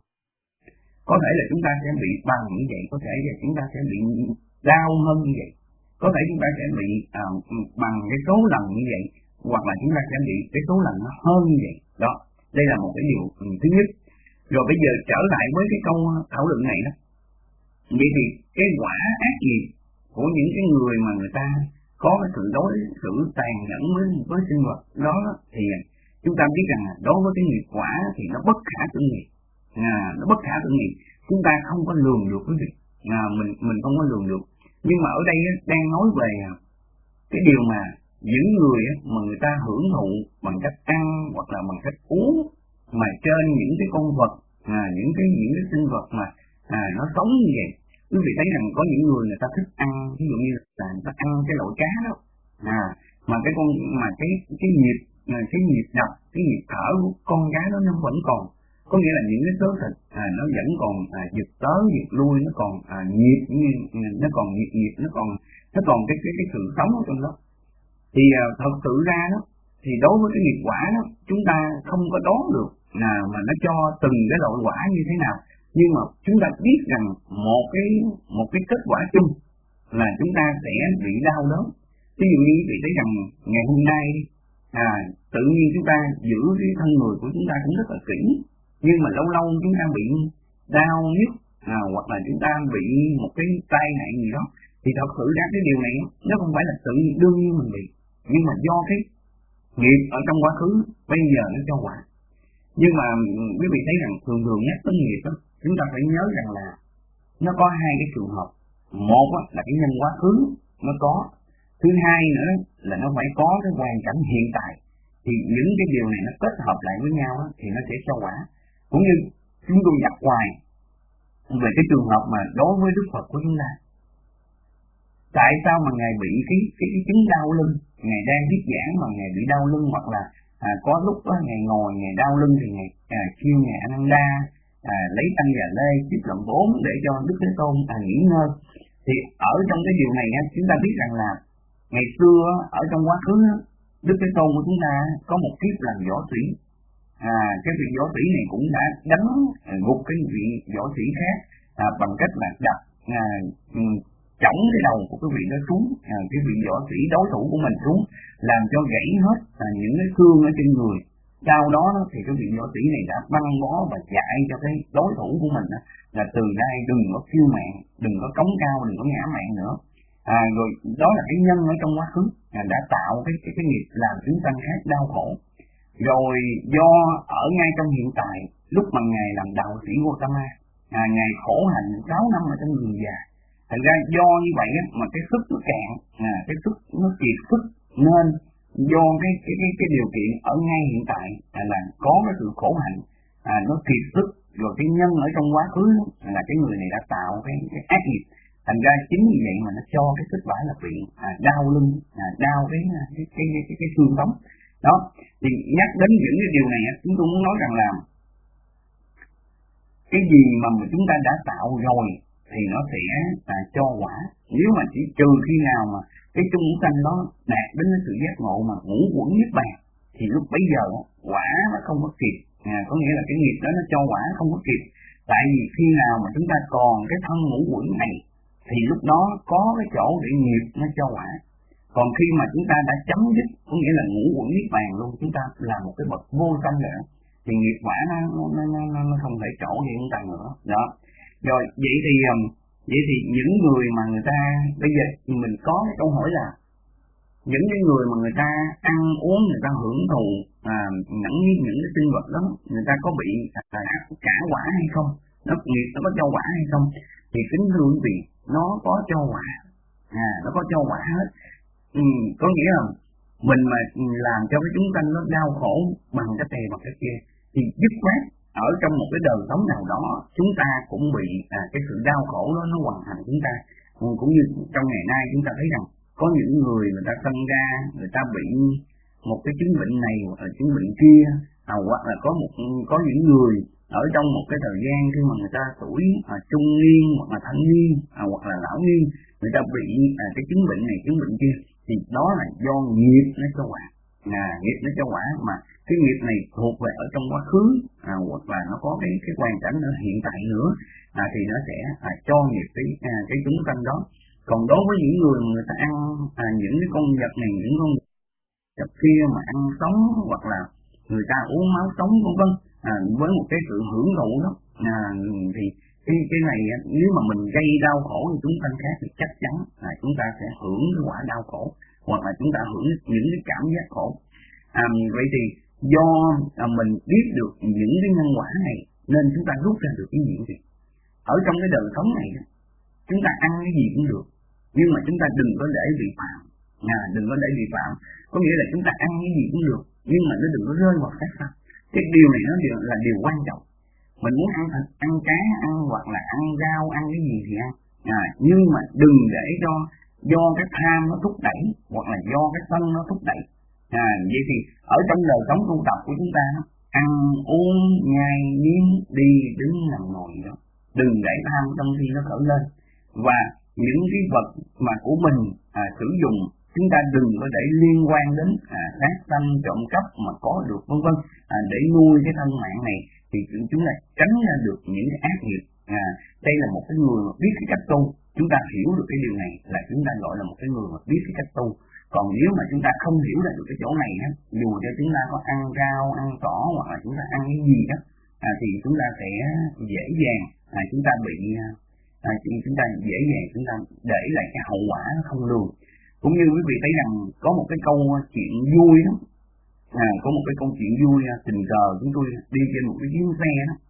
Có thể là chúng ta sẽ bị bằng như vậy, có thể là chúng ta sẽ bị đau hơn như vậy, có thể chúng ta sẽ bị bằng cái số lần như vậy, hoặc là chúng ta sẽ bị cái số lần nó hơn như vậy. Đó, đây là một cái điều thứ nhất. Rồi bây giờ trở lại với cái câu thảo luận này đó. Vậy thì cái quả ác nghiệp của những cái người mà người ta có cái sự đối xử tàn nhẫn với sinh vật đó, thì chúng ta biết rằng đối với cái nghiệp quả thì nó bất khả tư nghị. Nó bất khả tư nghị, chúng ta không có lường được cái việc, mình không có lường được. Nhưng mà ở đây đang nói về cái điều mà những người mà người ta hưởng thụ bằng cách ăn hoặc là bằng cách uống mà trên những cái con vật, những cái sinh vật mà nó sống như vậy. Quý vị thấy rằng có những người ta thích ăn, ví dụ như là người ta ăn cái loại cá đó, mà cái nhịp đập, cái nhịp thở của con cá đó nó vẫn còn, có nghĩa là những cái xớ thịt nó vẫn còn giật tới giật lui, nó còn nhịp, nó còn nhịp, nó còn cái sự sống ở trong đó. Thì thật sự ra đó, thì đối với cái nghiệp quả đó, chúng ta không có đoán được mà nó cho từng cái loại quả như thế nào. Nhưng mà chúng ta biết rằng một cái kết quả chung là chúng ta sẽ bị đau đớn. Ví dụ như quý vị thấy rằng ngày hôm nay tự nhiên chúng ta giữ cái thân người của chúng ta cũng rất là kỹ, nhưng mà lâu lâu chúng ta bị đau nhức, hoặc là chúng ta bị một cái tai nạn gì đó, thì thật sự ra cái điều này nó không phải là tự đương nhiên mình bị, nhưng mà do cái nghiệp ở trong quá khứ bây giờ nó cho quả. Nhưng mà quý vị thấy rằng thường nhắc tới nghiệp đó, chúng ta phải nhớ rằng là nó có hai cái trường hợp. Một là cái nhân quá khứ nó có, thứ hai nữa là nó phải có cái hoàn cảnh hiện tại. Thì những cái điều này nó kết hợp lại với nhau thì nó sẽ cho quả. Cũng như chúng tôi nhắc hoài về cái trường hợp mà đối với Đức Phật của chúng ta, tại sao mà Ngài bị cái chứng đau lưng, Ngài đang thuyết giảng mà Ngài bị đau lưng, hoặc là có lúc Ngài ngồi Ngài đau lưng thì Ngài kêu Ngài Ananda lấy tăng và lê chiếc lợn 4 để cho Đức Thế Tôn nghỉ ngơi. Thì ở trong cái điều này chúng ta biết rằng là ngày xưa ở trong quá khứ Đức Thế Tôn của chúng ta có một kiếp làm võ sĩ. Cái vị võ sĩ này cũng đã đánh gục cái vị võ sĩ khác bằng cách là đập chổng cái đầu của cái vị đó xuống, cái vị võ sĩ đối thủ của mình xuống, làm cho gãy hết những cái xương ở trên người. Sau đó thì cái vị võ sĩ này đã băng bó và dạy cho cái đối thủ của mình là từ đây đừng có kiêu mạn, đừng có cống cao, đừng có ngã mạn nữa. Rồi đó là cái nhân ở trong quá khứ đã tạo cái nghiệp làm chúng sanh khác đau khổ. Rồi do ở ngay trong hiện tại, lúc mà Ngài làm đạo sĩ Gautama, Ngài khổ hạnh 6 năm ở trong rừng già. Thành ra do như vậy mà cái sức nó cạn, cái sức nó kiệt sức, nên do cái điều kiện ở ngay hiện tại là có cái sự khổ hạnh, nó kiệt sức, rồi cái nhân ở trong quá khứ là cái người này đã tạo cái ác nghiệp. Thành ra chính vì vậy mà nó cho cái kết quả là bị đau lưng, đau cái xương sống. Đó, thì nhắc đến những cái điều này chúng tôi muốn nói rằng là cái gì mà chúng ta đã tạo rồi thì nó sẽ cho quả. Nếu mà chỉ trừ khi nào mà cái chung ngũ canh đó đạt đến cái sự giác ngộ mà ngũ quẩn niết bàn, thì lúc bấy giờ quả nó không có kịp, có nghĩa là cái nghiệp đó nó cho quả không có kịp. Tại vì khi nào mà chúng ta còn cái thân ngũ quẩn này thì lúc đó có cái chỗ để nghiệp nó cho quả. Còn khi mà chúng ta đã chấm dứt, có nghĩa là ngũ quẩn niết bàn luôn, chúng ta là một cái bậc vô sanh rồi, thì nghiệp quả nó không thể trổ về chúng ta nữa. Đó. Rồi vậy thì những người mà người ta bây giờ mình có cái câu hỏi là những cái người mà người ta ăn uống, người ta hưởng thụ những cái sinh vật đó, người ta có bị trả quả hay không, nó nghiệp nó có cho quả hay không? Thì kính thưa quý vị, nó có cho quả, nó có cho quả hết. Có nghĩa là mình mà làm cho cái chúng sanh nó đau khổ bằng cái này bằng cái kia, thì dứt khoát ở trong một cái đời sống nào đó chúng ta cũng bị cái sự đau khổ đó nó hoàn thành chúng ta. Cũng như trong ngày nay chúng ta thấy rằng có những người ta sinh ra người ta bị một cái chứng bệnh này hoặc là chứng bệnh kia, hoặc là có những người ở trong một cái thời gian khi mà người ta tuổi trung niên hoặc là thanh niên hoặc là lão niên, người ta bị cái chứng bệnh này chứng bệnh kia, thì đó là do nghiệp nó cho quả. Nghiệp nó cho quả, mà cái nghiệp này thuộc về ở trong quá khứ, hoặc là nó có cái hoàn cảnh ở hiện tại nữa, thì nó sẽ cho nghiệp cái chúng sanh đó. Còn đối với những người mà người ta ăn những cái con vật này, những con vật kia mà ăn sống, hoặc là người ta uống máu sống vân vân, với một cái sự hưởng thụ đó, thì cái này nếu mà mình gây đau khổ cho chúng sanh khác thì chắc chắn là chúng ta sẽ hưởng cái quả đau khổ, hoặc là chúng ta hưởng những cái cảm giác khổ. Vậy thì do mình biết được những cái nhân quả này nên chúng ta rút ra được cái gì vậy? Ở trong cái đời sống này chúng ta ăn cái gì cũng được, nhưng mà chúng ta đừng có để bị phạm, đừng có để bị phạm. Có nghĩa là chúng ta ăn cái gì cũng được, nhưng mà nó đừng có rơi vào sát sanh. Cái điều này nó là điều quan trọng. Mình muốn ăn thịt, ăn cá, ăn hoặc là ăn rau, ăn cái gì thì ăn, nhưng mà đừng để do cái tham nó thúc đẩy, hoặc là do cái sân nó thúc đẩy. Vậy thì ở trong đời sống tu tập của chúng ta, ăn uống nhai nhín đi đứng nằm ngồi đó, đừng để tham trong khi nó khởi lên. Và những cái vật mà của mình sử dụng, chúng ta đừng có để liên quan đến sát sanh, trộm cắp mà có được vân vân, để nuôi cái thân mạng này, thì chúng ta tránh ra được những cái ác nghiệp. Đây là một cái người mà biết cái cách tu. Chúng ta hiểu được cái điều này là chúng ta gọi là một cái người mà biết cái cách tu. Còn nếu mà chúng ta không hiểu ra được cái chỗ này dù cho chúng ta có ăn rau, ăn cỏ, hoặc là chúng ta ăn cái gì đó, thì chúng ta sẽ dễ dàng chúng ta bị chúng ta dễ dàng chúng ta để lại cái hậu quả không lường. Cũng như quý vị thấy rằng có một cái câu chuyện vui đó, có một cái câu chuyện vui tình cờ chúng tôi đi trên một cái chuyến xe đó,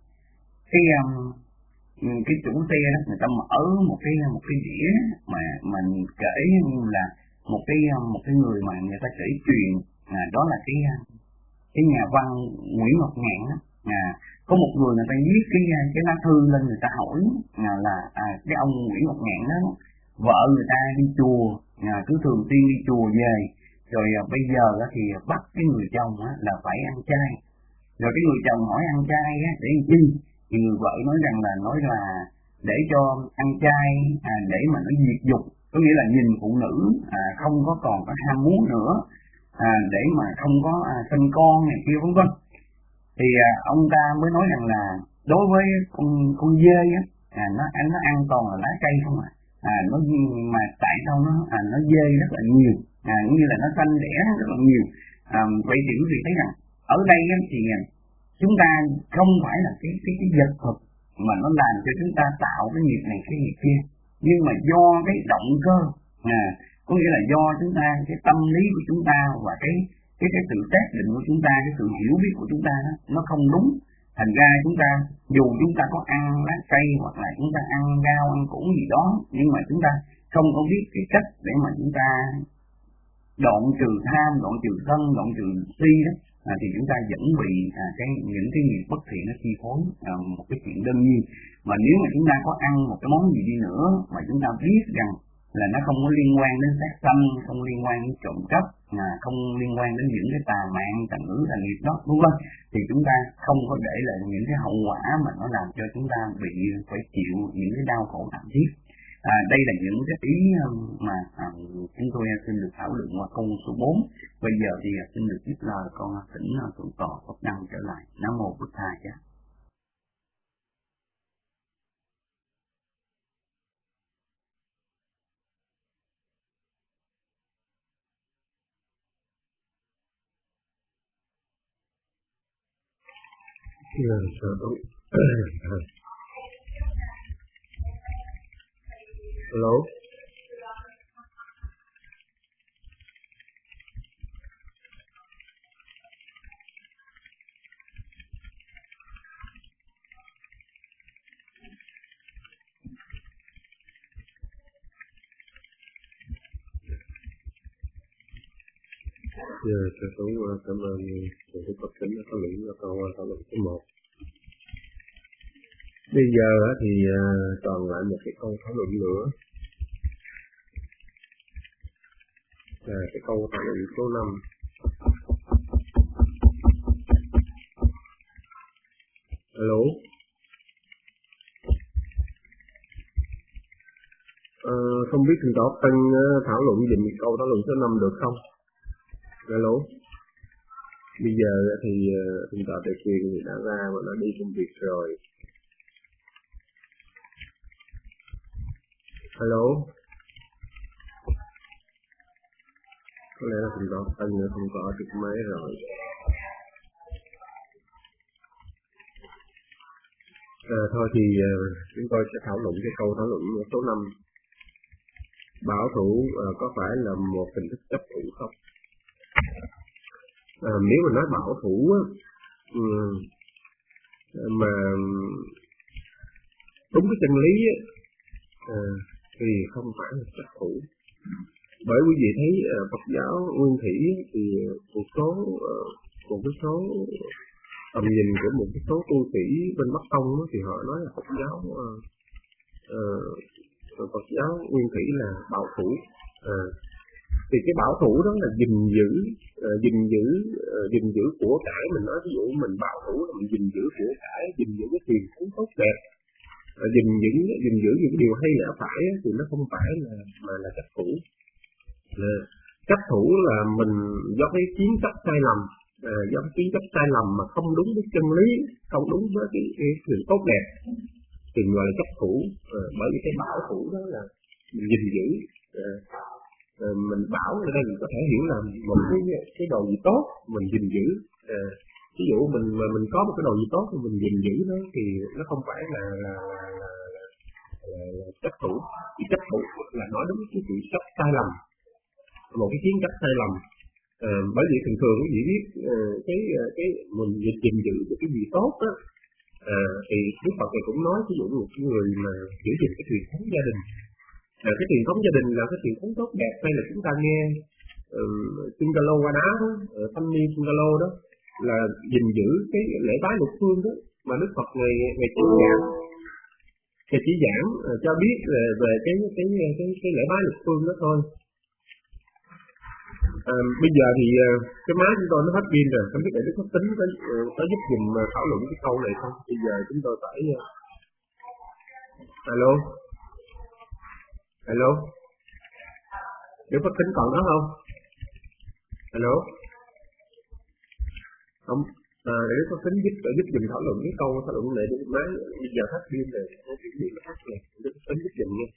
cái chủ xe đó người ta mở một cái đĩa mà mình kể là một cái người mà người ta kể chuyện, đó là cái nhà văn Nguyễn Ngọc Ngạn đó. Có một người ta viết cái lá thư lên, người ta hỏi là cái ông Nguyễn Ngọc Ngạn đó, vợ người ta đi chùa, cứ thường xuyên đi chùa về, rồi bây giờ thì bắt cái người chồng là phải ăn chay. Rồi cái người chồng hỏi ăn chay để làm chi, thì người vợ nói là để cho ăn chay để mà nó diệt dục, có nghĩa là nhìn phụ nữ không có còn có ham muốn nữa, để mà không có sinh con này kia vân vân. Thì ông ta mới nói rằng là đối với con dê nó ăn toàn là lá cây không nó mà tại sao nó dê rất là nhiều, cũng như là nó sanh đẻ rất là nhiều. Vậy thì quý vị thấy rằng ở đây thì chúng ta không phải là cái vật thực mà nó làm cho chúng ta tạo cái nghiệp này cái nghiệp kia, nhưng mà do cái động cơ, có nghĩa là do chúng ta, cái tâm lý của chúng ta và cái sự xác định của chúng ta, cái sự hiểu biết của chúng ta nó không đúng. Thành ra chúng ta dù chúng ta có ăn lá cây hoặc là chúng ta ăn rau, ăn củ gì đó, nhưng mà chúng ta không có biết cái cách để mà chúng ta đoạn trừ tham, đoạn trừ sân, đoạn trừ si đó, thì chúng ta vẫn bị những cái nghiệp bất thiện nó chi phối, một cái chuyện đương nhiên. Mà nếu mà chúng ta có ăn một cái món gì đi nữa mà chúng ta biết rằng là nó không có liên quan đến sát sanh, không liên quan đến trộm cắp, mà không liên quan đến những cái tà mạng, tà ngữ, tà nghiệp đó, đúng không? Thì chúng ta không có để lại những cái hậu quả mà nó làm cho chúng ta bị phải chịu những cái đau khổ thảm thiết. Đây là những cái ý mà chúng tôi xin được thảo luận qua câu số 4. Bây giờ thì xin được tiếp lời con thỉnh Thượng tọa Pháp Đăng trở lại. Nam mô Bụt Thầy Giá. Hello. Giờ thầy cũng cảm ơn thầy Phật Tính đã có lĩnh cho câu thảo luận số 1. Bây giờ thì còn lại một cái câu thảo luận nữa, là cái câu thảo luận số 5. Alo. Không biết thầy Tọa Tân thảo luận dùm câu thảo luận số 5 được không? Alo. Bây giờ thì thầy Tọa Tề Quyền đã ra và đã đi công việc rồi. Alo. Có lẽ là thầy Tọa Tân không có trực máy rồi. Thôi thì chúng tôi sẽ thảo luận cái câu thảo luận số 5. Bảo thủ có phải là một hình thức chấp thủ không? Nếu mà nói bảo thủ mà đúng cái chân lý thì không phải là chấp thủ. Bởi quý vị thấy Phật giáo Nguyên Thủy thì một cái số tầm nhìn của một cái số tu sĩ bên Bắc Tông thì họ nói là Phật giáo Nguyên Thủy là bảo thủ. Thì cái bảo thủ đó là gìn giữ của cải. Mình nói ví dụ mình bảo thủ là mình gìn giữ của cải, gìn giữ cái truyền thống tốt đẹp, gìn giữ những điều hay lẽ phải, thì nó không phải là chấp thủ. Chấp thủ là mình do cái kiến chấp sai lầm, mà không đúng với chân lý, không đúng với cái sự tốt đẹp thì gọi là chấp thủ. Bởi vì cái bảo thủ đó là mình gìn giữ. Mình bảo ở đây mình có thể hiểu là một cái đồ gì tốt mình gìn giữ. Ví dụ mình có một cái đồ gì tốt thì mình gìn giữ nó, thì nó không phải là chấp thủ. Thì chấp thủ là nói đúng cái sự chấp sai lầm, một cái kiến chấp sai lầm. Bởi vì thường quý vị biết cái mình gìn giữ cái gì tốt đó, thì Đức Phật này cũng nói ví dụ một người mà giữ gìn cái truyền thống gia đình. Cái truyền thống gia đình là cái truyền thống tốt đẹp. Hay là chúng ta nghe Singalo qua đá đó, thanh niên Singalo đó, là gìn giữ cái lễ bái lục phương đó mà Đức Phật ngày chỉ giảng cho biết về cái lễ bái lục phương đó thôi. Bây giờ thì cái máy chúng tôi nó hết pin rồi, không biết là Đức Phật Tính có giúp dùm thảo luận cái câu này không? Bây giờ chúng tôi phải Alo. Đức Phật Tính còn đó không? Alo. Không. Để Đức Phật Tính giúp dùm thảo luận cái câu thảo luận này đi. Máy bây giờ hết pin rồi, nó chuyển điện nó hết rồi. Đức Phật Tính giúp dùm nha.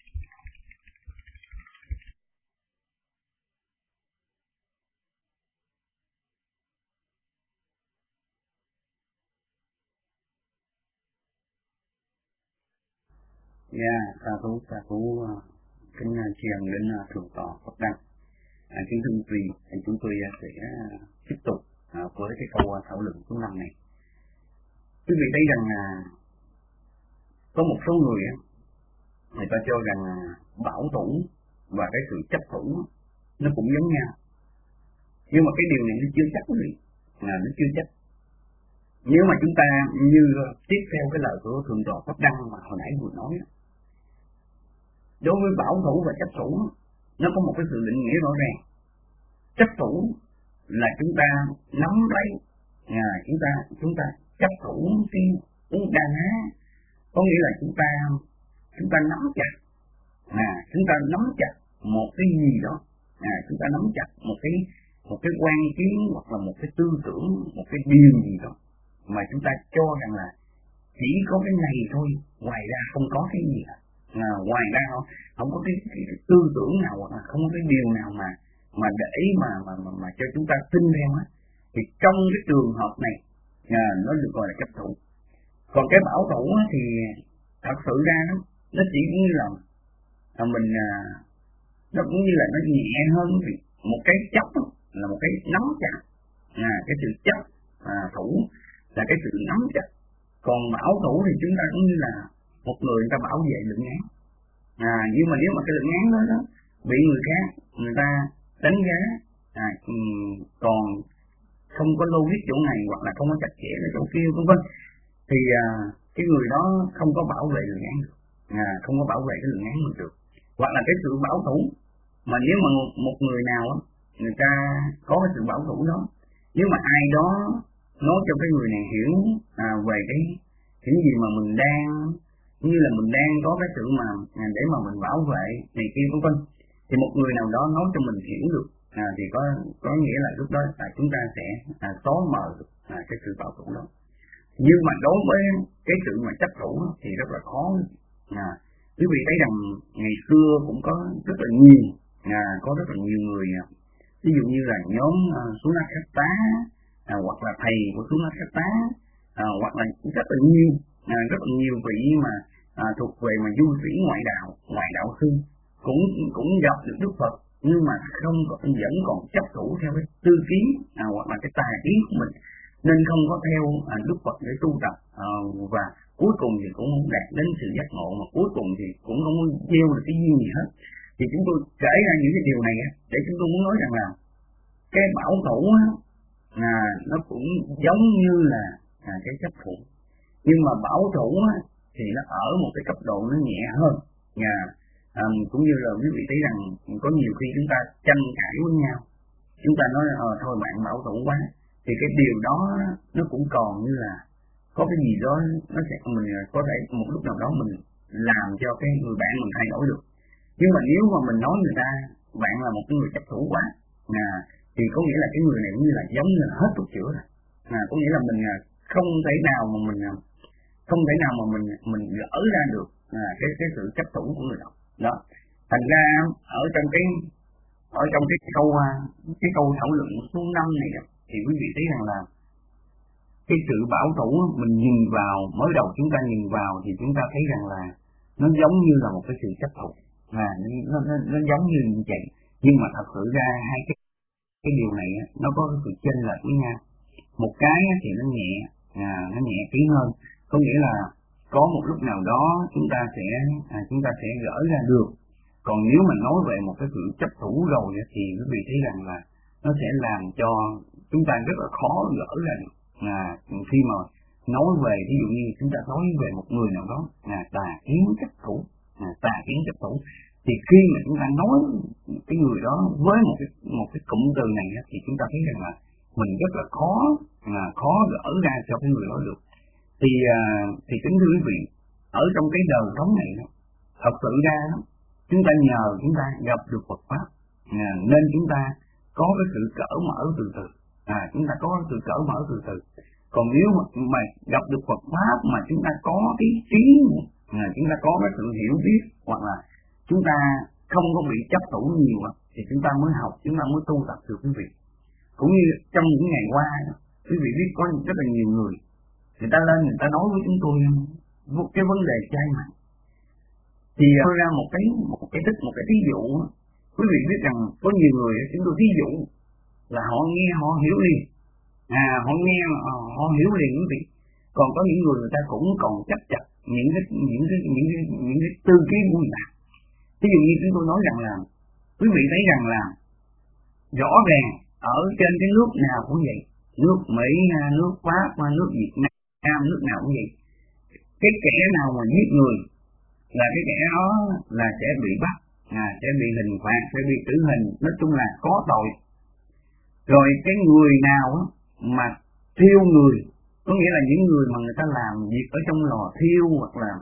Sa thú kính tri ân đến Thượng tọa Pháp Đăng. Kính thưa quý vị, chúng tôi sẽ tiếp tục với cái câu thảo luận số 5 này. Quý vị thấy rằng có một số người ta cho rằng bảo thủ và cái sự chấp thủ nó cũng giống nhau, nhưng mà cái điều này nó chưa chắc quý vị, nó chưa chắc. Nếu mà chúng ta như tiếp theo cái lời của Thượng tọa Pháp Đăng mà hồi nãy vừa nói, đối với bảo thủ và chấp thủ nó có một cái sự định nghĩa rõ ràng. Chấp thủ là chúng ta nắm lấy, chúng ta chấp thủ cái đa ná, có nghĩa là chúng ta nắm chặt, chúng ta nắm chặt một cái gì đó, chúng ta nắm chặt một cái quan kiến hoặc là một cái tư tưởng, một cái điều gì đó mà chúng ta cho rằng là chỉ có cái này thôi, ngoài ra không có cái gì cả. Ngoài ra không có cái tư tưởng nào hoặc là không có cái điều nào mà để mà cho chúng ta tin theo á. Thì trong cái trường hợp này nó được gọi là chấp thủ. Còn cái bảo thủ á, thì thật sự ra nó chỉ như là mình nó cũng như là nó nhẹ hơn một cái chấp là một cái nắm chặt, cái sự chấp thủ là cái sự nắm chặt. Còn bảo thủ thì chúng ta cũng như là một người ta bảo vệ lượng án, nhưng mà nếu mà cái lượng án đó bị người khác người ta đánh giá còn không có logic chỗ này hoặc là không có chặt chẽ ở chỗ kia vân vân, thì cái người đó không có bảo vệ lượng án được, không có bảo vệ cái lượng án mình được. Hoặc là cái sự bảo thủ mà nếu mà một người nào người ta có cái sự bảo thủ đó, nếu mà ai đó nói cho cái người này hiểu về cái gì mà mình đang như là mình đang có cái sự mà để mà mình bảo vệ này kia vân vân, thì một người nào đó nói cho mình hiểu được thì có nghĩa là lúc đó chúng ta sẽ xóa mờ được cái sự bảo thủ đó. Nhưng mà đối với cái sự mà chấp thủ thì rất là khó. Quý vị thấy rằng ngày xưa cũng có rất là nhiều, có rất là nhiều người, ví dụ như là nhóm Xuống Nát Khát Tá, hoặc là thầy của Xuống Nát Khát Tá, hoặc là rất là nhiều vị mà thuộc về mà du sĩ ngoại đạo sư cũng gặp được Đức Phật, nhưng mà vẫn còn chấp thủ theo cái tư kiến hoặc là cái tà kiến của mình, nên không có theo Đức Phật để tu tập, và cuối cùng thì cũng không đạt đến sự giác ngộ, mà cuối cùng thì cũng không gieo được cái duyên gì hết. Thì chúng tôi kể ra những cái điều này để chúng tôi muốn nói rằng là cái bảo thủ nó cũng giống như là cái chấp thủ, nhưng mà bảo thủ thì nó ở một cái cấp độ nó nhẹ hơn. Cũng như là quý vị thấy rằng có nhiều khi chúng ta tranh cãi với nhau, chúng ta nói thôi bạn bảo thủ quá, thì cái điều đó nó cũng còn như là có cái gì đó nó sẽ mình có thể một lúc nào đó mình làm cho cái người bạn mình thay đổi được. Nhưng mà nếu mà mình nói người ta bạn là một cái người chấp thủ quá, thì có nghĩa là cái người này cũng như là giống như là hết thuốc chữa rồi. Có nghĩa là mình không thể nào mà mình gỡ ra được cái sự chấp thủ của người đó. Thành ra ở trong cái câu thảo luận số 5 này thì quý vị thấy rằng là cái sự bảo thủ mình nhìn vào, mới đầu chúng ta nhìn vào thì chúng ta thấy rằng là nó giống như là một cái sự chấp thủ, nó giống như vậy. Nhưng mà thật sự ra hai cái điều này nó có sự chênh lệch với nhau. Một cái thì nó nhẹ tí hơn, có nghĩa là có một lúc nào đó chúng ta sẽ gỡ ra được. Còn nếu mà nói về một cái sự chấp thủ rồi thì quý vị thấy rằng là nó sẽ làm cho chúng ta rất là khó gỡ ra được. Khi mà nói về, ví dụ như chúng ta nói về một người nào đó tà kiến chấp thủ, thì khi mà chúng ta nói cái người đó với một cái cụm từ này thì chúng ta thấy rằng là mình rất là khó gỡ ra cho cái người đó được. Thì kính thưa quý vị, ở trong cái đời sống này thật sự ra chúng ta nhờ chúng ta gặp được Phật pháp, nên chúng ta có cái sự cởi mở từ từ. Chúng ta có sự cởi mở từ từ. Còn nếu mà gặp được Phật pháp mà chúng ta có cái trí, chúng ta có cái sự hiểu biết, hoặc là chúng ta không có bị chấp thủ nhiều thì chúng ta mới học, chúng ta mới tu tập được quý vị. Cũng như trong những ngày qua, quý vị biết có rất là nhiều người ta lên người ta nói với chúng tôi cái vấn đề chay mặt. Thì tôi ra một cái ví dụ. Quý vị biết rằng có nhiều người chúng tôi ví dụ là họ nghe họ hiểu liền, họ nghe họ hiểu liền quý vị. Còn có những người ta cũng còn chấp chặt những cái tư kiến của người ta. Ví dụ như chúng tôi nói rằng là quý vị thấy rằng là rõ ràng ở trên cái nước nào cũng vậy, nước Mỹ, nước Pháp, nước Việt Nam, nước nào cũng vậy, cái kẻ nào mà giết người là cái kẻ đó là sẽ bị bắt, sẽ bị hình phạt, sẽ bị tử hình, nói chung là có tội. Rồi cái người nào mà thiêu người, có nghĩa là những người mà người ta làm việc ở trong lò thiêu hoặc là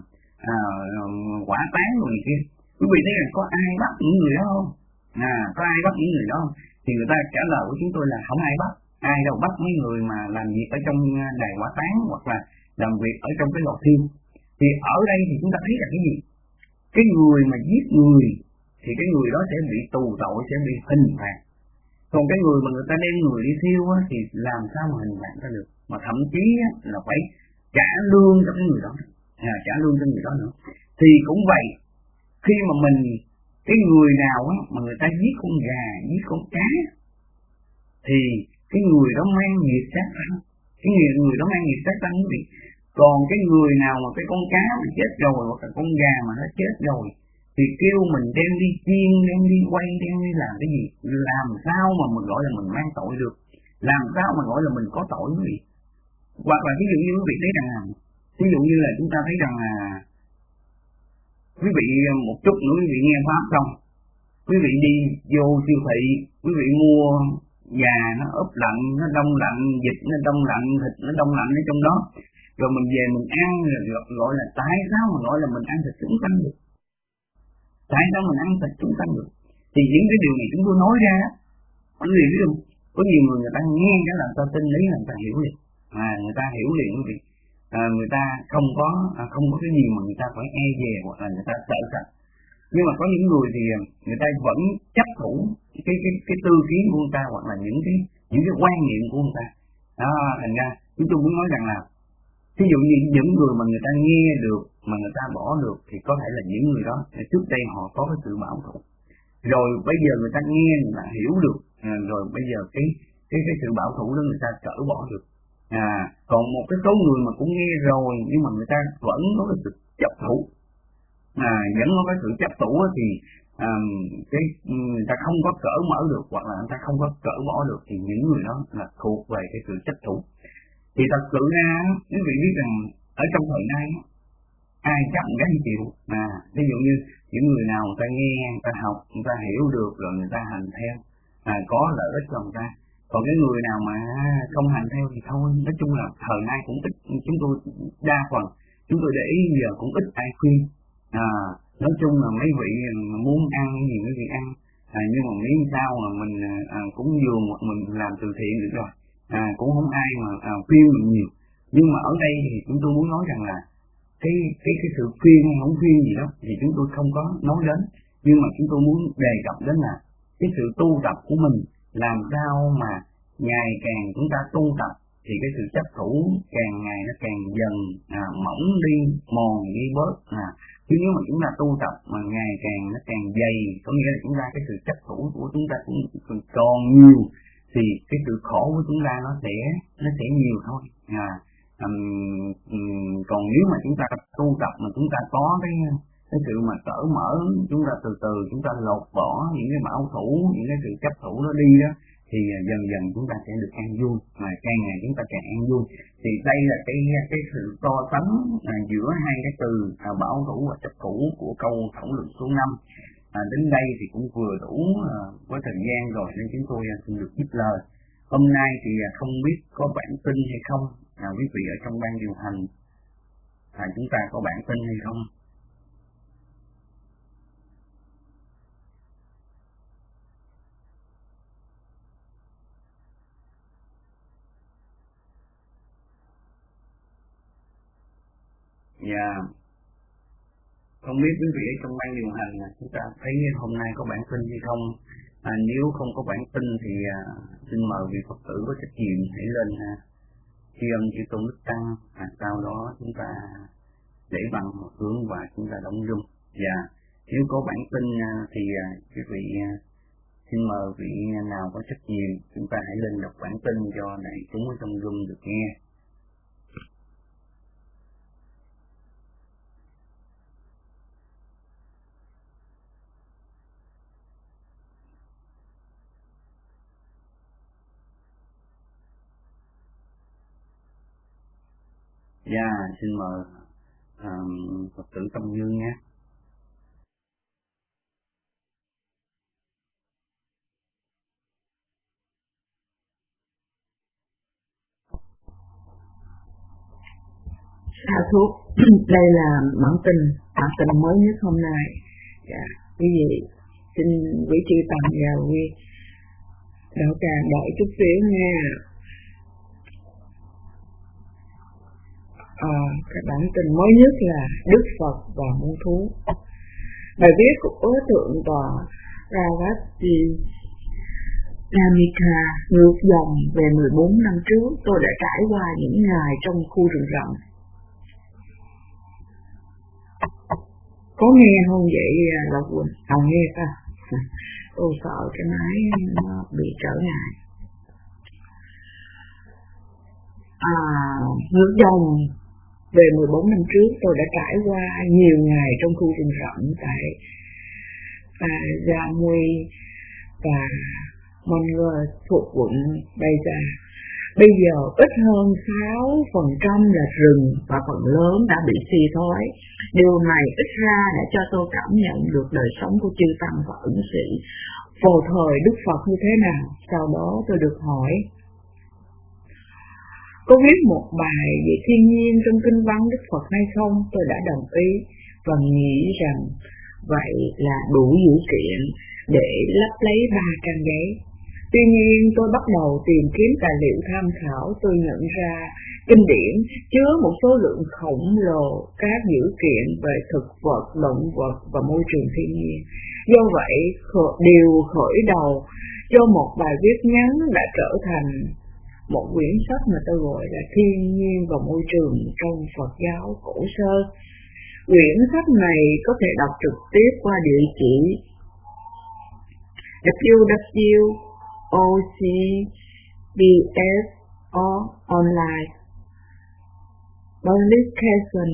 hỏa táng rồi kia, quý vị thấy là có ai bắt những người đó không? Có ai bắt những người đó không? Thì người ta trả lời của chúng tôi là không ai bắt. Ai đâu bắt mấy người mà làm việc ở trong đài hỏa táng hoặc là làm việc ở trong cái lò thiêu. Thì ở đây thì chúng ta thấy là cái gì? Cái người mà giết người thì cái người đó sẽ bị tù tội, sẽ bị hình phạt. Còn cái người mà người ta đem người đi thiêu thì làm sao mà hình phạt ra được? Mà thậm chí là phải trả lương cho cái người đó, trả lương cho người đó nữa. Thì cũng vậy, khi mà mình, cái người nào mà người ta giết con gà, giết con cá, thì cái người đó mang nghiệp sát sanh, cái người đó mang nghiệp sát sanh quý vị. Còn cái người nào mà cái con cá mà chết rồi hoặc là con gà mà nó chết rồi thì kêu mình đem đi chiên, đem đi quay, đem đi làm cái gì? Làm sao mà mình gọi là mình mang tội được? Làm sao mà gọi là mình có tội quý vị? Hoặc là ví dụ như quý vị thấy rằng ví dụ như là chúng ta thấy rằng là quý vị một chút nữa quý vị nghe pháp xong, quý vị đi vô siêu thị, quý vị mua gà nó ướp lạnh, nó đông lạnh, vịt nó đông lạnh, thịt nó đông lạnh ở trong đó, rồi mình về mình ăn, gọi là tại sao mà gọi là mình ăn thịt chúng sanh được? Tại sao mình ăn thịt chúng sanh được? Thì những cái điều này chúng tôi nói ra, mọi người biết không? Có nhiều người người ta nghe cái là người ta tin lý, là người ta hiểu liền, người ta hiểu liền quý vị. Người ta không có cái gì mà người ta phải e dè hoặc là người ta sợ sệt. Nhưng mà có những người thì người ta vẫn chấp thủ cái tư kiến của người ta hoặc là những cái quan niệm của người ta. Thành ra chúng tôi muốn nói rằng là ví dụ như những người mà người ta nghe được mà người ta bỏ được thì có thể là những người đó trước đây họ có cái sự bảo thủ, rồi bây giờ người ta nghe, người ta hiểu được, rồi bây giờ cái sự bảo thủ đó người ta cỡ bỏ được. Còn một cái số người mà cũng nghe rồi nhưng mà người ta vẫn có cái sự chấp thủ, vẫn có cái sự chấp thủ thì người ta không có cỡ mở được hoặc là người ta không có cỡ bỏ được, thì những người đó là thuộc về cái sự chấp thủ. Thì thật sự ra quý vị biết rằng ở trong thời nay ai chấp một cái chịu. Ví dụ như những người nào người ta nghe, người ta học, người ta hiểu được rồi người ta hành theo, có lợi ích cho người ta. Còn cái người nào mà không hành theo thì thôi. Nói chung là thời nay cũng ít, chúng tôi đa phần chúng tôi để ý giờ cũng ít ai khuyên. Nói chung là mấy vị muốn ăn cái gì mấy vị ăn, nhưng mà miễn sao mà mình cũng dường hoặc mình làm từ thiện được rồi, cũng không ai mà khuyên mình nhiều. Nhưng mà ở đây thì chúng tôi muốn nói rằng là cái sự khuyên hay không khuyên gì đó thì chúng tôi không có nói đến, nhưng mà chúng tôi muốn đề cập đến là cái sự tu tập của mình làm sao mà ngày càng chúng ta tu tập thì cái sự chấp thủ càng ngày nó càng dần mỏng đi, mòn đi bớt. Chứ nếu mà chúng ta tu tập mà ngày càng nó càng dày, có nghĩa là chúng ta cái sự chấp thủ của chúng ta cũng còn nhiều, thì cái sự khổ của chúng ta nó sẽ nhiều thôi. Còn nếu mà chúng ta tu tập mà chúng ta có cái sự mà cởi mở, chúng ta từ từ chúng ta lột bỏ những cái bảo thủ, những cái sự chấp thủ nó đi đó, thì dần dần chúng ta sẽ được an vui, mà càng ngày chúng ta càng an vui. Thì đây là cái sự so sánh giữa hai cái từ bảo thủ và chấp thủ của câu thảo luận số 5. Đến đây thì cũng vừa đủ với thời gian rồi nên chúng tôi xin được dứt lời. Hôm nay thì không biết có bản tin hay không, quý vị ở trong ban điều hành chúng ta có bản tin hay không? Không biết quý vị ở trong ban điều hành chúng ta thấy hôm nay có bản tin hay không? Nếu không có bản tin thì xin mời vị Phật tử có trách nhiệm hãy lên tri ân chư tôn đức tăng, sau đó chúng ta để bằng một hướng và chúng ta đóng dung. Và nếu có bản tin thì quý vị xin mời vị nào có trách nhiệm chúng ta hãy lên đọc bản tin cho đại chúng ở trong room được nghe. Xin mời Phật tử Tâm Dương nhé. Sa thú. Đây là bản tin mới nhất hôm nay. Dạ, quý vị xin quý chư tăng và quý đạo tràng đợi chút xíu nha. Cái bản tin mới nhất là Đức Phật và muôn thú. Bài viết của Thượng tọa Ravati Namika ngược dòng về 14 năm trước. Tôi đã trải qua những ngày trong khu rừng rậm. Có nghe không vậy Lộc Quỳnh? Không nghe sao? Tôi sợ cái máy nó bị trở ngại. Ngược dòng về 14 năm trước, tôi đã trải qua nhiều ngày trong khu rừng rậm tại Jamui và Monger thuộc quận Beja. Bây giờ ít hơn 6% là rừng và phần lớn đã bị suy thoái. Điều này ít ra đã cho tôi cảm nhận được đời sống của chư tăng và ẩn sĩ vào thời Đức Phật như thế nào. Sau đó tôi được hỏi, có viết một bài về thiên nhiên trong kinh văn Đức Phật hay không? Tôi đã đồng ý và nghĩ rằng vậy là đủ dữ kiện để lấp lấy 3 trang giấy. Tuy nhiên tôi bắt đầu tìm kiếm tài liệu tham khảo. Tôi nhận ra kinh điển chứa một số lượng khổng lồ các dữ kiện về thực vật, động vật và môi trường thiên nhiên. Do vậy, điều khởi đầu cho một bài viết ngắn đã trở thành một quyển sách mà tôi gọi là Thiên nhiên và môi trường trong Phật giáo cổ sơ. Quyển sách này có thể đọc trực tiếp qua địa chỉ www.ocbs.online. Publication.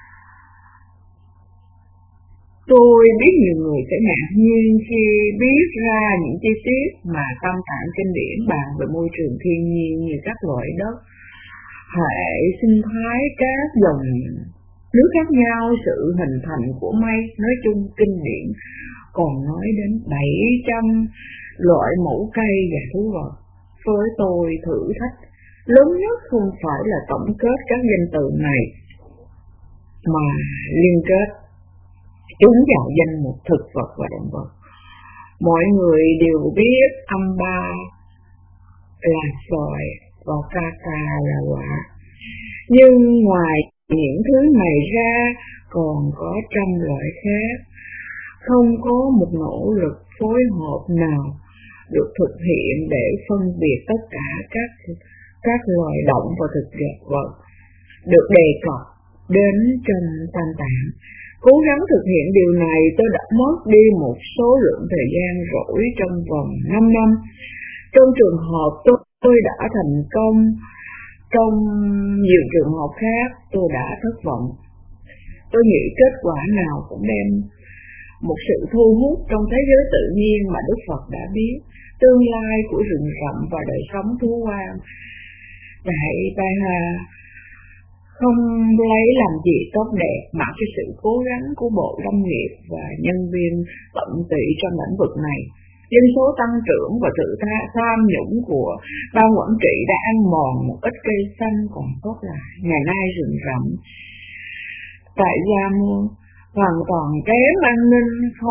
Tôi biết nhiều người sẽ ngạc nhiên khi biết ra những chi tiết mà Tam Tạng kinh điển bàn về môi trường thiên nhiên như các loại đất, hệ sinh thái, các dòng nước khác nhau, sự hình thành của mây. Nói chung kinh điển còn nói đến 700 loại mẫu cây và thú vật. Với tôi, thử thách lớn nhất không phải là tổng kết các danh từ này, mà liên kết chúng vào danh mục thực vật và động vật. Mọi người đều biết âm ba là xoài và ca ca là quả. Nhưng ngoài những thứ này ra còn có trăm loại khác. Không có một nỗ lực phối hợp nào được thực hiện để phân biệt tất cả các loài động và thực vật được đề cập đến trong Tam Tạng. Cố gắng thực hiện điều này, tôi đã mất đi một số lượng thời gian rỗi trong vòng 5 năm. Trong trường hợp tôi đã thành công, trong nhiều trường hợp khác tôi đã thất vọng. Tôi nghĩ kết quả nào cũng đem một sự thu hút trong thế giới tự nhiên mà Đức Phật đã biết, tương lai của rừng rậm và đời sống thú hoang. Đại Ba Ha không lấy làm gì tốt đẹp mà cái sự cố gắng của Bộ Lâm nghiệp và nhân viên tận tụy trong lĩnh vực này. Dân số tăng trưởng và sự tham nhũng của ban quản trị đã ăn mòn một ít cây xanh còn sót lại. Ngày nay rừng rậm tại Jammu hoàn toàn kém an ninh,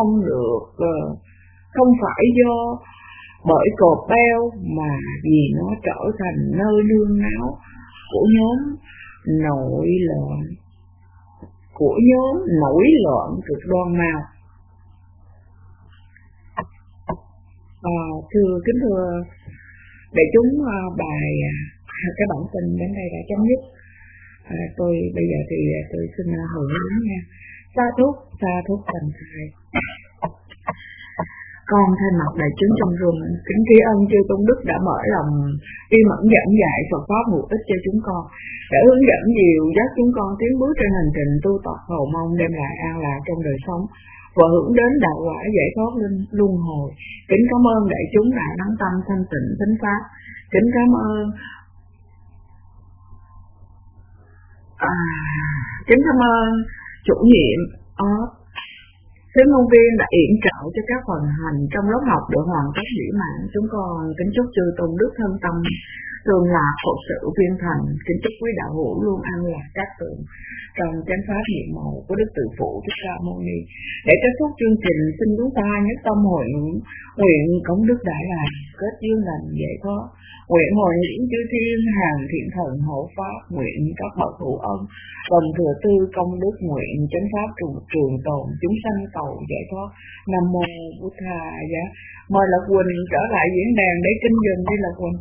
không phải bởi cột beo mà vì nó trở thành nơi nương náu của nhóm nổi loạn cực đoan nào. Kính thưa đại chúng, cái bản tin đến đây đã chấm dứt. Tôi bây giờ thì tôi xin hưởng ứng nha. Sa thúc thành thai. Con thay mặt đại chúng trong rừng kính tri ân chư tôn đức đã mở lòng y mẫn giảng dạy Phật pháp hữu ích cho chúng con, đã hướng dẫn dìu dắt chúng con tiến bước trên hành trình tu tập cầu mong đem lại an lạc trong đời sống và hướng đến đạo quả giải thoát luân hồi. Kính cảm ơn đại chúng đã lắng tâm thanh tịnh thính pháp. Kính cảm ơn chủ nhiệm Thế ngôn viên đã yểm trợ đạo cho các phần hành trong lớp học được hoàn tất mỹ mãn. Chúng con kính chúc chư tôn đức thân tâm thường lạc phổ sự viên thành, kính chúc quý đạo hữu luôn an lạc các tường trong chánh pháp nhiệm màu của Đức Từ Phụ Thích Ca Mâu Ni. Để kết thúc chương trình, xin chúng ta nhất tâm hồi nguyện công đức đại lành, kết duyên lành giải thoát, nguyện hồi hiển chư thiên hàng thiện thần hộ pháp, nguyện các bậc hữu ân đồng thừa tư công đức, nguyện chánh pháp trường tồn chúng sanh cầu giải thoát. Nam mô Bụt Thà Giá. Mời Lộc Quỳnh trở lại diễn đàn để kinh dùm đi Lộc Quỳnh.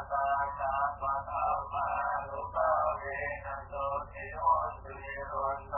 Hãy subscribe cho kênh Ghiền Mì Gõ để không bỏ lỡ